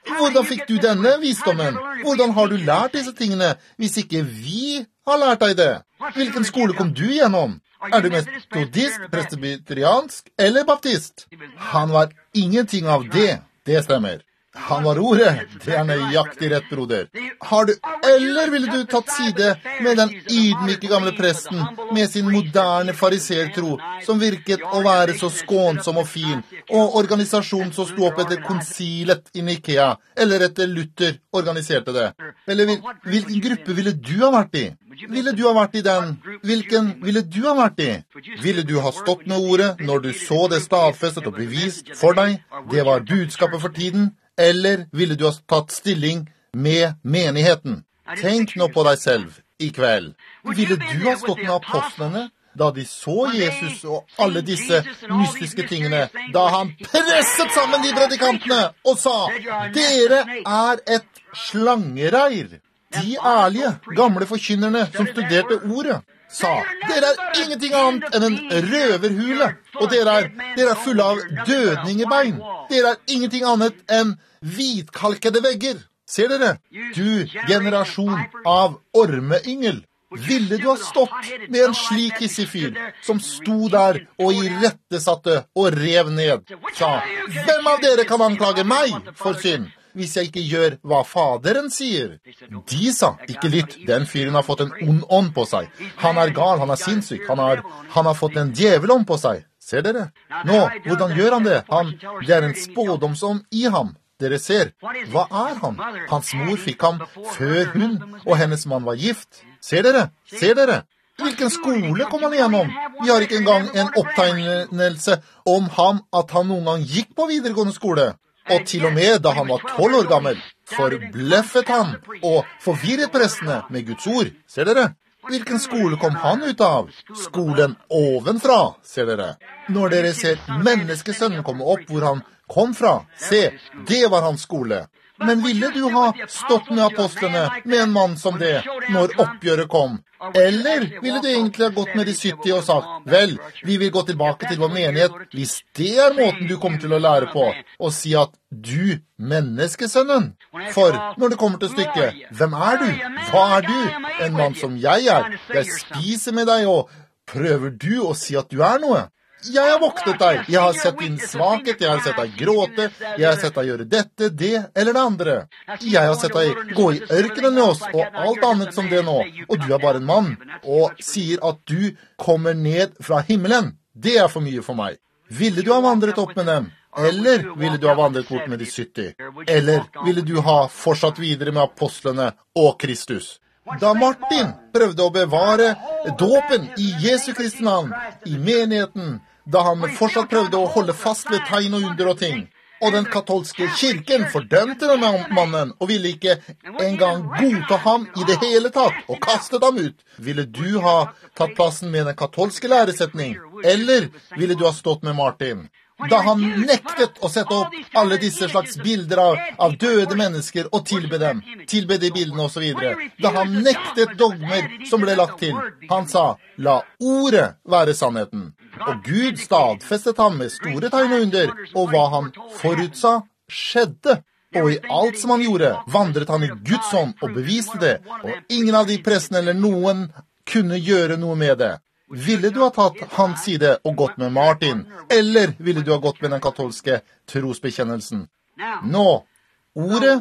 Hvordan fikk du denne visdommen? Hvordan har du lært disse tingene, hvis ikke vi har lært deg det? Hvilken skole kom du gjennom? Er du metodist, presbyteriansk eller baptist? Han var ingenting av det, det stemmer. Han var ordet, det er nøyaktig rett, broder. Har du, eller ville du tatt side med den ydmyke gamle presten med sin moderne farisertro, som virket å være så skånsom og fin, og organisasjonen som sto opp etter konsilet i Nikea, eller etter Luther organiserte det? Eller hvil, hvilken gruppe ville du ha vært i? Ville du ha vært i den? Hvilken ville du ha vært i? Ville du ha stått med ordet når du så det stadfestet og bevist for deg? Det var budskapet for tiden. Eller ville du ha tatt stilling med menigheten? Tenk nå på deg selv i kveld. Ville du ha stått med apostlene da de så Jesus og alle disse mystiske tingene, da han presset sammen de predikantene og sa, dere er et slangereir. De ærlige, gamle forkynnerne som studerte ordet, sa, dere er ingenting annet enn en røverhule, og dere er, dere er fulle av dødningebein. Dere er ingenting annet enn hvitkalkede vegger. Ser dere? Du, generasjon av ormeyngel. Ville du ha stått med en slik hissig som sto der og irettesatte og rev ned, sa, hvem av dere kan anklage meg for synd, hvis jeg ikke gjør hva faderen sier? De sa, ikke lytt, den fyren har fått en ond ånd på seg. Han er gal, han er sinnssyk, han har, han har fått en djevelånd på seg. Ser dere? Nå, hvordan gjør han det? Han, det er en spådomsånd i ham. Dere ser, hva er han? Hans mor fikk ham før hun og hennes mann var gift. Ser dere? Ser dere? Hvilken skole kom han igjennom? Vi har ikke engang en opptegnelse om ham at han noen gang gikk på videregående skole. Og til og med da han var tolv år gammel, forbløffet han og forvirret prestene med Guds ord. Ser dere? Hvilken skole kom han ut av? Skolen ovenfra, ser dere. Når dere ser menneskesønnen komme opp hvor han kom fra, se, det var hans skole. Men ville du ha stått med apostlene med en mann som det, når oppgjøret kom? Eller ville du egentlig ha gått med de sytti og sagt, vel, vi vil gå tilbake til vår menighet, hvis det er måten du kommer til å lære på, og si at du, menneskesønnen? For når det kommer til stykket, hvem er du? Hva er du? En mann som jeg er. Jeg spiser med deg, og prøver du å si at du er noe? Jeg har voktet deg, jeg har sett din svakhet, jeg har sett deg gråte, jeg har sett deg gjøre dette, det eller det andre. Jeg har sett deg gå i ørkenen med oss og alt annet som det nå, og du er bare en mann, og sier at du kommer ned fra himmelen. Det er for mye for meg. Ville du ha vandret opp med dem? Eller ville du ha vandret bort med de sytti? Eller ville du ha fortsatt videre med apostlene og Kristus? Da Martin prøvde å bevare dåpen i Jesu Kristi navn, i menigheten, da han fortsatt prøvde å holde fast ved tegn og under og ting, og den katolske kirken fordømte den mannen, og ville ikke engang godta ham i det hele tatt, og kastet ham ut. Ville du ha tatt plassen med den katolske læresetning, eller ville du ha stått med Martin? Da han nektet å sette opp alle disse slags bilder av, av døde mennesker og tilbe dem, tilbe de bildene og så videre. Da han nektet dogmer som ble lagt til. Han sa, la ordet være sannheten. Og Gud stadfestet ham med store tegn og under, og hva han forutsa skjedde. Og i alt som han gjorde, vandret han i Guds ånd og beviste det, og ingen av de prestene eller noen kunne gjøre noe med det. Ville du ha tatt hans side og gått med Martin, eller ville du ha gått med den katolske trosbekjennelsen? Nå, ordet,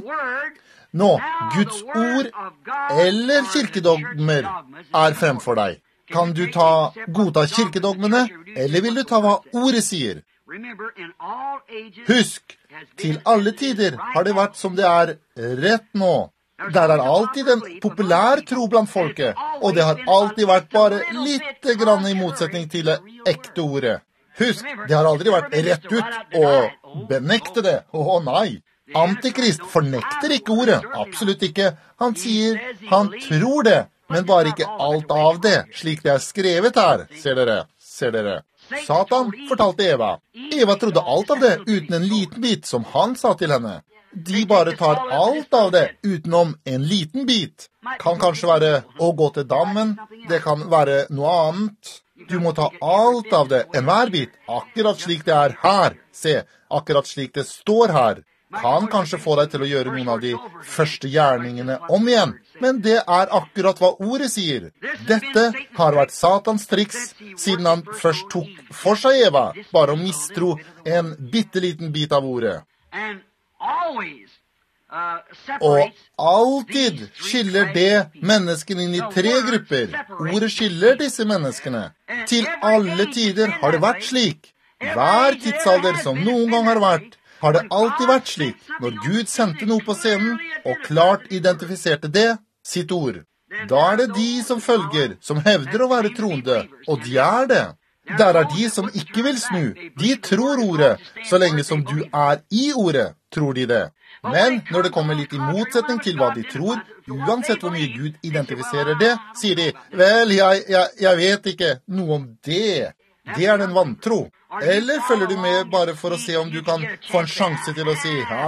nå, Guds ord eller kirkedogmer er fremfor deg. Kan du ta, godta kirkedogmene, eller vil du ta hva ordet sier? Husk, til alle tider har det vært som det er rett nå. Der er alltid en populær tro blant folket, og det har alltid vært bare litt grann i motsetning til det ekte ordet. Husk, det har aldri vært rett ut å benekte det. Å nei, Antikrist fornekter ikke ordet, absolutt ikke. Han sier, han tror det, men bare ikke alt av det, slik det er skrevet her, ser dere, ser dere. Satan fortalte Eva. Eva trodde alt av det uten en liten bit som han sa til henne. De bare tar alt av det utenom en liten bit. Kan kanskje være å gå til dammen, det kan være noe annet. Du må ta alt av det, enhver bit, akkurat slik det er her. Se, akkurat slik det står her. kan kanskje få deg til å gjøre noen av de første gjerningene om igjen. Men det er akkurat hva ordet sier. Dette har vært Satans triks siden han først tok for seg Eva, bare å mistro en bitteliten bit av ordet. Og alltid skiller det menneskene inn i tre grupper. Ordet skiller disse menneskene. Til alle tider har det vært slik. Hver tidsalder som noen gang har vært, har det alltid vært slik. Når Gud sendte noe på scenen og klart identifiserte det, sitt ord, da er det de som følger, som hevder å være troende, og de er det. Der er de som ikke vil snu. De tror ordet. Så lenge som du er i ordet, tror de det. Men når det kommer litt i motsetning til hva de tror, uansett hvor mye Gud identifiserer det, sier de, vel, jeg, jeg, jeg vet ikke noe om det. Det er den vantro. Eller følger du med bare for å se om du kan få en sjanse til å si,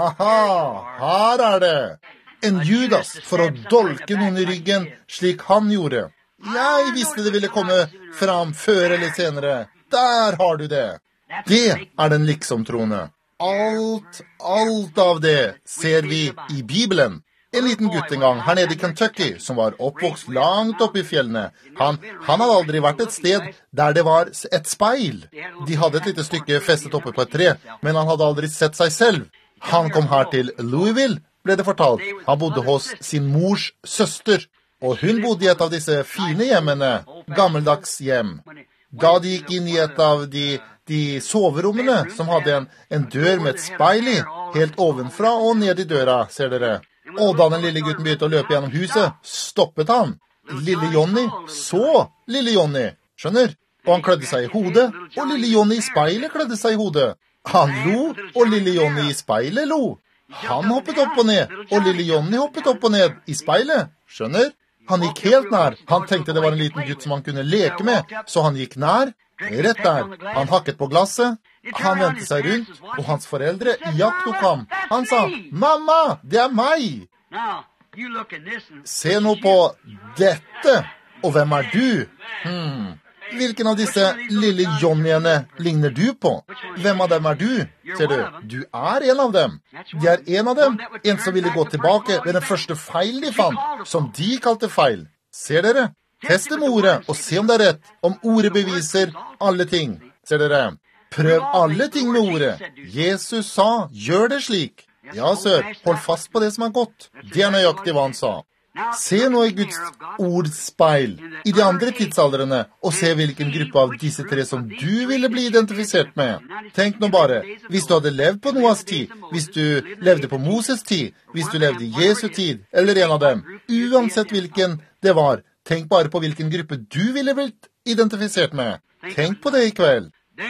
haha, her er det. En Judas for å dolke noen i ryggen slik han gjorde. Jeg visste det ville komme fram før eller senere. Der har du det. Det er den liksom-troende. Alt, alt av det ser vi i Bibelen. En liten gutt en gang her nede i Kentucky, som var oppvokst langt oppe i fjellene. Han, han hadde aldri vært et sted der det var et speil. De hadde et lite stykke festet oppe på et tre, men han hadde aldri sett seg selv. Han kom her til Louisville, ble det fortalt. Han bodde hos sin mors søster, og hun bodde i et av disse fine hjemmene, gammeldags hjem. Da de gikk inn i et av de, de soverommene, som hadde en, en dør med et speil i, helt ovenfra og ned i døra, ser dere. Og da den lille gutten begynte å løpe gjennom huset, stoppet han. Lille Johnny så lille Johnny, skjønner? Og han klødde seg i hodet, og lille Johnny i speilet klødde seg i hodet. Han lo, og lille Johnny i speilet lo. Han hoppet opp og ned, og lille Johnny hoppet opp og ned i speilet, skjønner? Han gikk helt nær. Han tenkte det var en liten gutt som han kunne leke med, så han gikk nær, rett der. Han hakket på glasset. Han vendte seg rundt, og hans foreldre iakttok ham. Han sa, «Mamma, det er meg!» Se nå på dette, og hvem er du? Hmm. Hvilken av disse lille Johnnyene ligner du på? Hvem av dem er du? Ser du, du er en av dem. De er en av dem, en som ville gå tilbake ved den første feil de fant, som de kalte feil. Ser dere? Test det med ordet, og se om det er rett, om ordet beviser alle ting. Ser dere? Prøv alle ting med ordet. Jesus sa, gjør det slik. Ja, sør, hold fast på det som er godt. Det er nøyaktig hva han sa. Se nå i Guds ords speil, i de andre tidsaldrene, og se hvilken gruppe av disse tre som du ville bli identifisert med. Tenk nå bare, hvis du hadde levd på Noas tid, hvis du levde på Moses tid, hvis du levde i Jesu tid, eller en av dem, uansett hvilken det var, tenk bare på hvilken gruppe du ville blitt identifisert med. Tenk på det i kveld.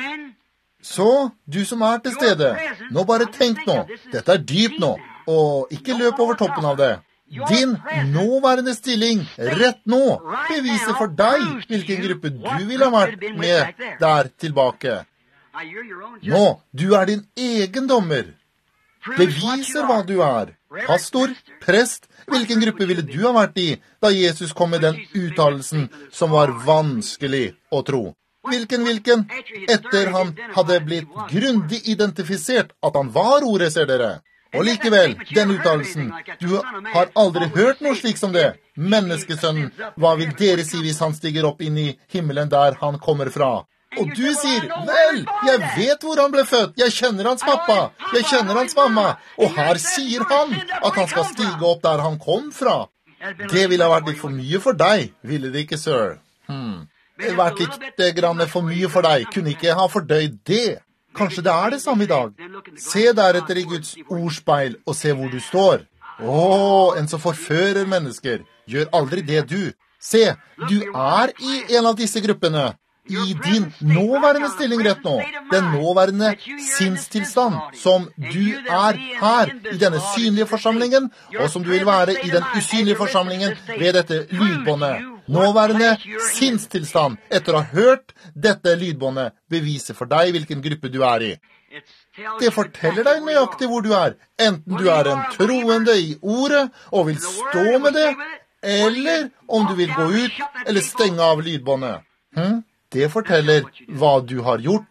Så, du som er til stede, nå bare tenk nå, dette er dypt nå, og ikke løp over toppen av det. Din nåværende stilling, rett nå, beviser for deg hvilken gruppe du ville ha vært med der tilbake. Nå, du er din egen dommer. Beviser hva du er. Pastor, prest, hvilken gruppe ville du ha vært i da Jesus kom med den uttalelsen som var vanskelig å tro? Hvilken, hvilken? Etter han hadde blitt grundig identifisert at han var ordet, ser dere. Og likevel, den uttalelsen, du har aldri hørt noe slik som det. Menneskesønnen, hva vil dere si hvis han stiger opp inn i himmelen der han kommer fra? Og du sier, vel, jeg vet hvor han ble født, jeg kjenner hans pappa, jeg kjenner hans mamma, og her sier han at han skal stige opp der han kom fra. Det ville ha vært litt for mye for deg, ville det ikke, sir? Hmm. Det har vært litt grann for mye for deg, kunne ikke ha fordøyd det. Kanskje det er det samme i dag. Se deretter i Guds ordspeil og se hvor du står. Åh, en som forfører mennesker. Gjør aldri det du. Se, du er i en av disse gruppene. I din nåværende stilling rett nå. Den nåværende sinnstilstand som du er her i denne synlige forsamlingen, og som du vil være i den usynlige forsamlingen ved dette lydbåndet. Nåværende sinnstilstand etter å ha hørt dette lydbåndet beviser for deg hvilken gruppe du er i. Det forteller deg nøyaktig hvor du er, enten du er en troende i ordet og vil stå med det, eller om du vil gå ut eller stenge av lydbåndet. Hm? Det forteller hva du har gjort.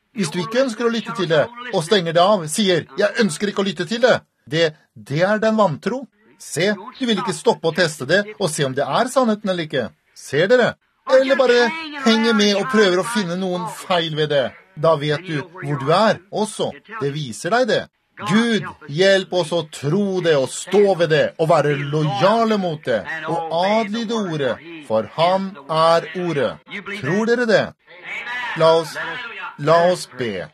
Hvis du ikke ønsker å lytte til det, og stenger det av, sier, jeg ønsker ikke å lytte til det, det, det er den vantro. Se, du vil ikke stoppe og teste det, og se om det er sannheten eller ikke. Ser dere? Eller bare henge med og prøver å finne noen feil ved det. Da vet du hvor du er også. Det viser deg det. Gud, hjelp oss å tro det og stå ved det, og være lojale mot det, og adlyde ordet, for han er ordet. Tror dere det? La oss, la oss be.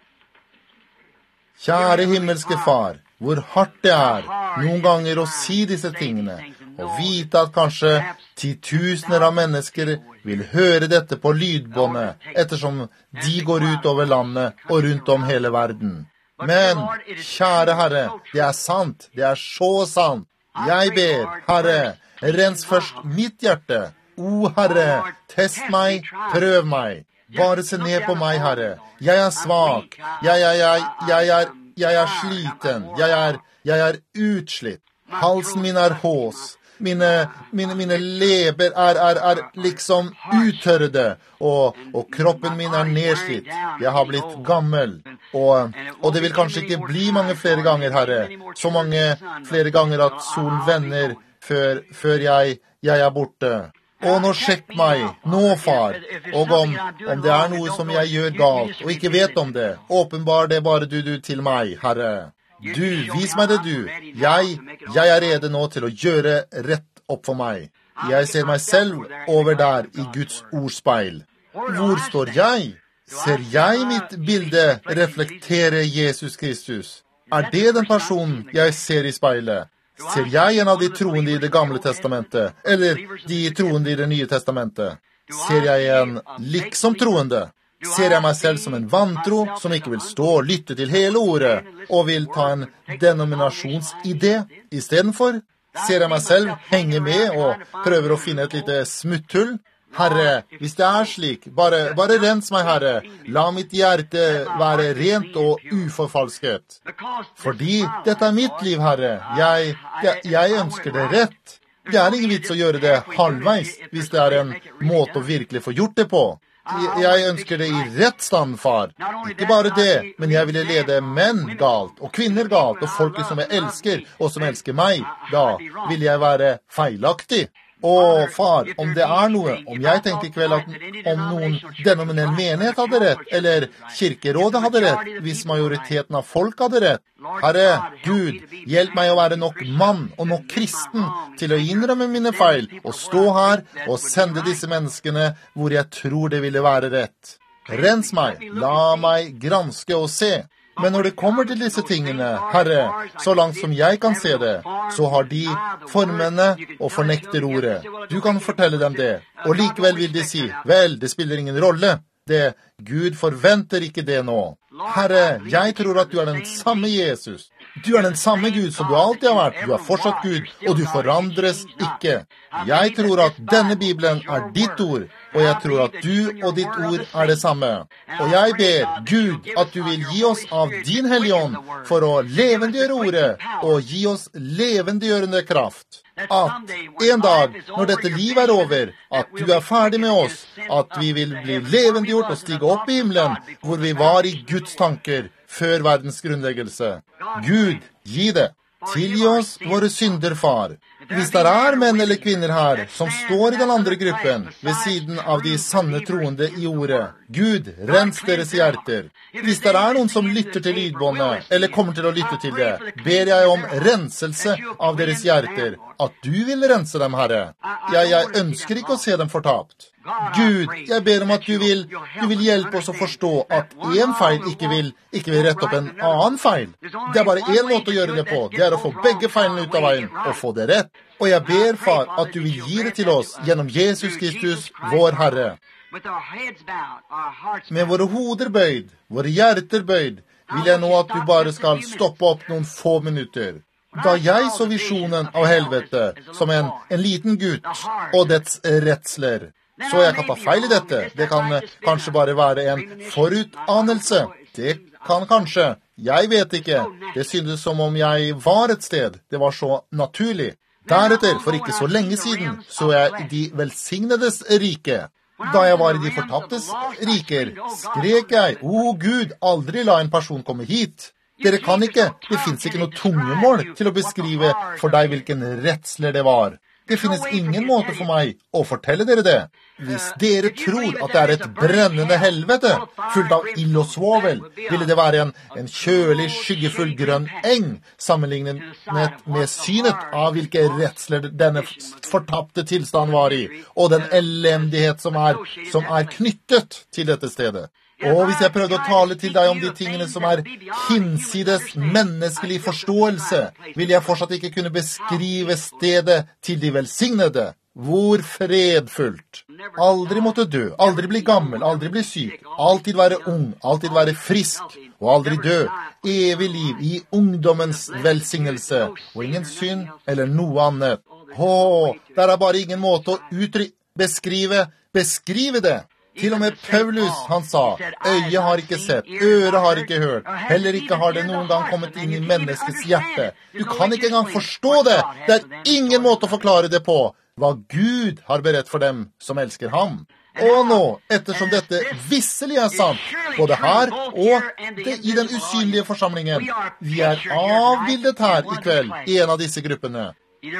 Kjære himmelske far, hvor hardt det er noen ganger å si disse tingene, og vite at kanskje titusener av mennesker vil høre dette på lydbåndet, ettersom de går ut over landet og rundt om hele verden. Men, kjære Herre, det er sant, det er så sant. Jeg ber, Herre, rens først mitt hjerte. O Herre, test meg, prøv meg. Bare se ned på meg, Herre. Jeg er svak. Jeg, jeg, jeg, jeg, er, jeg er sliten. Jeg er, jeg er utslitt. Halsen min er hås. Mine, mine, mine leber er, er, er liksom uttørrede, og, og kroppen min er nedslitt. Jeg har blitt gammel, og, og det vil kanskje ikke bli mange flere ganger, Herre. Så mange flere ganger at solen vender før, før jeg, jeg er borte. Og nå sjekk meg, nå far, og om, om det er noe som jeg gjør galt, og ikke vet om det, åpenbar det bare du, du til meg, Herre. Du, vis meg det du. Jeg, jeg er rede nå til å gjøre rett opp for meg. Jeg ser meg selv over der i Guds ordspeil. Hvor står jeg? Ser jeg mitt bilde reflektere Jesus Kristus? Er det den personen jeg ser i speilet? Ser jeg en av de troende i det gamle testamentet, eller de troende i det nye testamentet? Ser jeg en liksom troende? Ser jeg meg selv som en vantro som ikke vil stå og lytte til hele ordet, og vil ta en denominasjonsidé i stedet for? Ser jeg meg selv henge med og prøver å finne et lite smutthull? Herre, hvis det er slik, bare, bare rens meg, Herre. La mitt hjerte være rent og uforfalsket. Fordi dette er mitt liv, Herre. Jeg, jeg, jeg ønsker det rett. Det er ingen vits å gjøre det halvveis, hvis det er en måte å virkelig få gjort det på. Jeg ønsker det i rett stand, far. Ikke bare det, men jeg ville lede menn galt, og kvinner galt, og folket som jeg elsker, og som elsker meg. Da vil jeg være feilaktig. Å, far, om det er noe, om jeg tenkte i kveld at om noen denominell menighet hadde rett, eller kirkerådet hadde rett, hvis majoriteten av folk hadde rett. Herre, Gud, hjelp meg å være nok mann og nok kristen til å innrømme mine feil, og stå her og sende disse menneskene hvor jeg tror det ville være rett. Rens meg, la meg granske og se. Men når det kommer til disse tingene, Herre, så langt som jeg kan se det, så har de formene og fornekter ordet. Du kan fortelle dem det, og likevel vil de si, vel, det spiller ingen rolle. Det, Gud forventer ikke det nå. Herre, jeg tror at du er den samme Jesus. Du er den samme Gud som du alltid har vært. Du er fortsatt Gud, og du forandres ikke. Jeg tror at denne Bibelen er ditt ord, og jeg tror at du og ditt ord er det samme. Og jeg ber, Gud, at du vil gi oss av din hellige ånd for å levendegjøre ordet, og gi oss levendegjørende kraft. At en dag, når dette livet er over, at du er ferdig med oss, at vi vil bli levendegjort og stige opp i himmelen, hvor vi var i Guds tanker før verdens grunnleggelse. Gud, gi det. Tilgi oss våre synder, far. Hvis det er menn eller kvinner her som står i den andre gruppen, ved siden av de sanne troende i ordet, Gud, rens deres hjerter. Hvis det er noen som lytter til lydbåndet, eller kommer til å lytte til det, ber jeg om renselse av deres hjerter, at du vil rense dem, Herre. Jeg, jeg ønsker ikke å se dem fortapt. Gud, jeg ber om at du vil, du vil hjelpe oss å forstå at en feil ikke vil, ikke vil rette opp en annen feil. Det er bare en måte å gjøre det på. Det er å få begge feilene ut av veien og få det rett. Og jeg ber, far, at du vil gi det til oss gjennom Jesus Kristus, vår Herre. Med våre hoder bøyd, våre hjerter bøyd, vil jeg nå at du bare skal stoppe opp noen få minutter. Da jeg så visjonen av helvete som en, en liten gutt og dets redsler, så jeg kan ta feil i dette. Det kan kanskje bare være en forutanelse. Det kan kanskje. Jeg vet ikke. Det syntes som om jeg var et sted. Det var så naturlig. Deretter, for ikke så lenge siden, så jeg de velsignedes rike. Da jeg var i de fortaptes riker, skrek jeg, «Å Gud, aldri la en person komme hit!» Dere kan ikke, det finnes ikke noe tungemål til å beskrive for deg hvilken redsler det var. Det finnes ingen måte for meg å fortelle dere det. Hvis dere tror at det er et brennende helvete, fullt av ild og svovel, ville det være en, en kjølig, skyggefull grønn eng, sammenlignet med synet av hvilke redsler denne fortapte tilstand var i, og den elendighet som er, som er knyttet til dette stedet. Og hvis jeg prøvde å tale til deg om de tingene som er hinsides menneskelig forståelse, vil jeg fortsatt ikke kunne beskrive stedet til de velsignede. Hvor fredfullt. Aldri måtte dø, aldri bli gammel, aldri bli syk, alltid være ung, alltid være frisk, og aldri dø. Evig liv i ungdommens velsignelse, og ingen synd eller noe annet. Åh, der er bare ingen måte å uttrykke, beskrive, beskrive det. Til og med Paulus, han sa, øyet har ikke sett, øret har ikke hørt, heller ikke har det noen gang kommet inn i menneskets hjerte. Du kan ikke engang forstå det. Det er ingen måte å forklare det på, hva Gud har beredt for dem som elsker ham. Og nå, ettersom dette visselig er sant, både her og det, i den usynlige forsamlingen, vi er avbildet her i kveld i en av disse gruppene.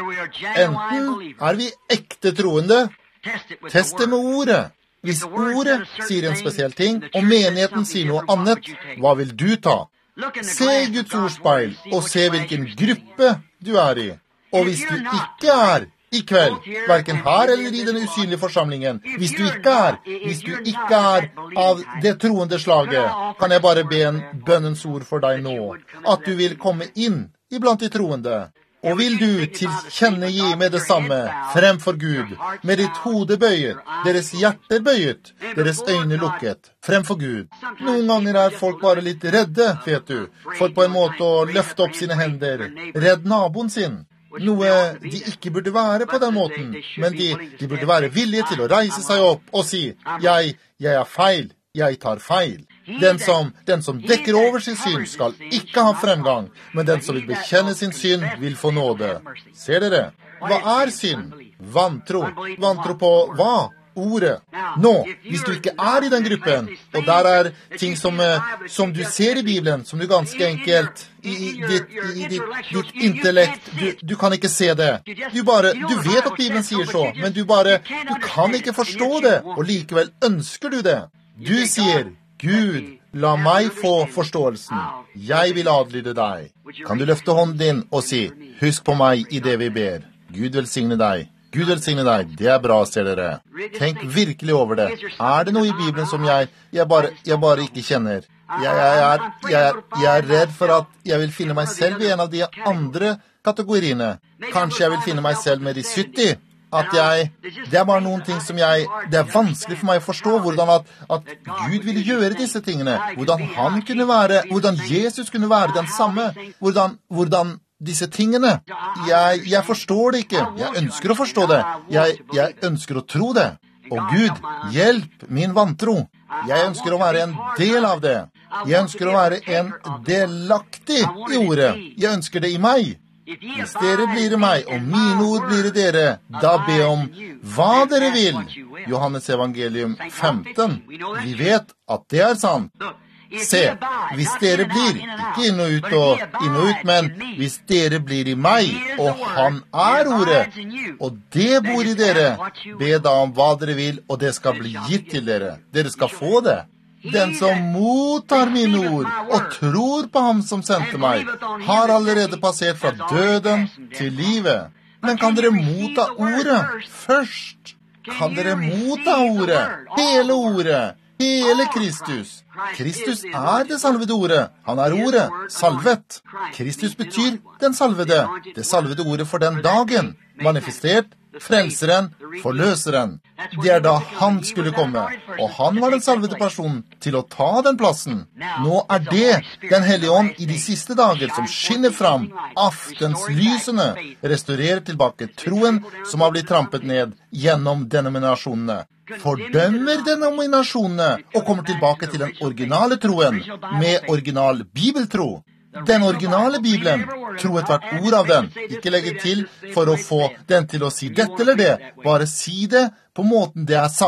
Enten er vi ekte troende, test det med ordet. Hvis ordet sier en spesiell ting, og menigheten sier noe annet, hva vil du ta? Se Guds ordspeil, og se hvilken gruppe du er i. Og hvis du ikke er i kveld, hverken her eller i den usynlige forsamlingen, hvis du ikke er, hvis du ikke er av det troende slaget, kan jeg bare be en bønnens ord for deg nå, at du vil komme inn iblant de troende. Og vil du tilkjennegi med det samme fremfor Gud, med ditt hode bøyet, deres hjerter bøyet, deres øyne lukket, fremfor Gud. Noen ganger er folk bare litt redde, vet du, for på en måte å løfte opp sine hender, redd naboen sin. Noe de ikke burde være på den måten, men de, de burde være villige til å reise seg opp og si, jeg, jeg er feil, jeg tar feil. Den som, den som dekker over sin synd skal ikke ha fremgang, men den som vil bekjenne sin synd vil få nåde. Ser dere? Hva er synd? Vantro. Vantro på hva? Ordet. Nå, hvis du ikke er i den gruppen, og der er ting som, som du ser i Bibelen, som du ganske enkelt, i, i, ditt, i ditt, ditt intellekt, du, du kan ikke se det. Du bare, du vet at Bibelen sier så, men du bare, du kan ikke forstå det, og likevel ønsker du det. Du sier, Gud, la meg få forståelsen. Jeg vil adlyde deg. Kan du løfte hånden din og si, husk på meg i det vi ber. Gud velsigne deg. Gud velsigne deg. Det er bra, ser dere. Tenk virkelig over det. Er det noe i Bibelen som jeg, jeg, bare, jeg bare ikke kjenner? Jeg, jeg, er, jeg, er, jeg er redd for at jeg vil finne meg selv i en av de andre kategoriene. Kanskje jeg vil finne meg selv med de sytti. At jeg, det er bare noen ting som jeg, det er vanskelig for meg å forstå hvordan at, at Gud ville gjøre disse tingene, hvordan han kunne være, hvordan Jesus kunne være den samme, hvordan, hvordan disse tingene, jeg, jeg forstår det ikke, jeg ønsker å forstå det, jeg, jeg ønsker å tro det, og Gud, hjelp min vantro, jeg ønsker å være en del av det, jeg ønsker å være en delaktig i ordet, jeg ønsker det i meg. Hvis dere blir i meg, og mine ord blir i dere, da be om hva dere vil. Johannes evangelium femten. Vi vet at det er sant. Se, hvis dere blir, ikke inn og ut og inn og ut, men hvis dere blir i meg, og han er ordet, og det bor i dere, be da om hva dere vil, og det skal bli gitt til dere. Dere skal få det. Den som mottar mine ord og tror på ham som sendte meg, har allerede passert fra døden til livet. Men kan dere motta ordet først? Kan dere motta ordet? Hele ordet? Hele Kristus? Kristus er det salvede ordet. Han er ordet, salvet. Kristus betyr den salvede. Det salvede ordet for den dagen. Manifestert, frelseren, forløseren. Det er da han skulle komme, og han var den salvede personen til å ta den plassen. Nå er det den hellige ånd i de siste dager som skinner fram, aftenslysene, restaurerer tilbake troen som har blitt trampet ned gjennom denominasjonene, fordømmer denominasjonene og kommer tilbake til den originale troen med original bibeltro. Den originale Bibelen, tro et hvert ord av den, ikke legge til for å få den til å si dette eller det, bare si det på måten det er sagt,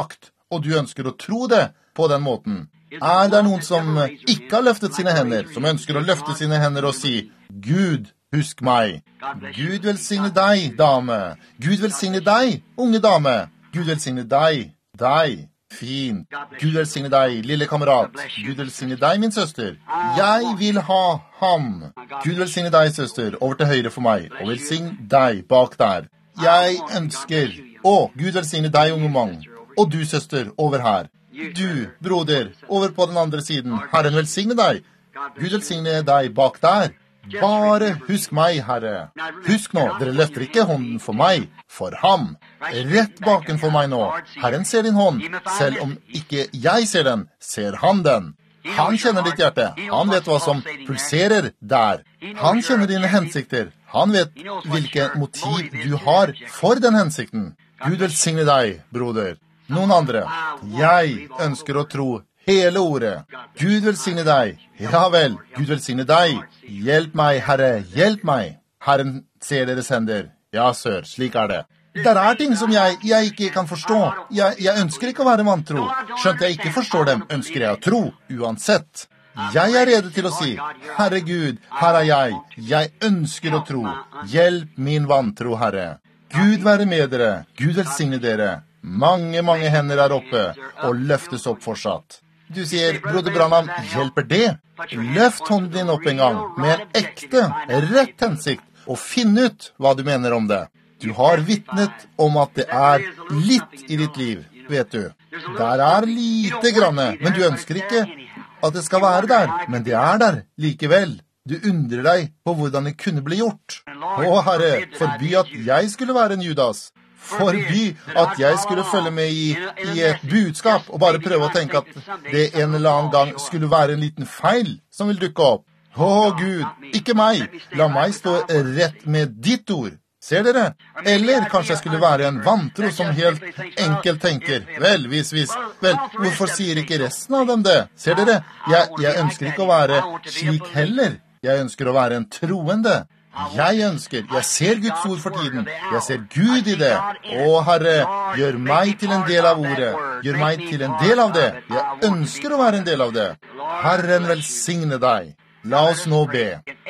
og du ønsker å tro det på den måten. Er det noen som ikke har løftet sine hender, som ønsker å løfte sine hender og si, Gud, husk meg. Gud velsigne deg, dame. Gud velsigne deg, unge dame. Gud velsigne deg, deg. Fin. Gud velsigne deg, lille kamerat. Gud velsigne deg, min søster. Jeg vil ha ham. Gud velsigne deg, søster, over til høyre for meg, og velsigne deg bak der. Jeg ønsker, å, Gud velsigne deg, unge mann, og du, søster, over her. Du, broder, over på den andre siden. Herren velsigne deg. Gud velsigne deg bak der. Bare husk meg, Herre. Husk nå, dere løfter ikke hånden for meg, for ham. Rett baken for meg nå. Herren ser din hånd. Selv om ikke jeg ser den, ser han den. Han kjenner ditt hjerte. Han vet hva som pulserer der. Han kjenner dine hensikter. Han vet hvilke motiv du har for den hensikten. Gud velsigne deg, broder. Noen andre. Jeg ønsker å tro hele ordet. Gud velsigne deg. Ja vel, Gud velsigne deg. Hjelp meg, Herre, hjelp meg. Herren ser deres hender. Ja, sør, slik er det. Der er ting som jeg, jeg ikke kan forstå. Jeg, jeg ønsker ikke å være vantro. Skjønt jeg ikke forstår dem, ønsker jeg å tro, uansett. Jeg er rede til å si, Herre Gud, her er jeg. Jeg ønsker å tro. Hjelp min vantro, Herre. Gud være med dere. Gud velsigne dere. Mange, mange hender er oppe og løftes opp fortsatt. Du sier, broder Branham, hjelper det? Løft hånden din opp en gang med en ekte, rett hensikt og finn ut hva du mener om det. Du har vittnet om at det er litt i ditt liv, vet du. Der er lite granne, men du ønsker ikke at det skal være der, men det er der likevel. Du undrer deg på hvordan det kunne bli gjort. Å, Herre, forby at jeg skulle være en Judas. Forby at jeg skulle følge med i, i et budskap og bare prøve å tenke at det en eller annen gang skulle være en liten feil som vil dukke opp. Å, Gud, ikke meg. La meg stå rett med ditt ord. Ser dere? Eller kanskje jeg skulle være en vantro som helt enkelt tenker, vel, hvis, hvis, vel, hvorfor sier ikke resten av dem det? Ser dere? Jeg, jeg ønsker ikke å være slik heller. Jeg ønsker å være en troende. Jeg ønsker, jeg ser Guds ord for tiden. Jeg ser Gud i det. Å, Herre, gjør meg til en del av ordet. Gjør meg til en del av det. Jeg ønsker å være en del av det. Herren velsigne deg. La oss nå be.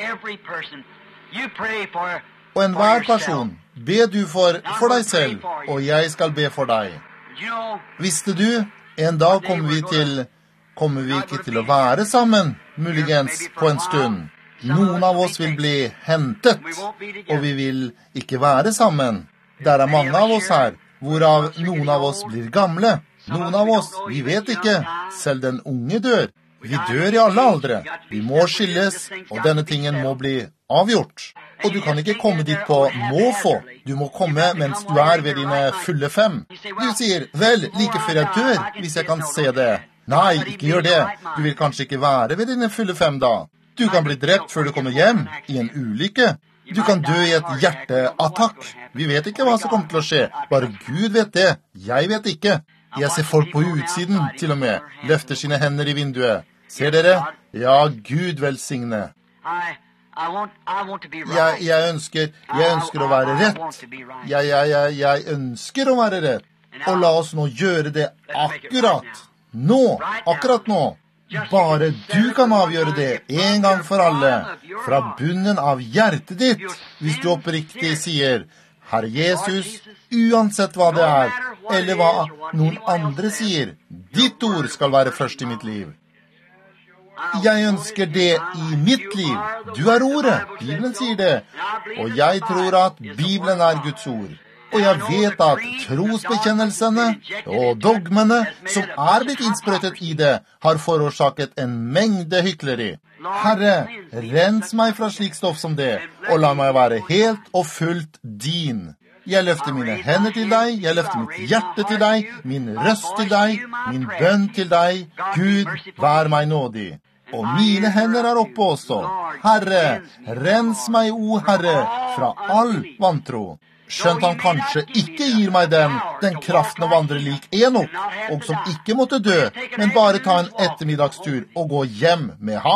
Og enhver person, be du for, for deg selv, og jeg skal be for deg. Visste du, en dag kommer vi til, kommer vi ikke til å være sammen, muligens på en stund. Noen av oss vil bli hentet, og vi vil ikke være sammen. Der er mange av oss her, hvorav noen av oss blir gamle. Noen av oss, vi vet ikke, selv den unge dør. Vi dør i alle aldre. Vi må skilles, og denne tingen må bli avgjort. Og du kan ikke komme dit på må få. Du må komme mens du er ved dine fulle fem. Du sier, vel, like før jeg dør, hvis jeg kan se det. Nei, ikke gjør det. Du vil kanskje ikke være ved dine fulle fem da. Du kan bli drept før du kommer hjem, i en ulykke. Du kan dø i et hjerteattakk. Vi vet ikke hva som kommer til å skje. Bare Gud vet det. Jeg vet ikke. Jeg ser folk på utsiden, til og med, løfter sine hender i vinduet. Ser dere? Ja, Gud velsigne. Jeg, jeg ønsker, jeg ønsker å være rett. Jeg, jeg, jeg, jeg ønsker å være rett. Og la oss nå gjøre det akkurat. Nå, akkurat nå. Bare du kan avgjøre det en gang for alle, fra bunnen av hjertet ditt, hvis du oppriktig sier, Herre Jesus, uansett hva det er, eller hva noen andre sier, ditt ord skal være først i mitt liv. Jeg ønsker det i mitt liv. Du er ordet, Bibelen sier det, og jeg tror at Bibelen er Guds ord. Og jeg vet at trosbekjennelsene og dogmene som er blitt innsprøytet i det, har forårsaket en mengde hykleri. Herre, rens meg fra slik stoff som det, og la meg være helt og fullt din. Jeg løfter mine hender til deg, jeg løfter mitt hjerte til deg, min røst til deg, min bønn til deg. Gud, vær meg nådig. Og mine hender er oppe også. Herre, rens meg, o Herre, fra all vantro. Skjønt han kanskje ikke gir meg den, den kraften å vandre lik Enok, og som ikke måtte dø, men bare ta en ettermiddagstur og gå hjem med ham.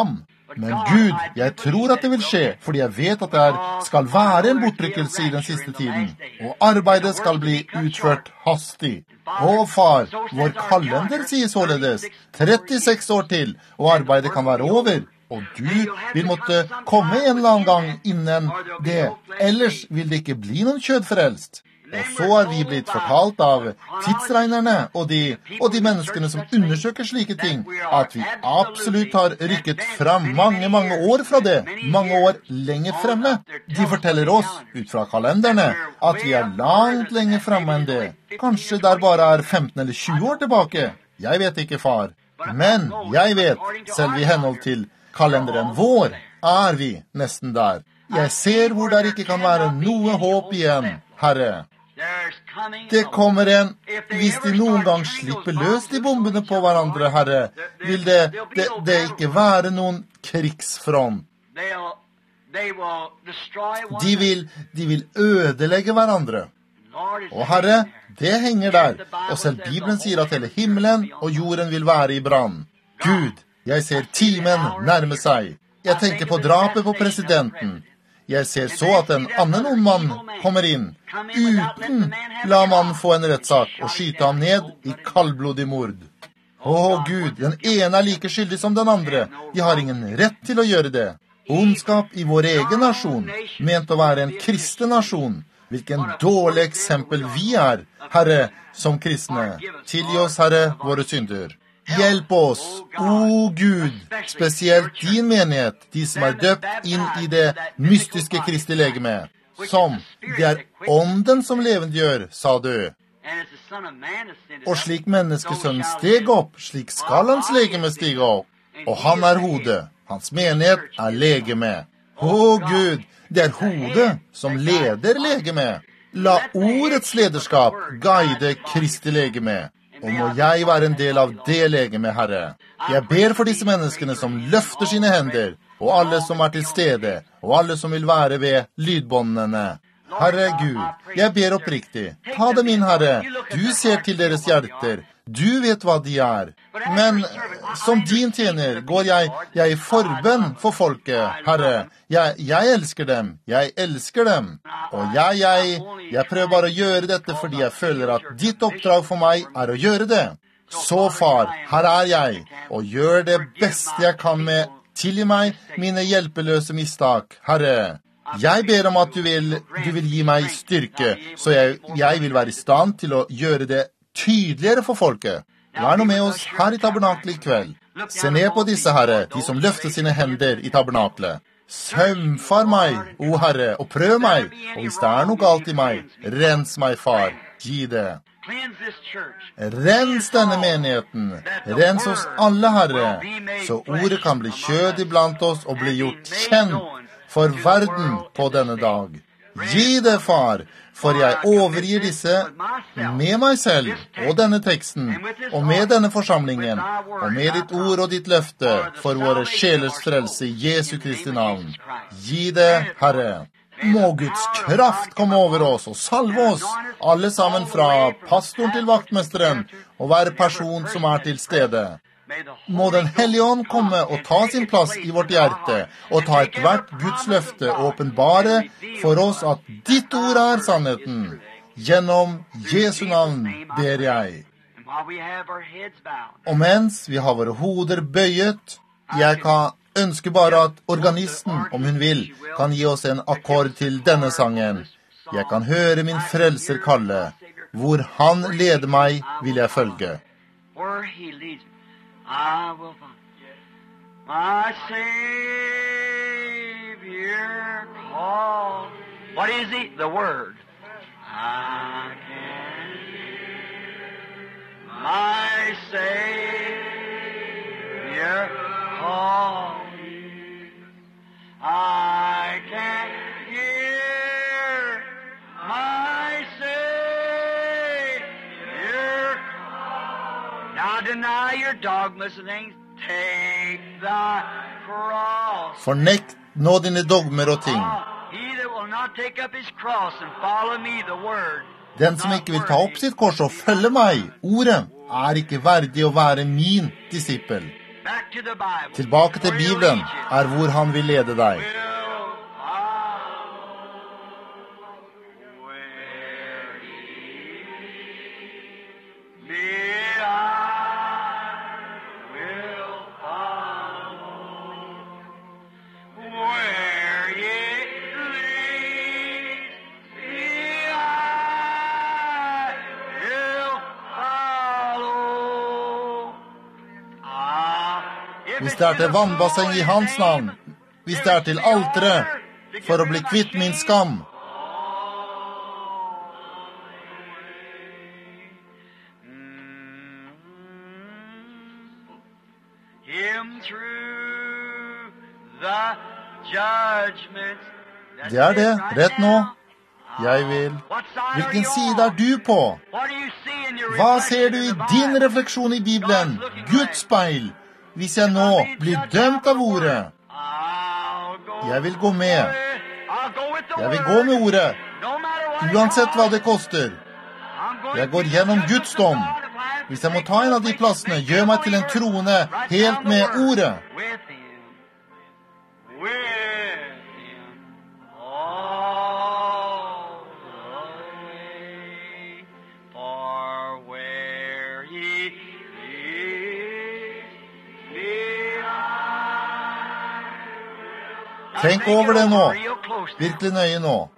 Men Gud, jeg tror at det vil skje, fordi jeg vet at det skal være en bortrykkelse i den siste tiden, og arbeidet skal bli utført hastig. Å, far, vår kalender sier således trettiseks år til, og arbeidet kan være over, og du vil måtte komme en eller annen gang innen det, ellers vil det ikke bli noen kjødfrelst. Og så er vi blitt fortalt av tidsregnerne og de, og de menneskene som undersøker slike ting, at vi absolutt har rykket fram mange, mange år fra det, mange år lenger fremme. De forteller oss, ut fra kalenderne, at vi er langt lenger fremme enn det. Kanskje der bare er femten eller tjue år tilbake. Jeg vet ikke, far. Men jeg vet, selv i henhold til kalenderen vår, er vi nesten der. Jeg ser hvor der ikke kan være noe håp igjen, Herre. Det kommer en, hvis de noen gang slipper løs de bombene på hverandre, Herre, vil det, det, det ikke være noen krigsfront. De vil, de vil ødelegge hverandre. Og Herre, det henger der, og selv Bibelen sier at hele himmelen og jorden vil være i brann. Gud, jeg ser timen nærme seg. Jeg tenker på drapet på presidenten. Jeg ser så at en annen ond mann kommer inn, uten la mannen få en rettssak og skyte ham ned i kaldblodig mord. Å Gud, den ene er like skyldig som den andre. De har ingen rett til å gjøre det. Ondskap i vår egen nasjon, ment å være en kristen nasjon. Hvilken dårlig eksempel vi er, Herre, som kristne. Tilgi oss, Herre, våre synder. Hjelp oss, o Gud, spesielt din menighet, de som er døpt inn i det mystiske Kristi legeme, som det er ånden som levendegjør, sa du. Og slik menneskesønnen steg opp, slik skal hans legeme stige opp. Og han er hodet, hans menighet er legeme. Å Gud, det er hodet som leder legeme. La ordets lederskap guide Kristi legeme. Og må jeg være en del av det legeme, Herre. Jeg ber for disse menneskene som løfter sine hender, og alle som er til stede, og alle som vil være ved lydbåndene. Herre Gud, jeg ber oppriktig, ta dem inn, Herre. Du ser til deres hjerter. Du vet hva de er. Men som din tjener går jeg, jeg i forbønn for folket, Herre. Jeg, jeg elsker dem. Jeg elsker dem. Og jeg, jeg, jeg prøver bare å gjøre dette fordi jeg føler at ditt oppdrag for meg er å gjøre det. Så, far, her er jeg, og gjør det beste jeg kan med tilgi meg mine hjelpeløse mistak, Herre. Jeg ber om at du vil, du vil gi meg styrke, så jeg, jeg vil være i stand til å gjøre det tydeligere for folket. Vær nå med oss her i tabernaklet i kveld. Se ned på disse, Herre, de som løfter sine hender i tabernaklet. Sømfar meg, o Herre, og prøv meg, og hvis det er noe galt i meg, rens meg, far, gi det. Rens denne menigheten, rens oss alle, Herre, så ordet kan bli kjød iblant oss og bli gjort kjent for verden på denne dag. Gi det, far, for jeg overgir disse med meg selv og denne teksten, og med denne forsamlingen, og med ditt ord og ditt løfte for våre sjelers frelse i Jesu Kristi navn. Gi det, Herre. Må Guds kraft komme over oss og salve oss, alle sammen fra pastoren til vaktmesteren, og hver person som er til stede. Må den Hellige Ånd komme og ta sin plass i vårt hjerte, og ta et hvert Guds løfte og åpenbare for oss at ditt ord er sannheten. Gjennom Jesu navn ber jeg. Og mens vi har våre hoder bøyet, jeg kan ønske bare at organisten, om hun vil, kan gi oss en akkord til denne sangen. Jeg kan høre min frelser kalle. Hvor han leder meg, vil jeg følge. I will find my Savior call. What is he? The Word. I can hear my Savior call. I can hear my Savior call. Now deny your dogmas and things. Take the cross. Fornekt nå dine dogmer og ting. He that will not take up his cross and follow me, the word. Den som ikke vil ta opp sitt kors og følge meg, ordet, er ikke verdig å være min disippel. Back to the Bible. Tilbake til Bibelen er hvor han vil lede deg. Hvis det er til vannbasseng i hans navn, hvis det er til alteret, for å bli kvitt min skam. Det er det, rett nå. Jeg vil. Hvilken side er du på? Hva ser du i din refleksjon i Bibelen? Guds speil. Hvis jeg nå blir dømt av ordet, jeg vil gå med. Jeg vil gå med ordet, uansett hva det koster. Jeg går gjennom Guds dom. Hvis jeg må ta en av de plassene, gjør meg til en troende helt med ordet. Tenk over det nå, virkelig nøye nå.